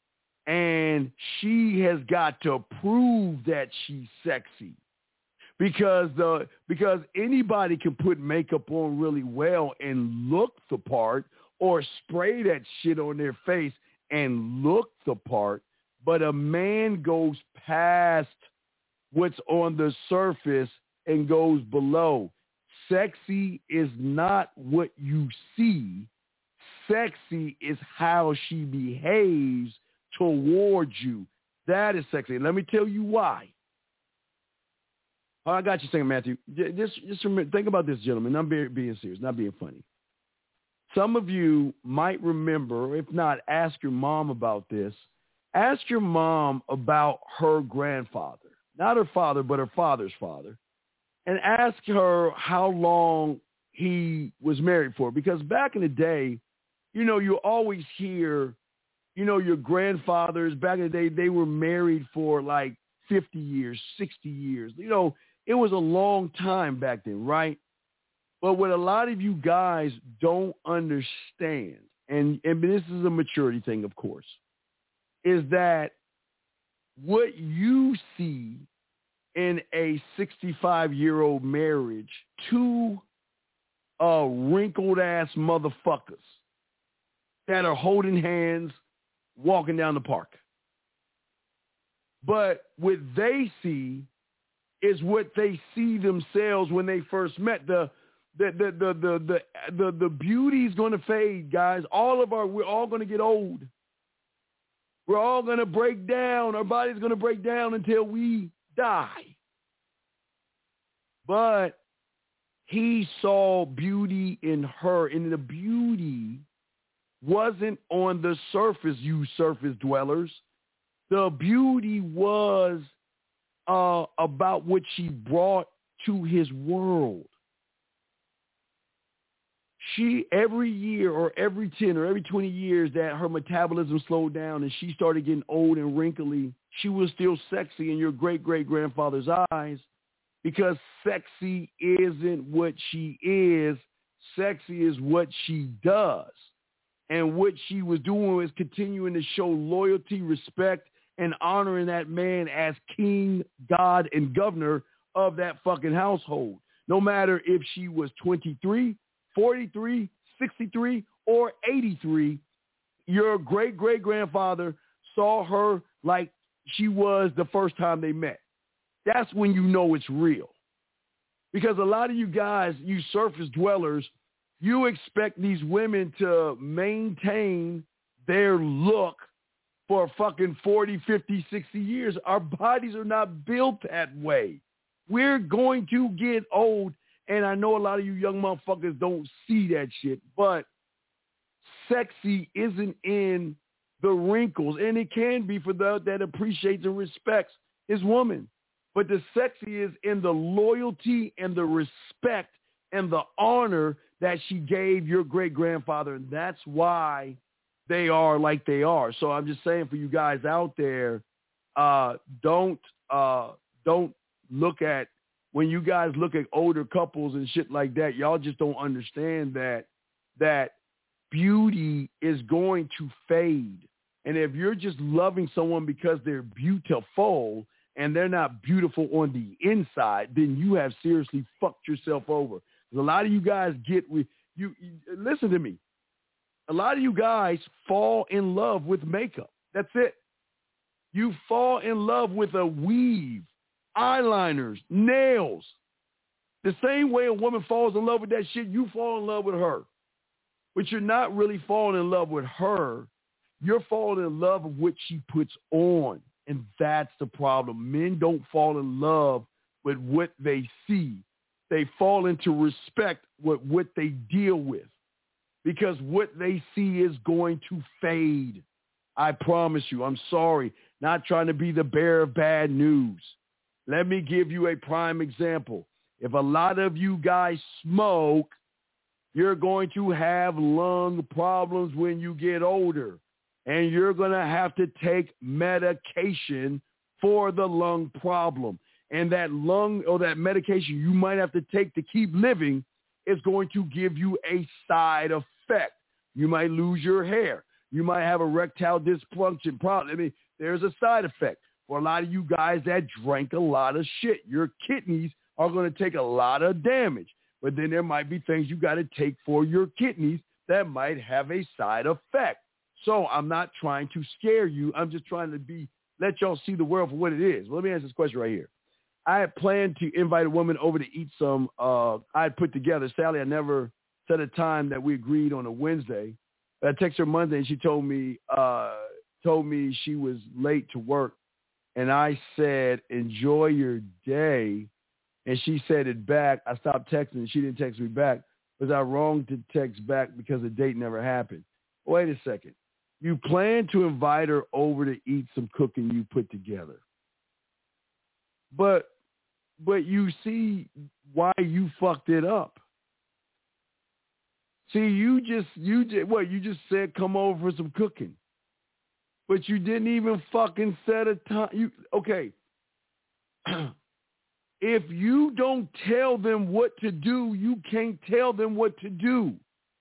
[SPEAKER 2] And she has got to prove that she's sexy, because anybody can put makeup on really well and look the part, or spray that shit on their face and look the part. But a man goes past what's on the surface and goes below. Sexy is not what you see. Sexy is how she behaves towards you. That is sexy. And let me tell you why. Oh, I got you saying, Matthew. Just remember, think about this, gentlemen. I'm being serious, not being funny. Some of you might remember, if not, ask your mom about this. Ask your mom about her grandfather, not her father, but her father's father, and ask her how long he was married for. Because back in the day, you always hear, your grandfathers back in the day, they were married for like 50 years, 60 years. It was a long time back then, right? But what a lot of you guys don't understand, and this is a maturity thing, of course, is that what you see in a 65-year-old marriage, two wrinkled-ass motherfuckers that are holding hands, walking down the park. But what they see is what they see themselves when they first met. The The beauty's going to fade, guys. We're all going to get old. We're all going to break down. Our body's going to break down until we die. But he saw beauty in her, and the beauty wasn't on the surface, you surface dwellers. The beauty was about what she brought to his world. She, every year or every 10 or every 20 years that her metabolism slowed down and she started getting old and wrinkly, she was still sexy in your great-great-grandfather's eyes, because sexy isn't what she is. Sexy is what she does. And what she was doing was continuing to show loyalty, respect, and honoring that man as king, God, and governor of that fucking household. No matter if she was 23, 43, 63, or 83, your great-great-grandfather saw her like she was the first time they met. That's when you know it's real. Because a lot of you guys, you surface dwellers, you expect these women to maintain their look for fucking 40, 50, 60 years. Our bodies are not built that way. We're going to get old, and I know a lot of you young motherfuckers don't see that shit, but sexy isn't in the wrinkles, and it can be for those that appreciates and respects his woman. But the sexy is in the loyalty and the respect and the honor that she gave your great-grandfather. And that's why they are like they are. So I'm just saying for you guys out there, don't look at, when you guys look at older couples and shit like that, y'all just don't understand that beauty is going to fade. And if you're just loving someone because they're beautiful and they're not beautiful on the inside, then you have seriously fucked yourself over. Because a lot of you guys listen to me. A lot of you guys fall in love with makeup. That's it. You fall in love with a weave, eyeliners, nails. The same way a woman falls in love with that shit, you fall in love with her. But you're not really falling in love with her. You're falling in love with what she puts on. And that's the problem. Men don't fall in love with what they see. They fall into respect with what they deal with, because what they see is going to fade. I promise you. I'm sorry. Not trying to be the bearer of bad news. Let me give you a prime example. If a lot of you guys smoke, you're going to have lung problems when you get older. And you're going to have to take medication for the lung problem. And that lung or that medication you might have to take to keep living is going to give you a side effect. You might lose your hair. You might have erectile dysfunction problem. I mean, there's a side effect. For a lot of you guys that drank a lot of shit, your kidneys are going to take a lot of damage. But then there might be things you got to take for your kidneys that might have a side effect. So I'm not trying to scare you. I'm just trying to let y'all see the world for what it is. Well, let me ask this question right here. I had planned to invite a woman over to eat some, I had put together. Sadly, I never set a time that we agreed on a Wednesday. I texted her Monday and she told me she was late to work. And I said, enjoy your day. And she said it back. I stopped texting and she didn't text me back. Was I wrong to text back because the date never happened? Wait a second. You plan to invite her over to eat some cooking you put together. But you see why you fucked it up. See, you just said come over for some cooking. But you didn't even fucking set a time. Okay. If you don't tell them what to do, you can't tell them what to do.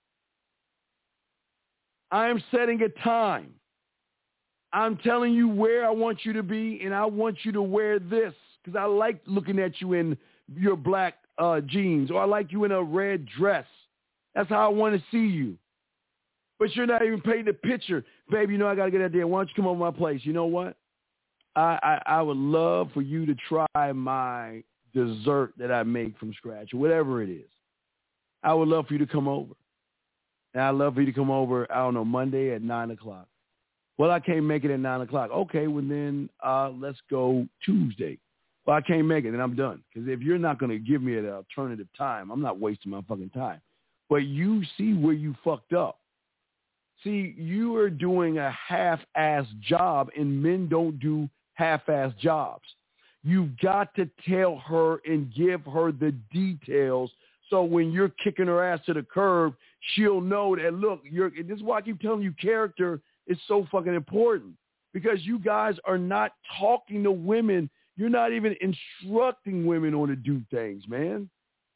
[SPEAKER 2] I am setting a time. I'm telling you where I want you to be, and I want you to wear this because I like looking at you in your black jeans, or I like you in a red dress. That's how I want to see you. But you're not even painting the picture. Baby, I got to get out there. Why don't you come over to my place? You know what? I would love for you to try my dessert that I make from scratch, or whatever it is. I would love for you to come over. And I'd love for you to come over, I don't know, Monday at 9 o'clock. Well, I can't make it at 9 o'clock. Okay, well then let's go Tuesday. Well, I can't make it, then I'm done. Because if you're not going to give me an alternative time, I'm not wasting my fucking time. But you see where you fucked up. See, you are doing a half-ass job, and men don't do half-ass jobs. You've got to tell her and give her the details so when you're kicking her ass to the curb, she'll know that, look, this is why I keep telling you character is so fucking important, because you guys are not talking to women. You're not even instructing women on to do things, man.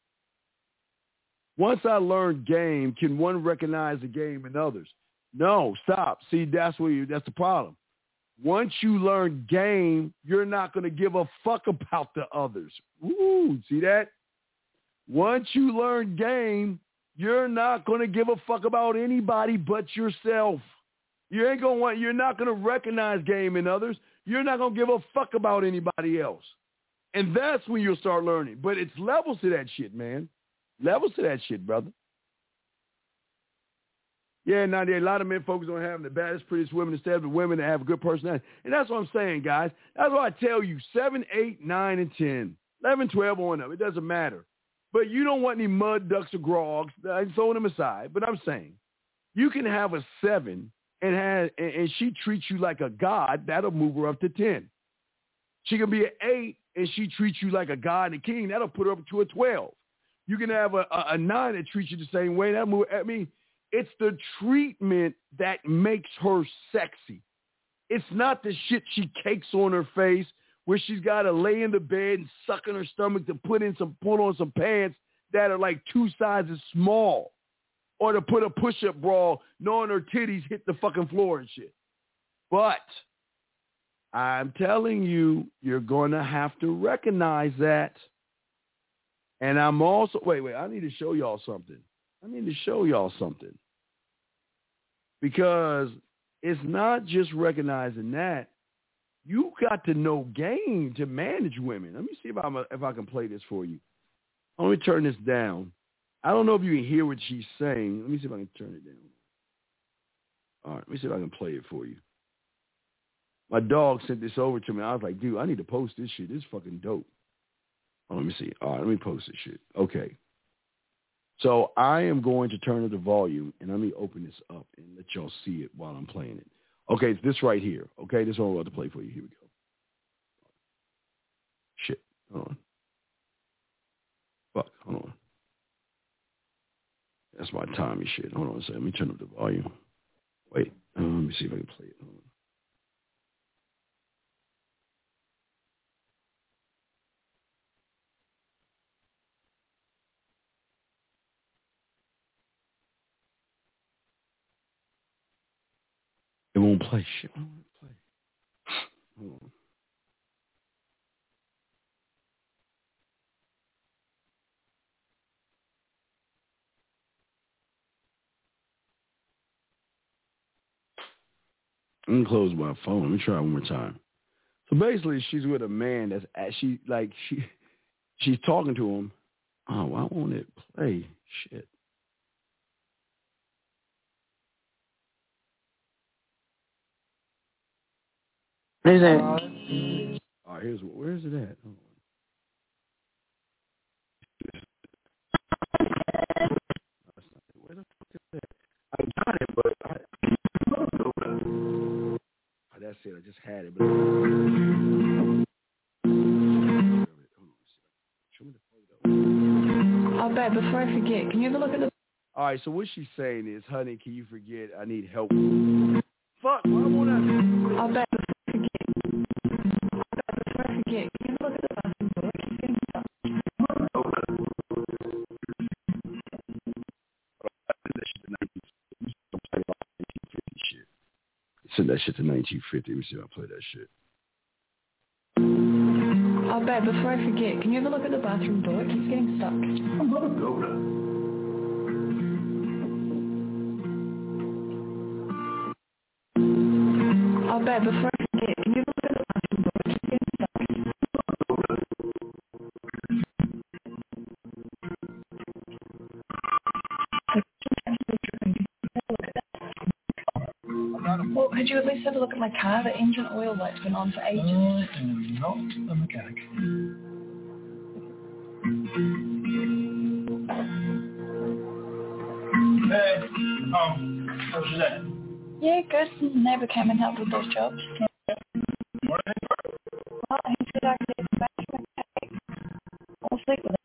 [SPEAKER 2] Once I learned game, can one recognize the game in others? No, stop. See, that's the problem. Once you learn game, you're not going to give a fuck about the others. Ooh, see that? Once you learn game, you're not going to give a fuck about anybody but yourself. You're not going to recognize game in others. You're not going to give a fuck about anybody else. And that's when you'll start learning. But it's levels to that shit, man. Levels to that shit, brother. Yeah, now there are a lot of men focus on having the baddest, prettiest women instead of the women that have a good personality. And that's what I'm saying, guys. That's why I tell you 7, 8, 9, and 10. 11, 12 on up. It doesn't matter. But you don't want any mud ducks or grogs. I'm throwing them aside. But I'm saying you can have a 7 and she treats you like a god. That'll move her up to 10. She can be an 8 and she treats you like a god and a king. That'll put her up to a 12. You can have a 9 that treats you the same way. That move. I mean, it's the treatment that makes her sexy. It's not the shit she cakes on her face where she's got to lay in the bed and suck in her stomach to put on some pants that are like 2 sizes small, or to put a push-up bra knowing her titties hit the fucking floor and shit. But I'm telling you, you're going to have to recognize that. And I'm also, wait, I need to show y'all something. Because it's not just recognizing that. You got to know game to manage women. Let me see if I can play this for you. Let me turn this down. I don't know if you can hear what she's saying. Let me see if I can turn it down. All right, let me see if I can play it for you. My dog sent this over to me. I was like, dude, I need to post this shit. This is fucking dope. Oh, let me see. All right, let me post this shit. Okay. So I am going to turn up the volume, and let me open this up and let y'all see it while I'm playing it. Okay, it's this right here. Okay, this is what I'm about to play for you. Here we go. Shit. Hold on. Fuck. Hold on. That's my timey shit. Hold on a second. Let me turn up the volume. Wait. Let me see if I can play it. Hold on. It won't play shit. I don't want to play. Hold on. I'm gonna close my phone. Let me try it one more time. So basically, she's with a man she's talking to him. Oh, why won't it play? Shit.
[SPEAKER 3] Where's it?
[SPEAKER 2] All right, where's it at? Hold on. Where the fuck is that? I got it, but that's it. I just had it. But
[SPEAKER 4] I'll bet before I forget, can you have a look at the...
[SPEAKER 2] All right, so what she's saying is, honey, can you forget? I need help. Fuck, why won't I?
[SPEAKER 4] I'll bet before I forget. Can you have a look at the bathroom door? Keep getting stuck.
[SPEAKER 2] Send that shit to 1950. Let me see if I play that shit.
[SPEAKER 4] I'll bet before I forget, can you have a look at the bathroom door? It keeps getting stuck.
[SPEAKER 2] I'm gonna go now.
[SPEAKER 4] I'll bet before I forget, can you have a look at the bathroom door? It keeps getting stuck.
[SPEAKER 5] Could you at least have a look at my car? The engine oil light's been on for ages.
[SPEAKER 6] I am not a mechanic. Hey, how was your day?
[SPEAKER 5] Yeah, good. The neighbour came and helped with those jobs.
[SPEAKER 6] What do you think?
[SPEAKER 5] Well, he said I could eat the back of my cake. I'll sleep with him.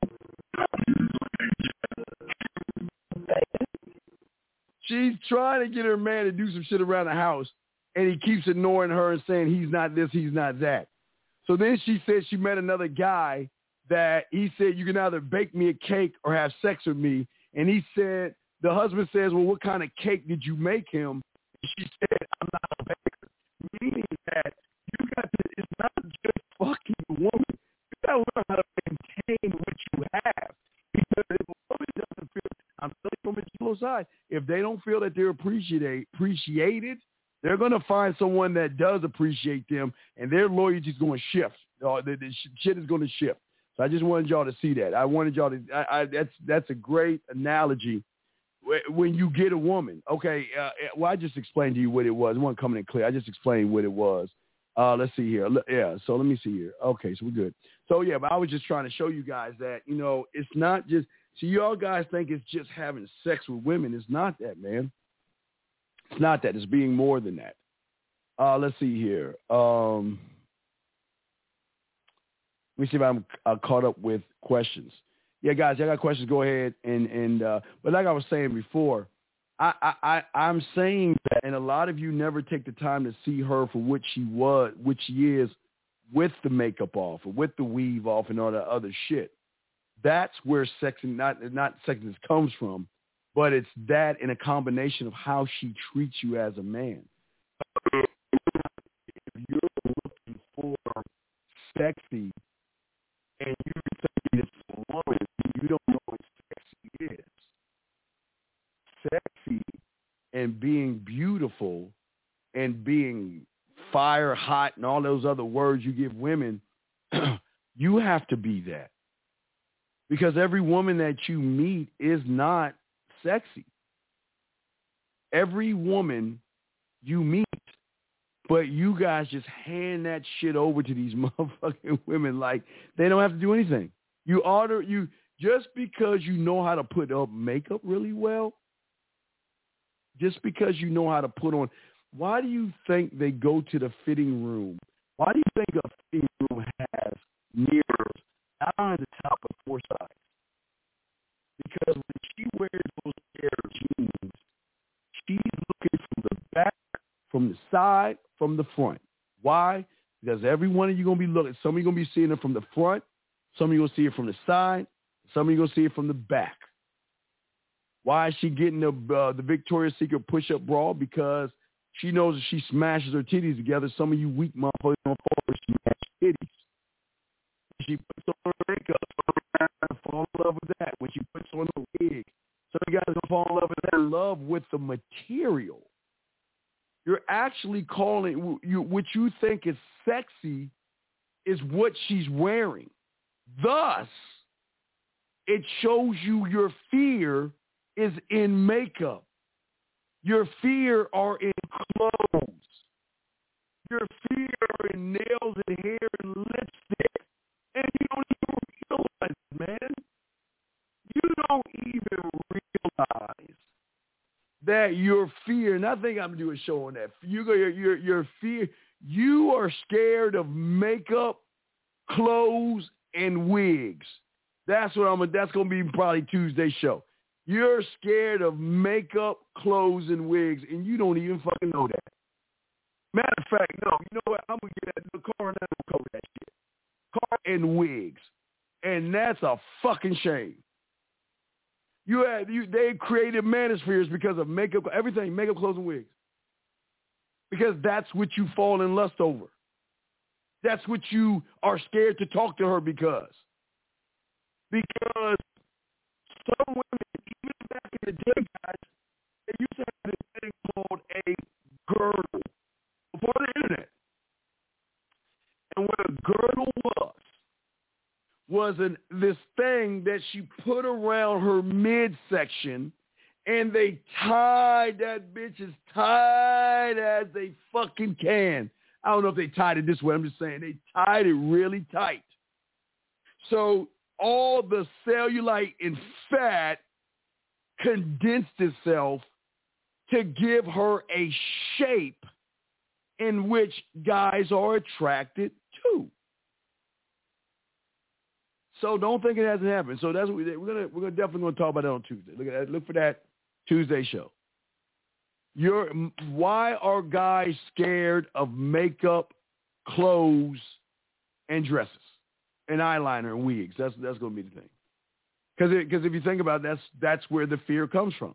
[SPEAKER 2] She's trying to get her man to do some shit around the house, and he keeps ignoring her and saying he's not this, he's not that. So then she said she met another guy that he said, you can either bake me a cake or have sex with me. And he said, the husband says, well, what kind of cake did you make him? And she said, I'm not a baker. Meaning that you got to, it's not just fucking a woman. You got to learn how to maintain what you have. Because if a woman doesn't feel, I'm telling you from a low side, if they don't feel that they're appreciated, they're going to find someone that does appreciate them, and their loyalty is going to shift. The shit is going to shift. So I just wanted y'all to see that. I wanted y'all to. That's a great analogy. When you get a woman, okay. Well, I just explained to you what it was. It wasn't coming in clear. I just explained what it was. Let's see here. Yeah. So let me see here. Okay. So we're good. So yeah, but I was just trying to show you guys that it's not just. See, y'all guys think it's just having sex with women. It's not that, man. It's not that. It's being more than that. Let's see here. Let me see if I'm caught up with questions. Yeah, guys, I got questions. Go ahead and but like I was saying before, I'm saying that, and a lot of you never take the time to see her for what she is, with the makeup off or with the weave off and all that other shit. That's where not sexiness comes from, but it's that in a combination of how she treats you as a man. If you're looking for sexy and you're saying it's a woman, you don't know what sexy is. Sexy and being beautiful and being fire hot and all those other words you give women, you have to be that. Because every woman that you meet is not sexy. Every woman you meet, but you guys just hand that shit over to these motherfucking women like they don't have to do anything. You just because you know how to put up makeup really well, just because you know how to put on, why do you think they go to the fitting room? Why do you think a fitting room has mirrors not on the top but 4 sides? Because when she wears those pair of jeans, she's looking from the back, from the side, from the front. Why? Because every one of you going to be looking. Some of you going to be seeing it from the front. Some of you going to see it from the side. Some of you going to see it from the back. Why is she getting the Victoria's Secret push-up bra? Because she knows if she smashes her titties together, some of you weak motherfuckers don't fall for smash titties. She puts on her makeup, so you're going to fall in love with that. When she puts on the wig, some of you guys are going to fall in love with that. Love with the material. You're actually calling what you think is sexy is what she's wearing. Thus, it shows you your fear is in makeup. Your fear are in clothes. Your fear are in nails and hair and lipstick. And you don't even realize it, man. You don't even realize that your fear, and I think I'm going to do a show on that. Your fear, you are scared of makeup, clothes, and wigs. That's going to be probably Tuesday's show. You're scared of makeup, clothes, and wigs, and you don't even fucking know that. Matter of fact, no, you know what? I'm going to get that. The car and I don't cover that shit. Car and wigs. And that's a fucking shame. They created manospheres because of makeup, everything, makeup, clothes, and wigs. Because that's what you fall in lust over. That's what you are scared to talk to her because. Because some women, even back in the day, guys, they used to have this thing called a girdle before the internet. And what a girdle was this thing that she put around her midsection, And they tied that bitch as tight as they fucking can. I don't know if they tied it this way. I'm just saying they tied it really tight. So all the cellulite and fat condensed itself to give her a shape in which guys are attracted to. So don't think it hasn't happened. So that's what we're definitely gonna talk about that on Tuesday. Look at that. Look for that Tuesday show. Why are guys scared of makeup, clothes, and dresses, and eyeliner and wigs? That's gonna be the thing. Because if you think about it, that's where the fear comes from.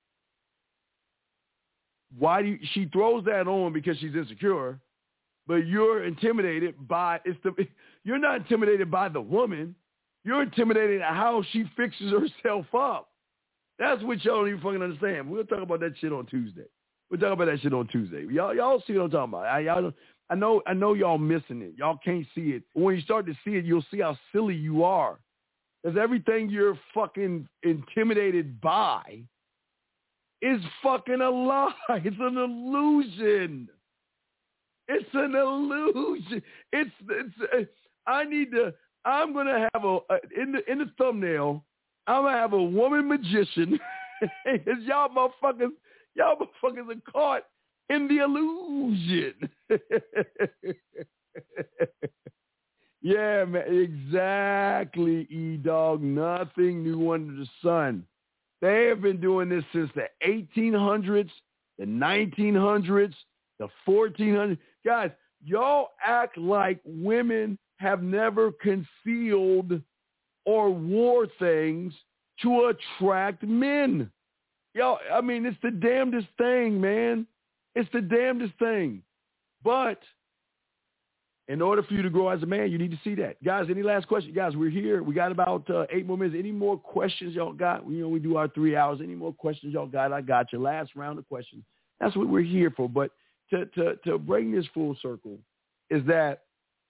[SPEAKER 2] She throws that on because she's insecure, but you're intimidated by you're not intimidated by the woman. You're intimidated at how she fixes herself up. That's what y'all don't even fucking understand. We'll talk about that shit on Tuesday. Y'all see what I'm talking about. I know y'all missing it. Y'all can't see it. When you start to see it, you'll see how silly you are. Because everything you're fucking intimidated by is fucking a lie. It's an illusion. I'm going to have in the thumbnail, I'm going to have a woman magician. Y'all motherfuckers are caught in the illusion. Yeah, man, exactly, E-Dog. Nothing new under the sun. They have been doing this since the 1800s, the 1900s, the 1400s. Guys, y'all act like women have never concealed or wore things to attract men. Yo, I mean, it's the damnedest thing, man. It's the damnedest thing. But in order for you to grow as a man, you need to see that. Guys, any last questions? Guys, we're here. We got about 8 more minutes. Any more questions y'all got? We do our 3 hours. Any more questions y'all got? I got you. Last round of questions. That's what we're here for. But to bring this full circle is that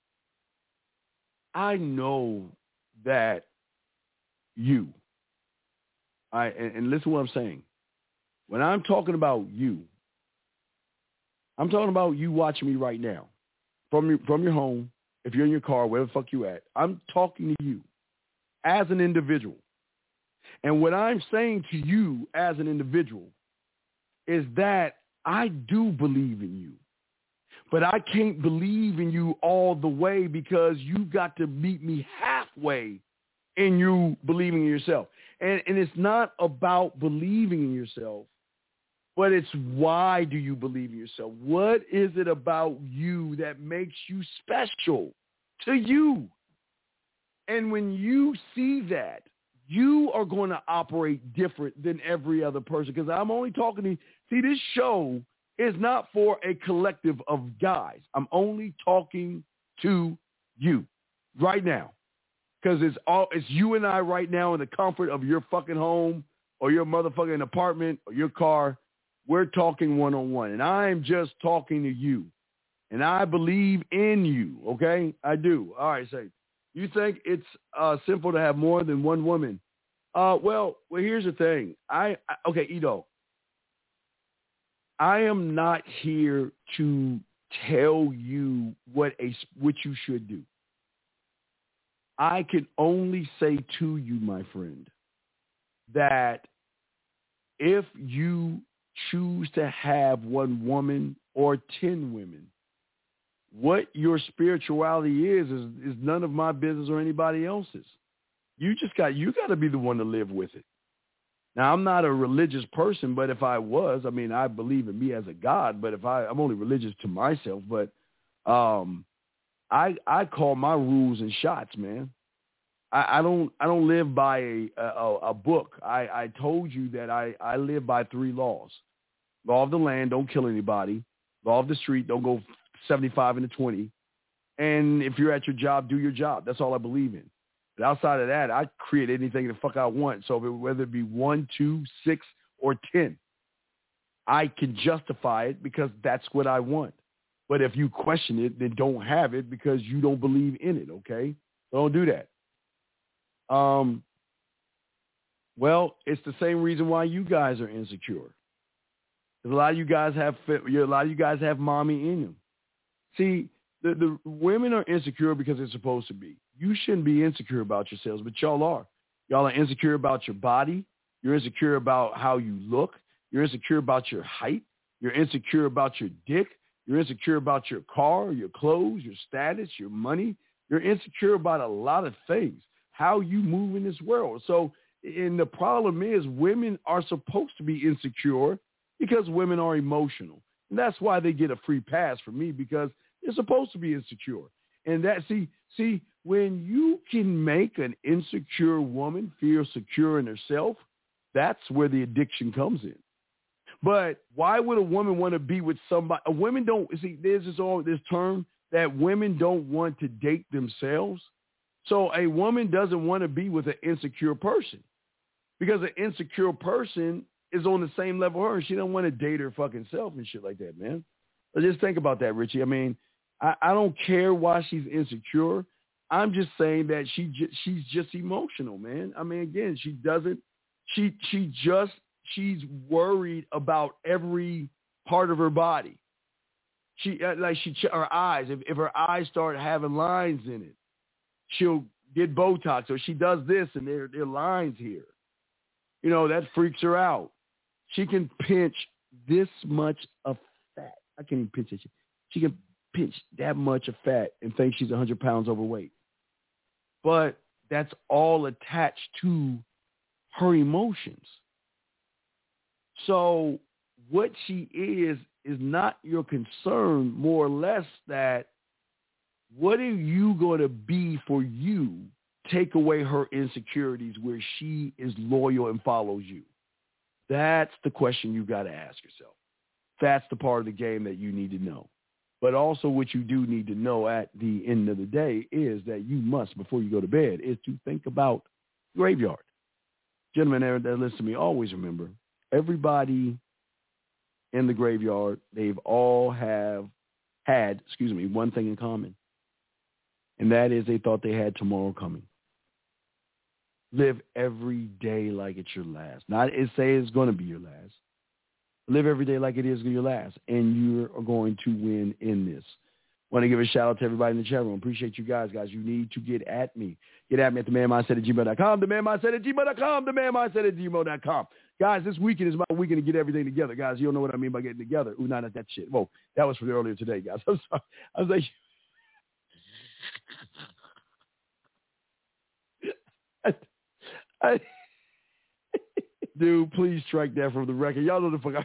[SPEAKER 2] I know that and listen to what I'm saying. When I'm talking about you, I'm talking about you watching me right now. From your home, if you're in your car, wherever the fuck you at, I'm talking to you as an individual. And what I'm saying to you as an individual is that I do believe in you. But I can't believe in you all the way because you got to meet me halfway in you believing in yourself. And it's not about believing in yourself, but it's why do you believe in yourself? What is it about you that makes you special to you? And when you see that, you are going to operate different than every other person. Because I'm only talking to you. See, this show is not for a collective of guys. I'm only talking to you right now. Because it's you and I right now in the comfort of your fucking home or your motherfucking apartment or your car. We're talking one-on-one, and I'm just talking to you, and I believe in you, okay? I do. All right, say, you think it's simple to have more than one woman? Well, here's the thing. Okay, Edo, I am not here to tell you what you should do. I can only say to you, my friend, that if you choose to have one woman or 10 women, what your spirituality is none of my business or anybody else's. You got to be the one to live with it. Now, I'm not a religious person, but if I was, I mean, I believe in me as a God, but I'm only religious to myself, but I call my rules and shots, man. I don't live by a book. I told you that I live by 3 laws. Law of the land, don't kill anybody. Law of the street, don't go 75 into 20. And if you're at your job, do your job. That's all I believe in. But outside of that, I create anything the fuck I want. So whether it be 1, 2, 6, or 10, I can justify it because that's what I want. But if you question it, then don't have it because you don't believe in it, okay? Don't do that. Well, it's the same reason why you guys are insecure. A lot of you guys have mommy in them. See, the women are insecure because they're supposed to be. You shouldn't be insecure about yourselves, but y'all are. Y'all are insecure about your body. You're insecure about how you look. You're insecure about your height. You're insecure about your dick. You're insecure about your car, your clothes, your status, your money. You're insecure about a lot of things, how you move in this world. So, and the problem is women are supposed to be insecure because women are emotional. And that's why they get a free pass from me, because they're supposed to be insecure. And that, see, when you can make an insecure woman feel secure in herself, that's where the addiction comes in. But why would a woman want to be with somebody? Women don't, see, there's this term that women don't want to date themselves. So a woman doesn't want to be with an insecure person, because an insecure person is on the same level as her. She don't want to date her fucking self and shit like that, man. So just think about that, Richie. I mean, I don't care why she's insecure. I'm just saying that she's just emotional, man. I mean, again, she's worried about every part of her body. Her eyes, if her eyes start having lines in it, she'll get Botox, or she does this and there are lines here. You know, that freaks her out. She can pinch this much of fat. I can't even pinch it. She can pinch that much of fat and think she's 100 pounds overweight. But that's all attached to her emotions. So what she is not your concern, more or less that what are you going to be for you? Take away her insecurities where she is loyal and follows you. That's the question you got to ask yourself. That's the part of the game that you need to know. But also what you do need to know at the end of the day is that you must, before you go to bed, is to think about graveyard. Gentlemen that listen to me, always remember, everybody in the graveyard, they've all had one thing in common. And that is they thought they had tomorrow coming. Live every day like it's your last. Not say it's going to be your last. Live every day like it is your last. And you are going to win in this. Want to give a shout out to everybody in the chat room. Appreciate you guys. You need to get at me. Get at me at themanmindset@gmail.com. Themanmindset@gmail.com. Themanmindset@gmail.com. Guys, this weekend is my weekend to get everything together. Guys, you don't know what I mean by getting together. Ooh, not that shit. Whoa, that was from earlier today, guys. I'm sorry. I was like, dude, please strike that from the record. Y'all know the fuck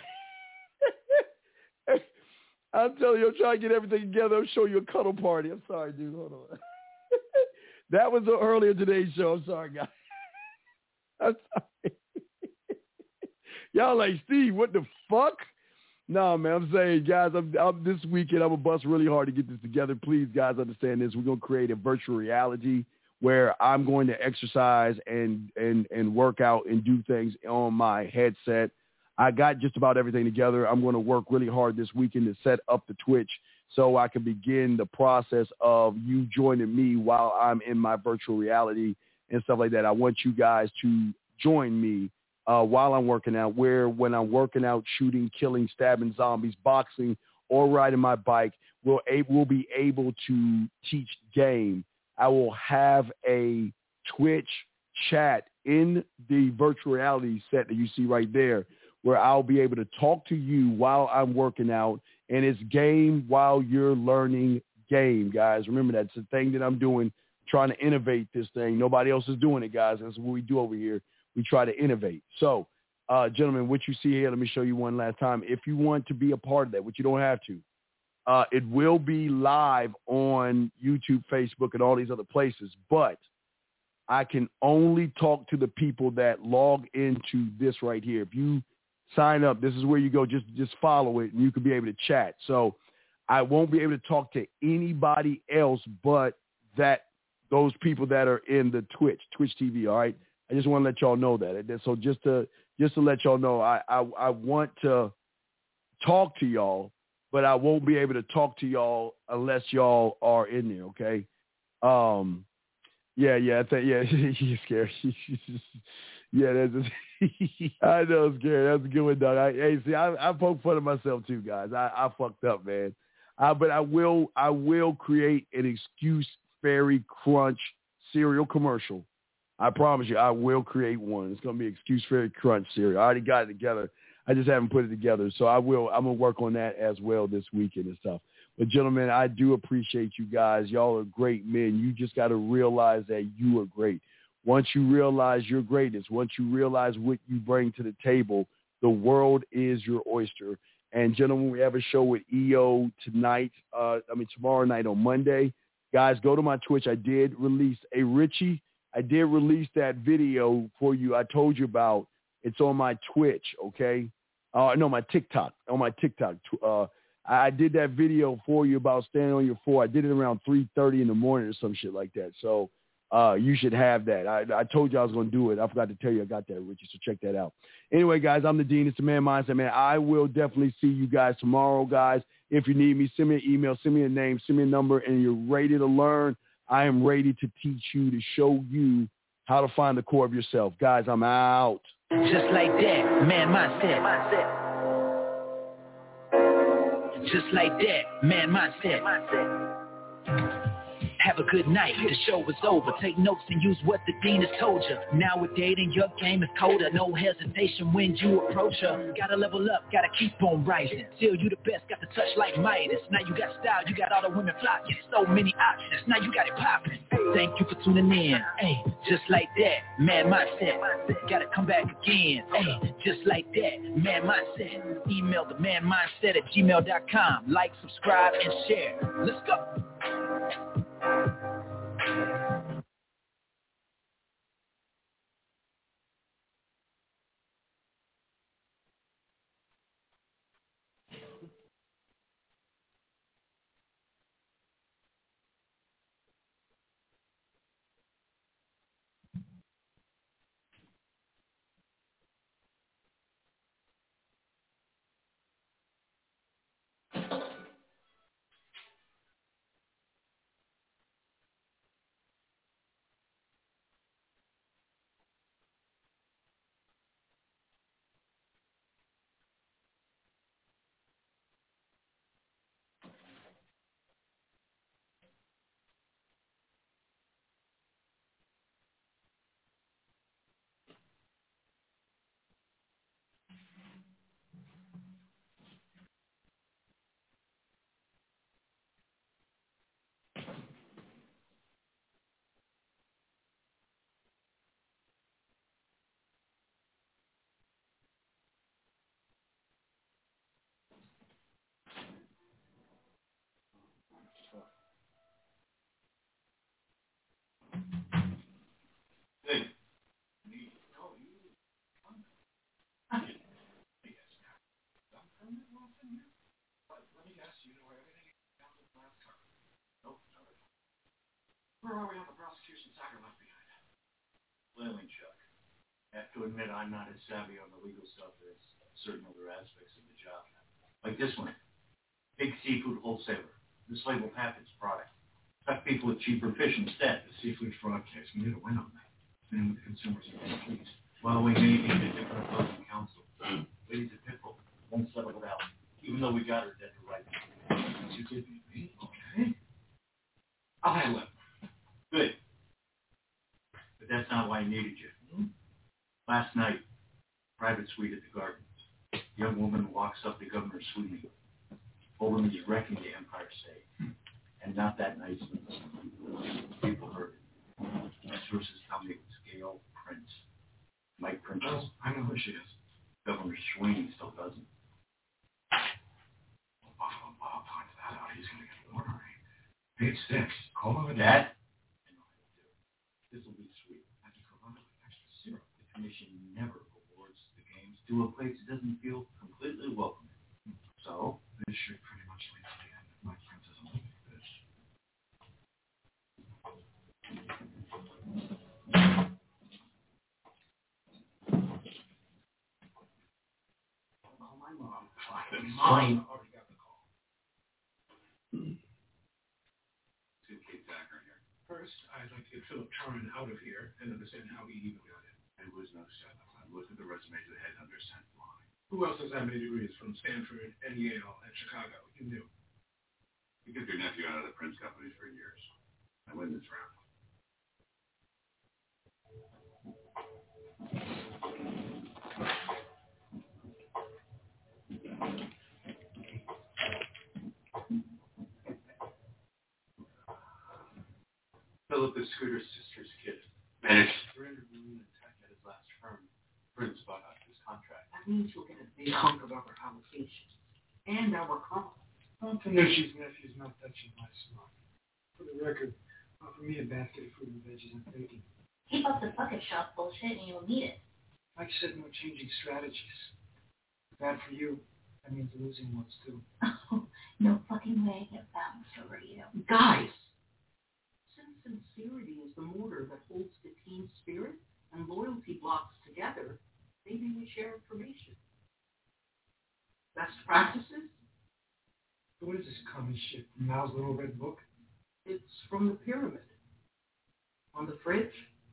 [SPEAKER 2] I'm telling you, I'm trying to get everything together. I'm showing you a cuddle party. I'm sorry, dude. Hold on. That was earlier today's show. I'm sorry, guys. I'm sorry. Y'all like, Steve, what the fuck? No, man, I'm saying, guys, I'm this weekend, I'm going to bust really hard to get this together. Please, guys, understand this. We're going to create a virtual reality where I'm going to exercise and work out and do things on my headset. I got just about everything together. I'm going to work really hard this weekend to set up the Twitch so I can begin the process of you joining me while I'm in my virtual reality and stuff like that. I want you guys to join me while I'm working out, where when I'm working out, shooting, killing, stabbing zombies, boxing, or riding my bike, we'll be able to teach game. I will have a Twitch chat in the virtual reality set that you see right there, where I'll be able to talk to you while I'm working out, and it's game while you're learning game, guys. Remember, that's the thing that I'm doing, trying to innovate this thing. Nobody else is doing it, guys. That's what we do over here. We try to innovate. So, gentlemen, what you see here, let me show you one last time. If you want to be a part of that, which you don't have to, it will be live on YouTube, Facebook, and all these other places, but I can only talk to the people that log into this right here. If you sign up, this is where you go. Just follow it, and you can be able to chat. So I won't be able to talk to anybody else but those people that are in the Twitch TV, all right? I just want to let y'all know that. So just to let y'all know, I want to talk to y'all, but I won't be able to talk to y'all unless y'all are in there, okay? Yeah, you're scared. Yeah, that's I know, Scary. That's a good one, dog. I poke fun of myself too, guys. I fucked up, man. But I will create an Excuse Fairy Crunch cereal commercial. I promise you, I will create one. It's gonna be Excuse Fairy Crunch cereal. I already got it together. I just haven't put it together. So I'm gonna work on that as well this weekend and stuff. But gentlemen, I do appreciate you guys. Y'all are great men. You just got to realize that you are great. Once you realize your greatness, once you realize what you bring to the table, the world is your oyster. And gentlemen, we have a show with EO tonight. Tomorrow night on Monday. Guys, go to my Twitch. I did release that video for you. I told you about. It's on my Twitch. Okay. My TikTok. On my TikTok. I did that video for you about standing on your four. I did it around 3:30 in the morning or some shit like that. So you should have that. I told you I was going to do it. I forgot to tell you I got that, Richie, so check that out. Anyway, guys, I'm the Dean. It's the Man Mindset, man. I will definitely see you guys tomorrow, guys. If you need me, send me an email, send me a name, send me a number, and you're ready to learn. I am ready to teach you, to show you how to find the core of yourself. Guys, I'm out.
[SPEAKER 7] Just like that, Man Mindset. Just like that, Man Mindset. Have a good night, the show is over. Take notes and use what the Dean has told you. Nowadays your game is colder. No hesitation when you approach her. Gotta level up, gotta keep on rising. Still you the best, got the touch like Midas. Now you got style, you got all the women flocking. So many options, now you got it popping. Thank you for tuning in. Hey, just like that, Man Mindset. Gotta come back again. Hey, just like that, Man Mindset. Email the manmindset@gmail.com. Like, subscribe, and share. Let's go.
[SPEAKER 8] Where are we on the prosecution saga left behind? Flailing, Chuck. I have to admit I'm not as savvy on the legal stuff as certain other aspects of the job. Like this one. Big seafood wholesaler. This label package product. Expect people with cheaper fish instead. The seafood fraud case. We need a win on that. And with consumers are pleased. Well, we may need a different opposing counsel. Ladies at Pitbull won't settle it out. Even though we got her dead to rights. You did me? Okay. I'll handle it. Good. But that's not why I needed you. Last night, private suite at the Garden. Young woman walks up to Governor Sweeney. Over me is wrecking the Empire State. And not that nice. People heard it. My sources tell me it was Gail Prince. Mike Prince. Oh, I know who she is. Governor Sweeney still doesn't. Buffalo Bob finds that out. He's going to get ornery. Page 6. Call him a dad. This will be sweet. I can provide with extra syrup. The commission never awards the games to a place that doesn't feel completely welcome. So, this should pretty much lead to the end of my Princess Olympic fish. Call my mom. Mine already got the call. Two Kate Dacker here. First, I'd like to get Philip Tarn out of here and understand how he even got in. It was no setup. I looked at the resumes the headhunter sent flying.
[SPEAKER 6] Who else has that many degrees from Stanford and Yale and Chicago? You knew.
[SPEAKER 8] You kept your nephew out of the Prince companies for years. I win this round. Philip is Scooter's sister's kid. Managed $300 million in tech at his last firm. Prince bought out his contract.
[SPEAKER 9] That means you'll get a big hunk of our allocations and our comp.
[SPEAKER 6] Antonici's nephew's not touching my smart. For the record, offer me a basket of fruit and veggies and bacon.
[SPEAKER 10] Keep up the bucket shop bullshit and you'll need it.
[SPEAKER 6] Mike said no changing strategies. Bad for you. That means losing ones too.
[SPEAKER 10] Oh, no fucking way I get balanced over you.
[SPEAKER 9] Guys, since sincerity is the mortar that holds the team spirit and loyalty blocks together, maybe we share information. Best practices?
[SPEAKER 6] What is this common shit from Mal's little red book?
[SPEAKER 9] It's from the pyramid. On the fridge?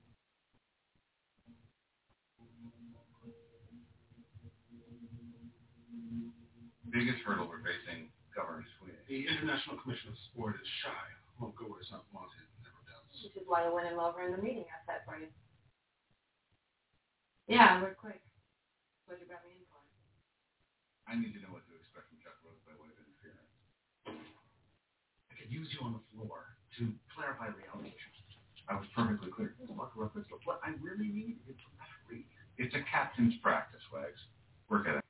[SPEAKER 8] Biggest hurdle we're facing, Governor Sweeney.
[SPEAKER 6] The International Commission of Sport is shy. Won't go where it's not wanted. Never does.
[SPEAKER 5] Which is why I went him over in the meeting I set for you.
[SPEAKER 10] Yeah, we're quick.
[SPEAKER 5] What you got me in for?
[SPEAKER 8] I need to know what to expect from Chuck Rose by way of interference.
[SPEAKER 6] I could use you on the floor to clarify the allegations.
[SPEAKER 8] I was perfectly clear.
[SPEAKER 6] What I really need is a referee.
[SPEAKER 8] It's a captain's practice, Wags. Work at it.